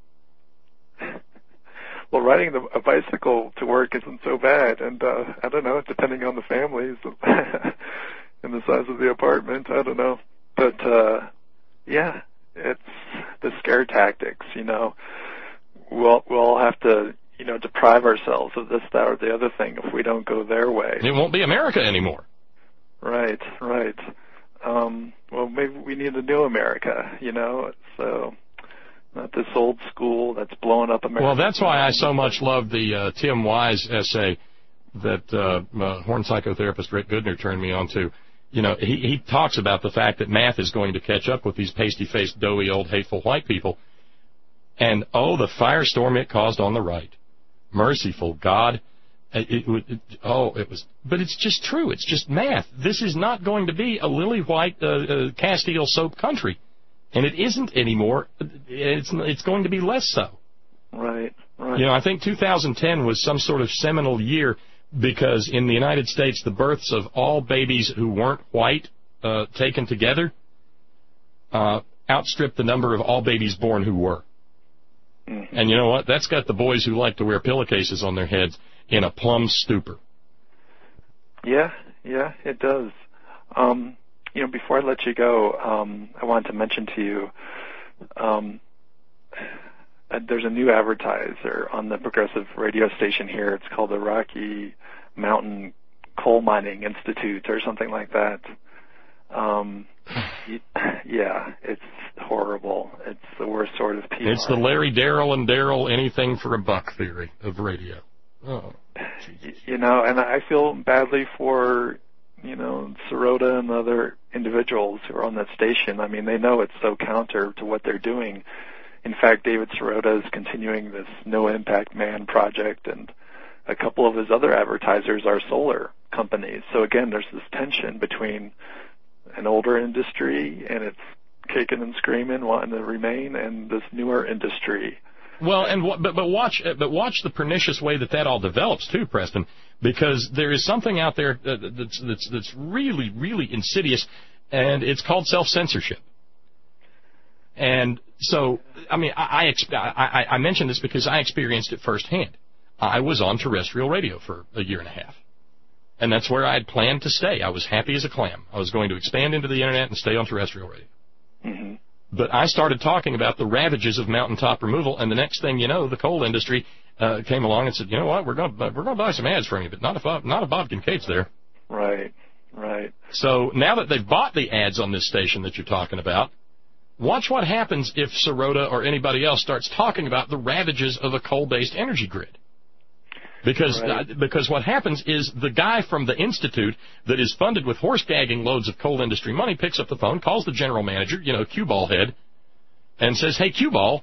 Well, riding the, a bicycle to work isn't so bad, and uh, I don't know, depending on the families and the size of the apartment, I don't know. But, uh, yeah, it's the scare tactics, you know. We'll, we'll have to, you know, deprive ourselves of this, that, or the other thing if we don't go their way. It won't be America anymore. Right, right. Um, well, maybe we need a new America, you know, so... Not this old school that's blowing up America. Well, that's why I so much love the uh, Tim Wise essay that uh, uh, Horn psychotherapist Rick Goodner turned me on to. You know, he, he talks about the fact that math is going to catch up with these pasty-faced, doughy, old, hateful white people. And, oh, the firestorm it caused on the right. Merciful God. It, it, it, oh, it was... But it's just true. It's just math. This is not going to be a lily-white uh, uh, Castile soap country. And it isn't anymore. It's it's going to be less so. Right, right. You know, I think two thousand ten was some sort of seminal year because in the United States, the births of all babies who weren't white uh, taken together uh, outstripped the number of all babies born who were. Mm-hmm. And you know what? That's got the boys who like to wear pillowcases on their heads in a plumb stupor. Yeah, yeah, it does. Um You know, before I let you go, um, I wanted to mention to you, um, uh, there's a new advertiser on the progressive radio station here. It's called the Rocky Mountain Coal Mining Institute or something like that. Um, yeah, it's horrible. It's the worst sort of P R. It's the Larry Darrell and Darrell anything for a buck theory of radio. Oh, geez. You know, and I feel badly for... you know, Sirota and other individuals who are on that station. I mean, they know it's so counter to what they're doing. In fact, David Sirota is continuing this No Impact Man project, and a couple of his other advertisers are solar companies. So again, there's this tension between an older industry, and it's kicking and screaming, wanting to remain, and this newer industry. Well, and but but watch but watch the pernicious way that that all develops too, Preston, because there is something out there that's that's that's really really insidious, and it's called self-censorship. And so, I mean, I I, I I mention this because I experienced it firsthand. I was on terrestrial radio for a year and a half, and that's where I had planned to stay. I was happy as a clam. I was going to expand into the internet and stay on terrestrial radio. Mm-hmm. But I started talking about the ravages of mountaintop removal, and the next thing you know, the coal industry uh, came along and said, "You know what? We're going to we're going to buy some ads from you, but not if Bob, not if Bob Kincaid's there." Right, right. So now that they've bought the ads on this station that you're talking about, watch what happens if Sirota or anybody else starts talking about the ravages of a coal-based energy grid. Because right. uh, because what happens is the guy from the institute that is funded with horse-gagging loads of coal industry money picks up the phone, calls the general manager, you know, Q-Ball head, and says, "Hey, Q-Ball,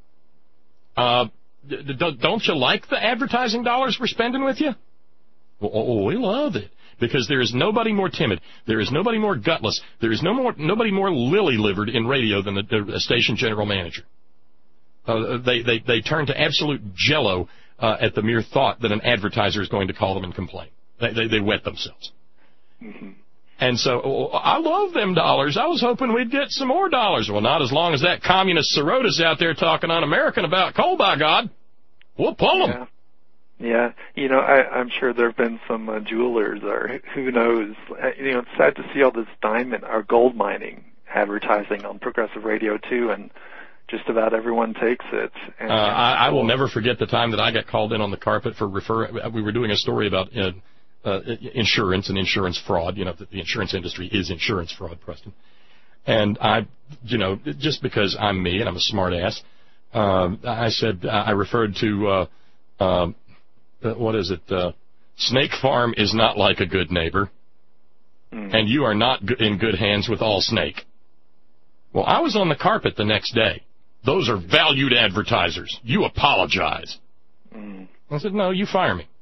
uh, d- d- don't you like the advertising dollars we're spending with you?" Well, oh, we love it. Because there is nobody more timid, there is nobody more gutless, there is no more nobody more lily-livered in radio than a, a station general manager. Uh, they, they, they turn to absolute jello Uh, at the mere thought that an advertiser is going to call them and complain. They they, they wet themselves. Mm-hmm. And so, oh, I love them dollars. I was hoping we'd get some more dollars. Well, not as long as that communist Sirota's out there talking un-American about coal, by God. We'll pull them. Yeah, yeah. You know, I, I'm sure there have been some uh, jewelers or who knows. You know, it's sad to see all this diamond or gold mining advertising on progressive radio, too, and just about everyone takes it. And uh, I, I will never forget the time that I got called in on the carpet for refer. We were doing a story about uh, uh, insurance and insurance fraud. You know, that the insurance industry is insurance fraud, Preston. And I, you know, just because I'm me and I'm a smart ass, Um, I said I referred to uh, uh, what is it? Uh, Snake Farm is not like a good neighbor, mm. and you are not in good hands with all snake. Well, I was on the carpet the next day. Those are valued advertisers. You apologize. Mm. I said, no, you fire me.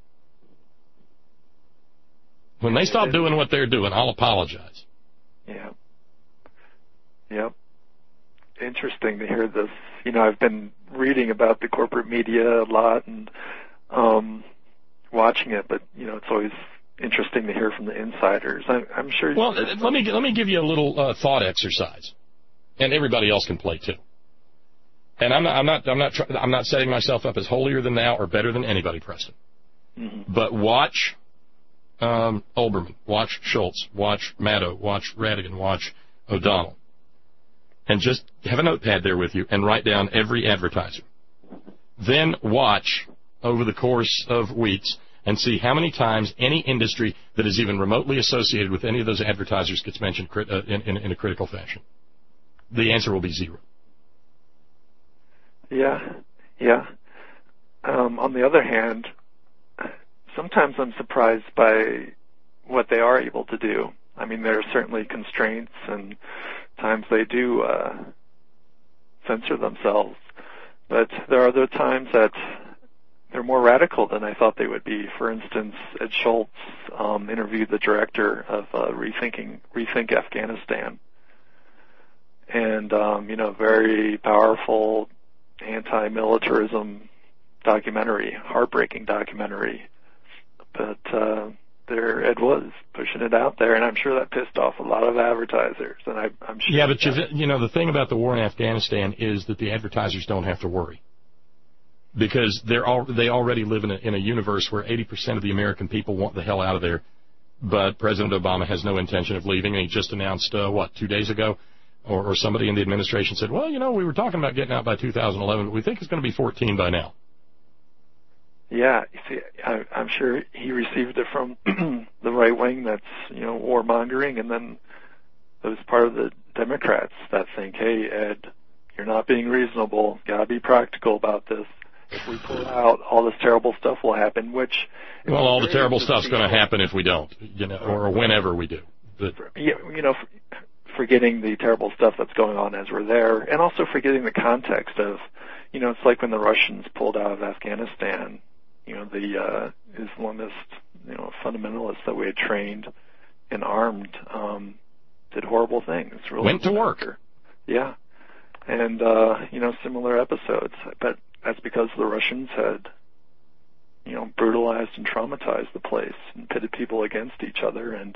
When they stop doing what they're doing, I'll apologize. Yeah. Yep. Interesting to hear this. You know, I've been reading about the corporate media a lot and um, watching it, but, you know, it's always interesting to hear from the insiders. I'm, I'm sure. Well, let me let me give you a little uh, thought exercise, and everybody else can play too. And I'm not I'm not I'm not try, I'm not setting myself up as holier than thou or better than anybody, Preston. Mm-hmm. But watch um, Olbermann, watch Schultz, watch Maddow, watch Radigan, watch O'Donnell, and just have a notepad there with you and write down every advertiser. Then watch over the course of weeks and see how many times any industry that is even remotely associated with any of those advertisers gets mentioned crit- uh, in, in, in a critical fashion. The answer will be zero. Yeah, yeah. Um, on the other hand, sometimes I'm surprised by what they are able to do. I mean, there are certainly constraints, and times they do uh, censor themselves. But there are other times that they're more radical than I thought they would be. For instance, Ed Schultz um, interviewed the director of uh, Rethinking Rethink Afghanistan, and um, you know, very powerful anti-militarism documentary, heartbreaking documentary. But uh, there Ed was pushing it out there, and I'm sure that pissed off a lot of advertisers. And I, I'm sure. Yeah, but you, you know, the thing about the war in Afghanistan is that the advertisers don't have to worry, because they're all, they already live in a, in a universe where eighty percent of the American people want the hell out of there. But President Obama has no intention of leaving, and he just announced uh, what two days ago. Or, or somebody in the administration said, well, you know, we were talking about getting out by two thousand eleven, but we think it's going to be fourteen by now. Yeah, you see, I, I'm sure he received it from the right wing that's, you know, warmongering, and then there's part of the Democrats that think, hey, Ed, you're not being reasonable. Got to be practical about this. If we pull out, all this terrible stuff will happen, which... Well, all the terrible stuff's going to happen if we don't, you know, or whenever we do. But, yeah, you know... forgetting the terrible stuff that's going on as we're there, and also forgetting the context of, you know, it's like when the Russians pulled out of Afghanistan, you know, the uh, Islamist, you know, fundamentalists that we had trained and armed um, did horrible things. Really Went to work. Yeah. And, uh, you know, similar episodes. But that's because the Russians had, you know, brutalized and traumatized the place and pitted people against each other, and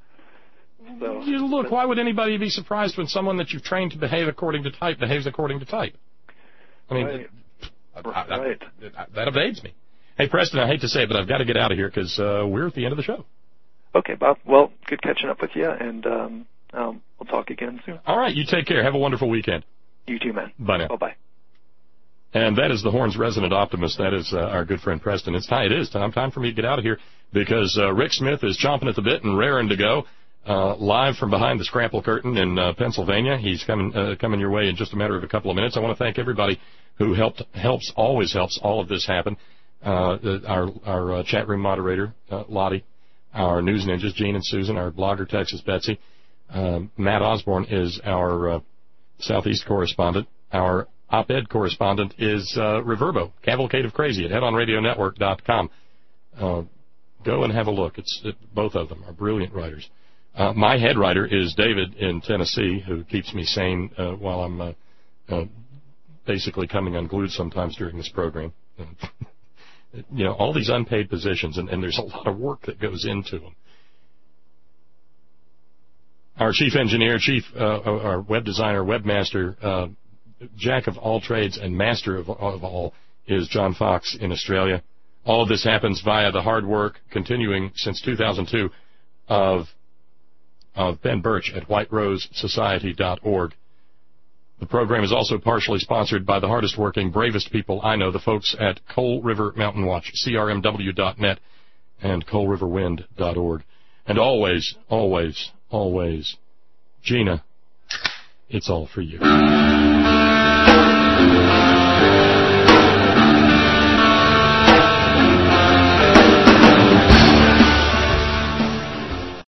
So, you look, why would anybody be surprised when someone that you've trained to behave according to type behaves according to type? I mean, right. I, I, right. I, that evades me. Hey, Preston, I hate to say it, but I've got to get out of here because uh, we're at the end of the show. Okay, Bob. Well, good catching up with you, and um, um, we'll talk again soon. All right, you take care. Have a wonderful weekend. You too, man. Bye now. Bye-bye. And that is the Horn's resident optimist. That is uh, our good friend Preston. It's time, it is time, time for me to get out of here because uh, Rick Smith is chomping at the bit and raring to go. Uh, live from behind the Scrample Curtain in uh, Pennsylvania. He's coming uh, coming your way in just a matter of a couple of minutes. I want to thank everybody who helped, helps, always helps all of this happen. Uh, our our uh, chat room moderator, uh, Lottie, our news ninjas, Gene and Susan, our blogger, Texas Betsy. Um, Matt Osborne is our uh, Southeast correspondent. Our op-ed correspondent is uh, Reverbo, Cavalcade of Crazy at head on radio network dot com. Uh, go and have a look. It's it, both of them are brilliant writers. Uh, my head writer is David in Tennessee, who keeps me sane uh, while I'm uh, uh, basically coming unglued sometimes during this program. You know, all these unpaid positions, and, and there's a lot of work that goes into them. Our chief engineer, chief, uh, our web designer, webmaster, uh, jack of all trades and master of, of all is John Fox in Australia. All of this happens via the hard work, continuing since two thousand two, of of Ben Birch at white rose society dot org. The program is also partially sponsored by the hardest working, bravest people I know, the folks at Coal River Mountain Watch, C R M W dot net and coal river wind dot org. And always, always, always, Gina, it's all for you.